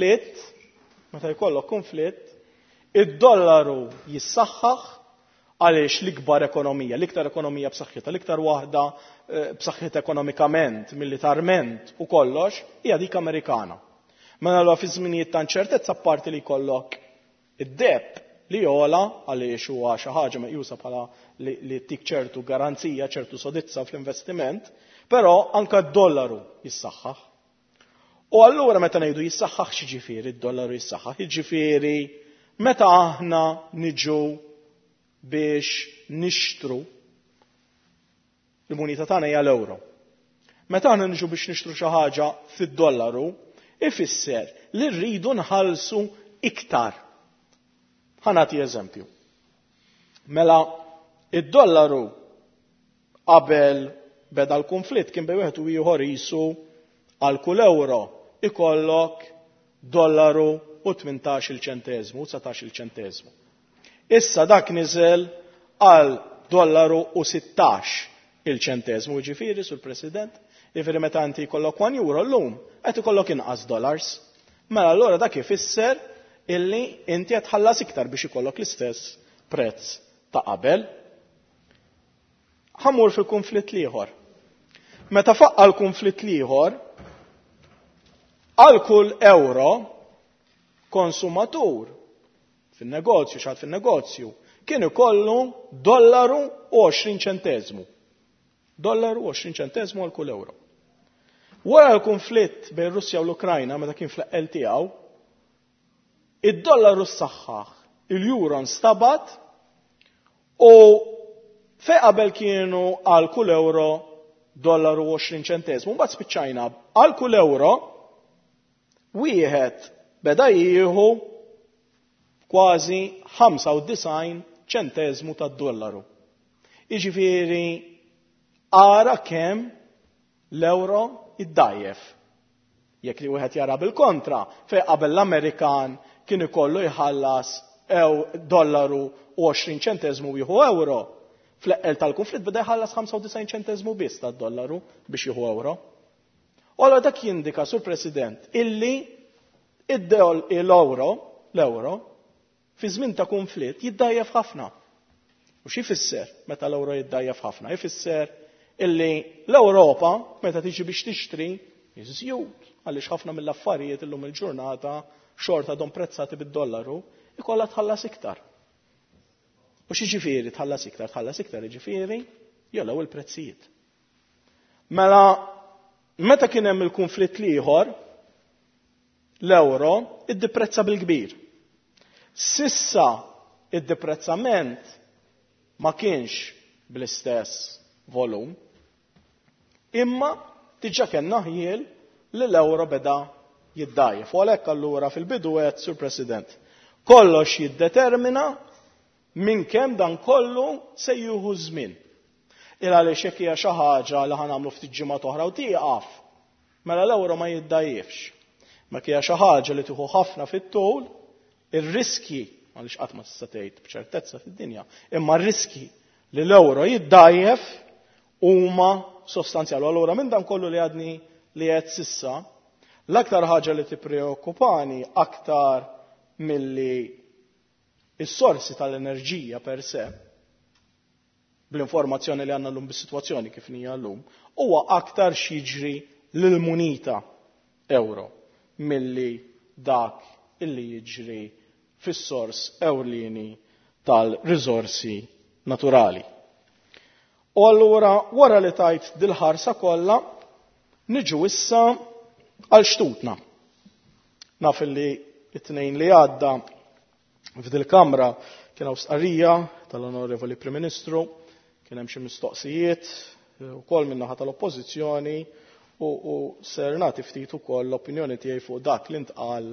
konflitt, id-dollaru jissaħħaħ għaliex l-ikbar ekonomija, l-iktar ekonomija b'saħħitha, l-iktar waħda b'saħħitha ekonomikament, militarment u kollox hija dik Amerikana. Mela allura fi żminijiet ta' inċertezza apparti li jkollok id-deb li jola għaliex huwa xi ħaġa meqjusa bħala li tik ċertu garanzija, ċertu sodizza fl-investiment, però anke d-dollaru jissaħħaħ. U allura meta ngħidu jissaħħaħ x'jiġifieri d-dollaru jissaħħaħ? Jiġifieri meta aħna niġu biex nixtru l-munita tagħna hija l-ewro. Meta aħna niġu biex nixtru xi ħaġa fid-dollaru, ifisser li rridu nħallsu iktar. Ħanati eżempju. Mela id-dollaru qabel beda l-konflitt kien bej wieħed u ieħor qisu għal kull euro ikollok dollaru u 18 ċentesmu, 19 ċentesmu. Issa dak niżel għal dollaru u 16 ċentesmu, ġifieri sur President, jifieri meta inti jkollok 1 euro llum qed ikollok inqas dollars. Mela allura dak ifisser illi inti qed tħallas iktar biex ikollok l-istess prezz ta' qabel. Ħammur fil-konflitt ieħor. Meta faqqa l-konflitt ieħor, għal kull euro konsumatur fin-negozju x'għad fin-negozju kien ikollu dollaru u 20 ċentesmu. Dollaru u 20 ċentesmu għal kull euro. Wara l-konflitt bejn Russja u l-Ukrajna meta kien fl-eqqel tiegħu, id-dollaru ssaħħaħ, il-euro nstabat u fejn qabel kienu għal kull euro dollaru u 20 ċentesmu, mbagħad spiċċajna għal kull euro wieħed beda jieħu kważi 95 ċentesmu tad-dollaru. Jiġifieri ara kemm l-euro iddajjef. Jekk li wieħed jara bil-kontra, fejn qabel l-Amerikan kien ikollu jħallas dollaru u 20 ċentesmu jieħu euro, fl-eqqel tal-konflitt beda jħallas 95 ċentesmu biss tad-dollaru biex jieħu euro. U allura dak jindika, Sur President, illi l-euro fi żmien ta' konflitt jiddajjef ħafna. U xi jfisser meta l-euro jiddajjef ħafna? Jfisser illi l-Ewropa meta tiġi biex tixtri jiżjud għaliex ħafna mill-affarijiet illum il-ġurnata xorta dom prezzati bid-dollaru ikollha tħallas iktar. U xi ġifieri tħallas iktar jiġifieri jollew il-prezzijiet. Mela meta kien hemm il-konflitt ieħor l-euro iddeprezza bil-kbir. Sissa id-deprezzament ma kienx bl-istess volum, imma diġà kellna ħiel li l-euro beda jiddajjef. U għalhekk allura fil-bidu għedt, Sur President, kollox jiddetermina minn kemm dan kollu se jieħu żmien. Għaliex hekk hija xi ħaġa li ħanagħmlu ftit ġimgħat oħra u tieqaf, mela l-euro ma jiddajjefx. Ma hija xi ħaġa li tieħu ħafna fit-tul, ir-riski għaliex qatt ma tista' tgħid b'ċertezza fid-dinja, imma r-riski li l-euro jiddajjef huma sostanzjali. Allura minn dan kollu li għadni li qed sissa, l-aktar ħaġa li tippreokkupani aktar milli is-sorsi tal-enerġija per se, bl-informazzjoni li għandna llum bis-sitwazzjoni kif hija llum, huwa aktar xiġri lill-munita euro milli dak illi jiġri fis-sors ewlieni tal-riżorsi naturali. U allura wara li tajt dil-ħarsa kollha niġu issa għal xtutna. Naf li it-tnejn li għadda f'dil-Kamra kien hawn stqarrija tal-Onorevoli Prim Ministru, kien hemm xi mistoqsijiet ukoll min-naħa tal-Oppożizzjoni u ser nagħti ftit ukoll l-opinjoni tiegħi fuq dak li ntqal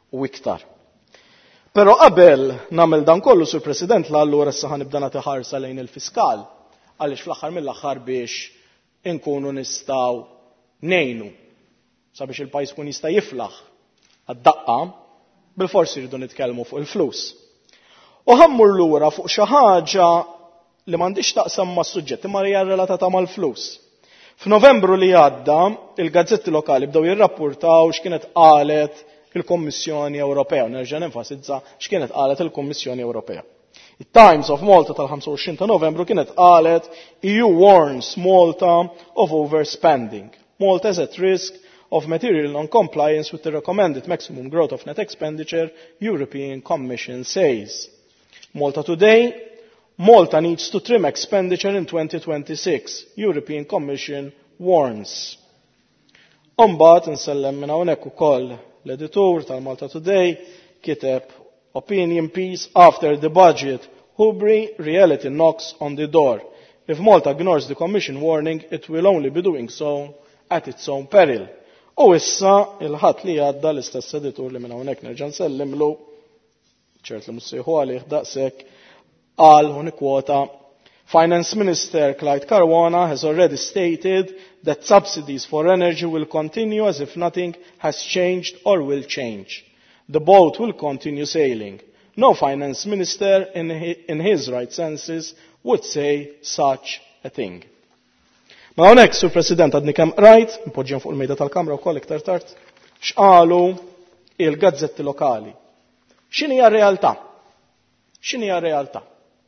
u iktar. Però qabel nagħmel dan kollu sur President allura issa ħanibda nagħti ħarsa lejn il-fiskal għaliex fl-aħħar mill-aħħar biex inkunu nistgħu ngħinu sabiex il-pajjiż kun jista' jiflaħ għad-daqqa bil-forsi rridu nitkellmu fuq il-flus. U ħammur lura fuq xi ħaġa li m'għandix taqsam mas-suġġett imma hija relatata mal-flus. F'Novembru li għadda, il-gazzetti lokali bdew jirrapportaw x'kienet qalet il-Kommissjoni Ewropea, nerġa' nenfasizza x'kienet qalet il-Kommissjoni Ewropea. Il-Times of Malta tal-25 ta' Novembru kienet qalet EU warns Malta of overspending. Malta is at risk of material non-compliance with the recommended maximum growth of net expenditure, European Commission says. Malta today, Malta needs to trim expenditure in 2026, European Commission warns. Umbagħad insellem minn hawnhekk ukoll l-editur tal-Malta Today kiteb opinion piece after the budget, hubri reality knocks on the door. If Malta ignores the Commission warning, it will only be doing so at its own peril. U issa il-ħadd li għadda l-istess editur li minn hawnhekk nerġa' nsellimlu ċert li mhux sejħu għalih daqshekk qal u nikkwota Finance Minister Clyde Caruana has already stated that subsidies for energy will continue as if nothing has changed or will change. The boat will continue sailing. No finance minister in his right senses would say such a thing. Ma hawnhekk, Sur President, għadni kemm rajt, impoġġjen fuq il-mejda tal-Kamra wkoll iktar tard, x'qalu il-gazzetti lokali. X'inhi r-realtà? X'inhi r-realtà?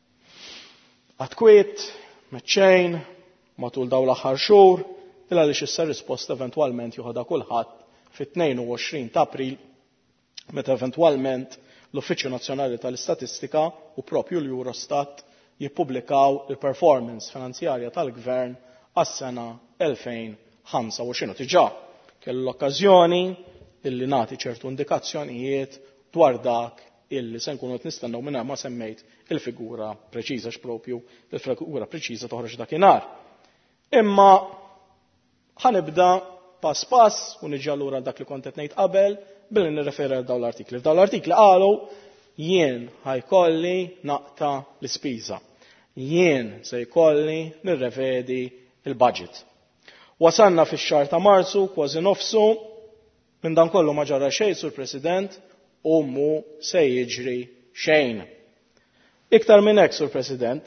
Għatkwiet, meċċejn, matul daw l-aħħar xhur, il għaliex issa risposta eventwalment joħodha kulħadd fit-22 ta' April meta eventwalment l-Uffiċċju Nazzjonali tal-Istatistika u propju l-Eurostat jippubblikaw il-performance finanzjarja tal-Gvern għas-sena 2025. Diġà kellu l-okkażjoni illi nagħti ċertu indikazzjonijiet dwar dak illi se nkunu qed nistennew minn ma semmejt il-figura preċiża x'propju il-figura preċiża toħroġ dakinhar. Imma ħanibda pass pass u niġi lura dak li kont qed ngħid qabel billi nirreferi għal dawn l-artikli. F'dawn l-artikli qalu jien ħajkolli naqta l-ispiża. Jien se jkolli nirrevedi il-budget. Wasanna fix-xahar ta' Marzu kważi nofsu minn dan kollu ma ġara xejn, Sur President, u mu se jiġri xejn. Iktar minn hekk, Sur President,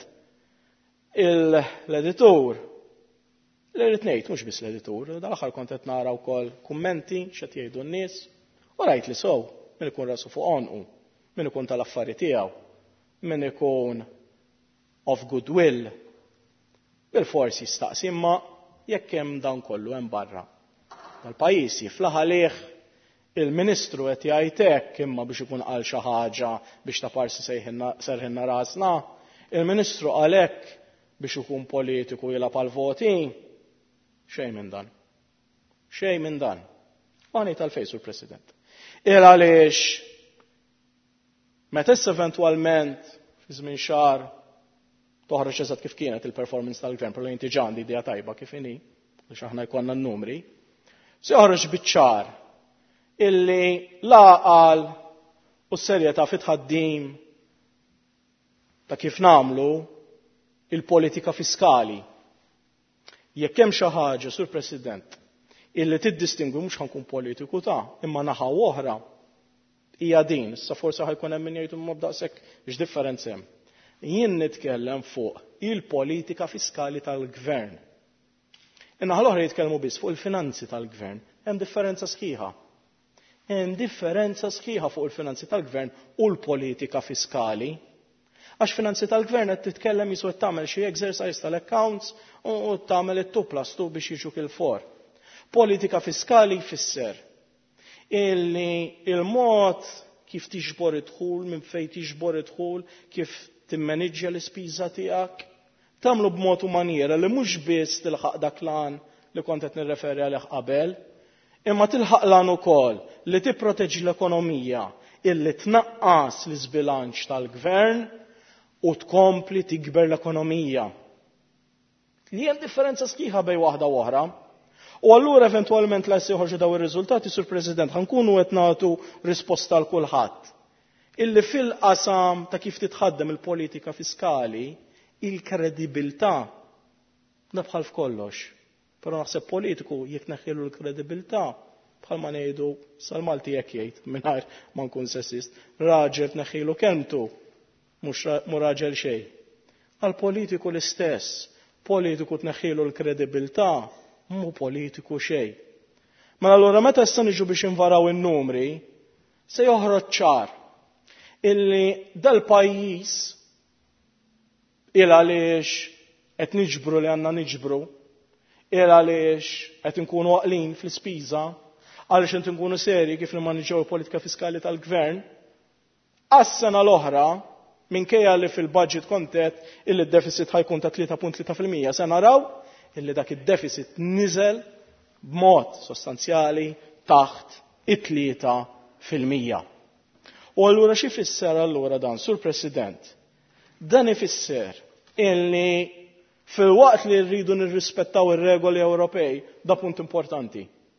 l-editur li rrid ngħid mhux biss l-editur, dal-aħħar kont qed nara wkoll kummenti x'qed jgħidu n-nies, u rajt li sew min ikun rasu fuq onqu, min ikun tal-affarijiet tiegħu, min ikun of goodwill, bil-forsi jistaqsi imma jekk hemm dan kollu hemm barra. Dal-pajjiż jiflaħ għalih il-Ministru qed jgħid hekk imma biex ikun qal xi ħaġa biex ta' parsi serħinna rasna, il-Ministru qal hekk biex ikun politiku jilgħab għal voti, xejn minn dan. Xejn minn dan. Għani tal-fejn, Sur President. Għaliex meta issa eventwalment fi żmien xahar toħroġ eżatt kif kienet il-performance tal-Gvern, però inti ġandi idea tajba kif inhi, biex aħna jkollna n-numri, se joħroġ biċ-ċar illi laqal u s-serjetà fit-tħaddim ta' kif nagħmlu il-politika fiskali. Jekk hemm xi ħaġa, Sur President, illi tiddistingwi mhux ħankun politiku imma naħa oħra hija din, issa forsi ħajkun hemm min jgħidu ma b'daqshekk x'differenza hemm. Jien nitkellem fuq il-politika fiskali tal-Gvern. Innaħa l-oħra jitkellmu biss fuq il-finanzi tal-Gvern. Hemm differenza sħiħa. Hemm differenza sħiħa fuq il-finanzi tal-Gvern u l-politika fiskali. Għax finanzi tal-Gvern qed titkellem jisu qed tagħmel xi exercise tal-accounts u tagħmel it-2+2 biex jiġu kil-for. Politika fiskali jfisser illi il-mod kif tiġbor id-dħul, minn fejn tiġbor id-dħul, kif timmaneġġja l-ispiża tiegħek, tagħmlu b'mod u maniera li mhux biss tilħaq dak lan li kont qed nirreferi għalih qabel, imma tilħaq lan ukoll li tipproteġġi l-ekonomija illi tnaqqas l-iżbilanċ tal-Gvern u tkompli tikber l-ekonomija. Li hemm differenza sħiħa bejn waħda u oħra. U allura eventwalment la jħorġu daw ir-riżultati, Sur President, ħankunu qed nagħtu risposta l kulħadd. Illi fil-qasam ta' kif titħaddem il-politika fiskali, il-kredibilità nabħal f'kollox. Però naħseb politiku jekk neħħilu l-kredibilità bħalma ngħidu sal-Malti jekk jgħid mingħajr ma nkun sessist, raġel tneħħilu kelmtu mhux raġel xejn. Għal-politiku l-istess, politiku tneħħilu l-kredibilità mhu politiku xejn. Ma allura meta issa niġu biex invaraw in-numri, se joħroġ ċar illi dal-pajjiż il għaliex qed niġbru li għandna niġbru, il għaliex qed inkunu għaqlin fl-ispiża, għaliex qed inkunu serji kif nimmaneġġjaw il-politika fiskali tal-gvern, għas-sena l-oħra minkejja li fil-budget kontet illi d-deficit ħajkun ta' 3.3% se naraw illi dak id-deficit niżel b'mod sostanzjali taħt 3%. U allura xi fisser allura dan, Sur President? Dan ifisser illi fil-waqt li rridu nirrispettaw ir-regoli Ewropej, da punt importanti.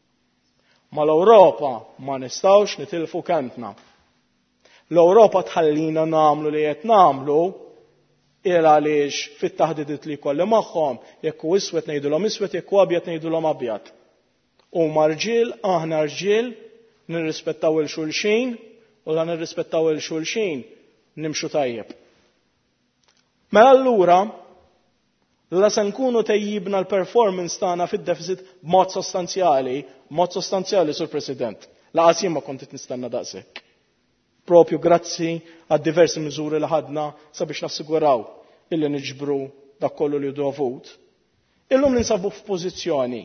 Ma l-Ewropa ma nistgħux nitilfu kentna. L-Ewropa tħallina nagħmlu li qed nagħmlu il għaliex fit-taħdidiet li jkolli magħhom jekk hu iswed ngħidulhom iswed, jekk hu abjad ngħidulhom abjad. Huma rġiel, aħna rġiel, nirrispettaw il-xulxin u dan nirrispettaw il-xulxin nimxu tajjeb. Mela allura la se nkunu tejjibna l-performance tagħna fid-deficit b'mod sostanzjali, Sur President. Laqas jien ma kont nistenna daqshekk. Propju grazzi għad diversi miżuri li ħadna sabiex nassiguraw illi niġbru dak kollu li dovut. Illum ninsabu f'pożizzjoni.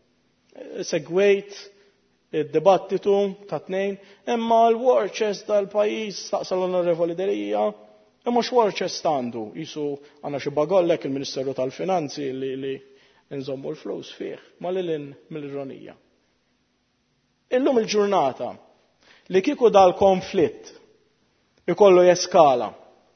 Segwejt id-dibattitu ta' tnejn, imma l-war chest tal-pajjiż taqsal l-Onorevoli Delija, imma x-war chest għandu, jisu għandna xi bagollek il-Ministeru tal-Finanzi li nżommu l-flus fih, ma lilin mill-ironija. Illum il-ġurnata li kieku dal-konflitt ikollu jeskala.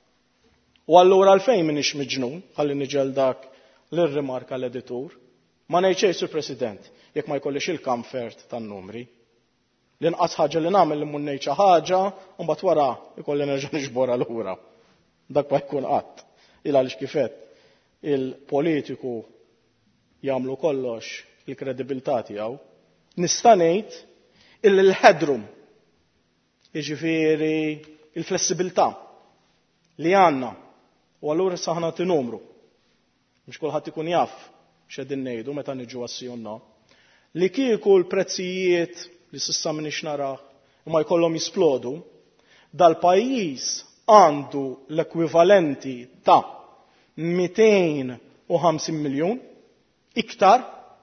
U allura għalfejn minix miġnun, ħalli niġel dak l-rimarka l-editur, ma ngħid Sur President, jekk ma jkollix il-comfort tan-numri. L-inqas ħaġa li nagħmel li mun ngħid xi ħaġa u mbagħad wara jkolli nerġa' niġbora lura. Dak ma jkun qatt. Il għaliex kifet il-politiku jagħmlu kollox il-kredibilità tiegħu. Nista' ngħid il-headroom, jiġifieri il-flessibilità li għandna u allura saħna numru. Mhux kulħadd ikun jaf x'qegħdin ngħidu meta niġu għas-sijonna. Li kieku l-prezzijiet li s'issa minix naraħ ma jkollhom jisplodu, dal-pajjiż għandu l-ekwivalenti ta' 250 miljun iktar,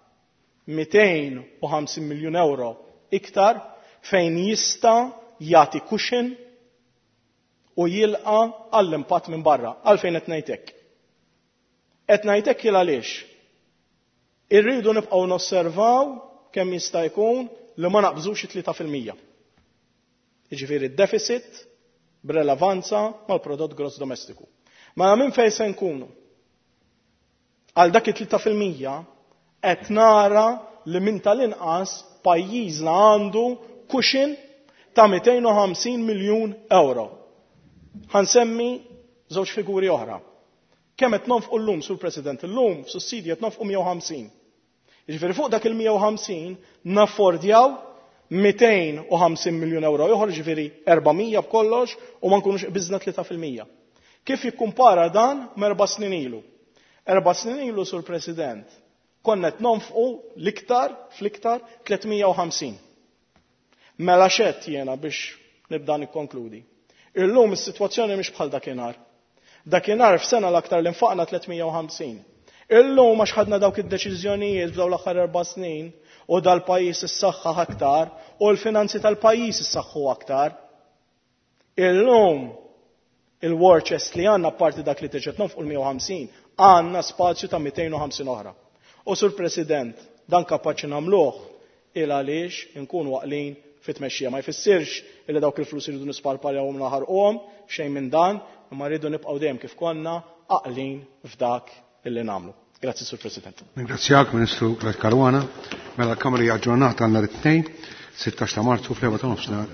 250 miljun euro iktar fejn jista' jagħti cushion u jilqa għall-impatt minn barra. Għalfejn qed ngħidlek. Qed ngħidlek il għaliex. Irridu nibqgħu nosservaw kemm jista' jkun li ma naqbżux 3%. Jiġifieri d-deficit b'relevanza mal-prodott gross domestiku. Ma minn fejn se nkunu? Għal dak it-3% qed nara li minn tal-inqas pajjiżna għandu cushion ta' 250 miljun euro. Ħansemmi żewġ figuri oħra. Kemm qed nonfqu llum, Sur President, illum f'sussidji qed nonfqu 150. Jiġifieri fuq dak il-150 naffordjaw 250 miljun euro ieħor, ġifieri 400 b'kollox u ma nkunux biżna 3%. Kif jikkumpara dan m'4 snin ilu? 4 snin ilu, Sur President, konna qed nonfqu fl-iktar 350. Mela xett jiena biex nibda nikkonkludi. Illum is-sitwazzjoni mhix bħal dakinhar. Dakinhar f'sena l-aktar li nfaqna 350. Illum għax ħadna dawk id-deċiżjonijiet f'dawn l-aħħar 4 snin u dal-pajjiż issaħħaħ aktar u l-finanzi tal-pajjiż issaħħu aktar. Illum il-war chest li għandna apparti dak li tiġet nofqu l-150 għandna spazju ta' 250 oħra. U Sur President, dan kapaċi nagħmluh il għaliex inkunu waqlin fit-tmexxija. Ma jfissirx illi dawk il-flus iridu nisparpaljawhom naħarquhom xejn minn dan, imma rridu nibqgħu dejjem kif konna aqlin f'dak illi nagħmlu. Grazzi, Sur President. Ringrazzjak, Ministru Karwana. Mela l-Kamra hija aġġornata għal nhar it-tnejn, 16 ta' Marzu fl-4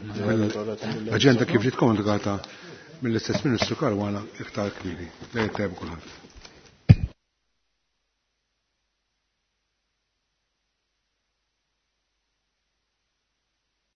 l-aġenda kif ġiet komunikata mill-istess Ministru Karwana iktar kbiri. Lejn tajb kulħadd.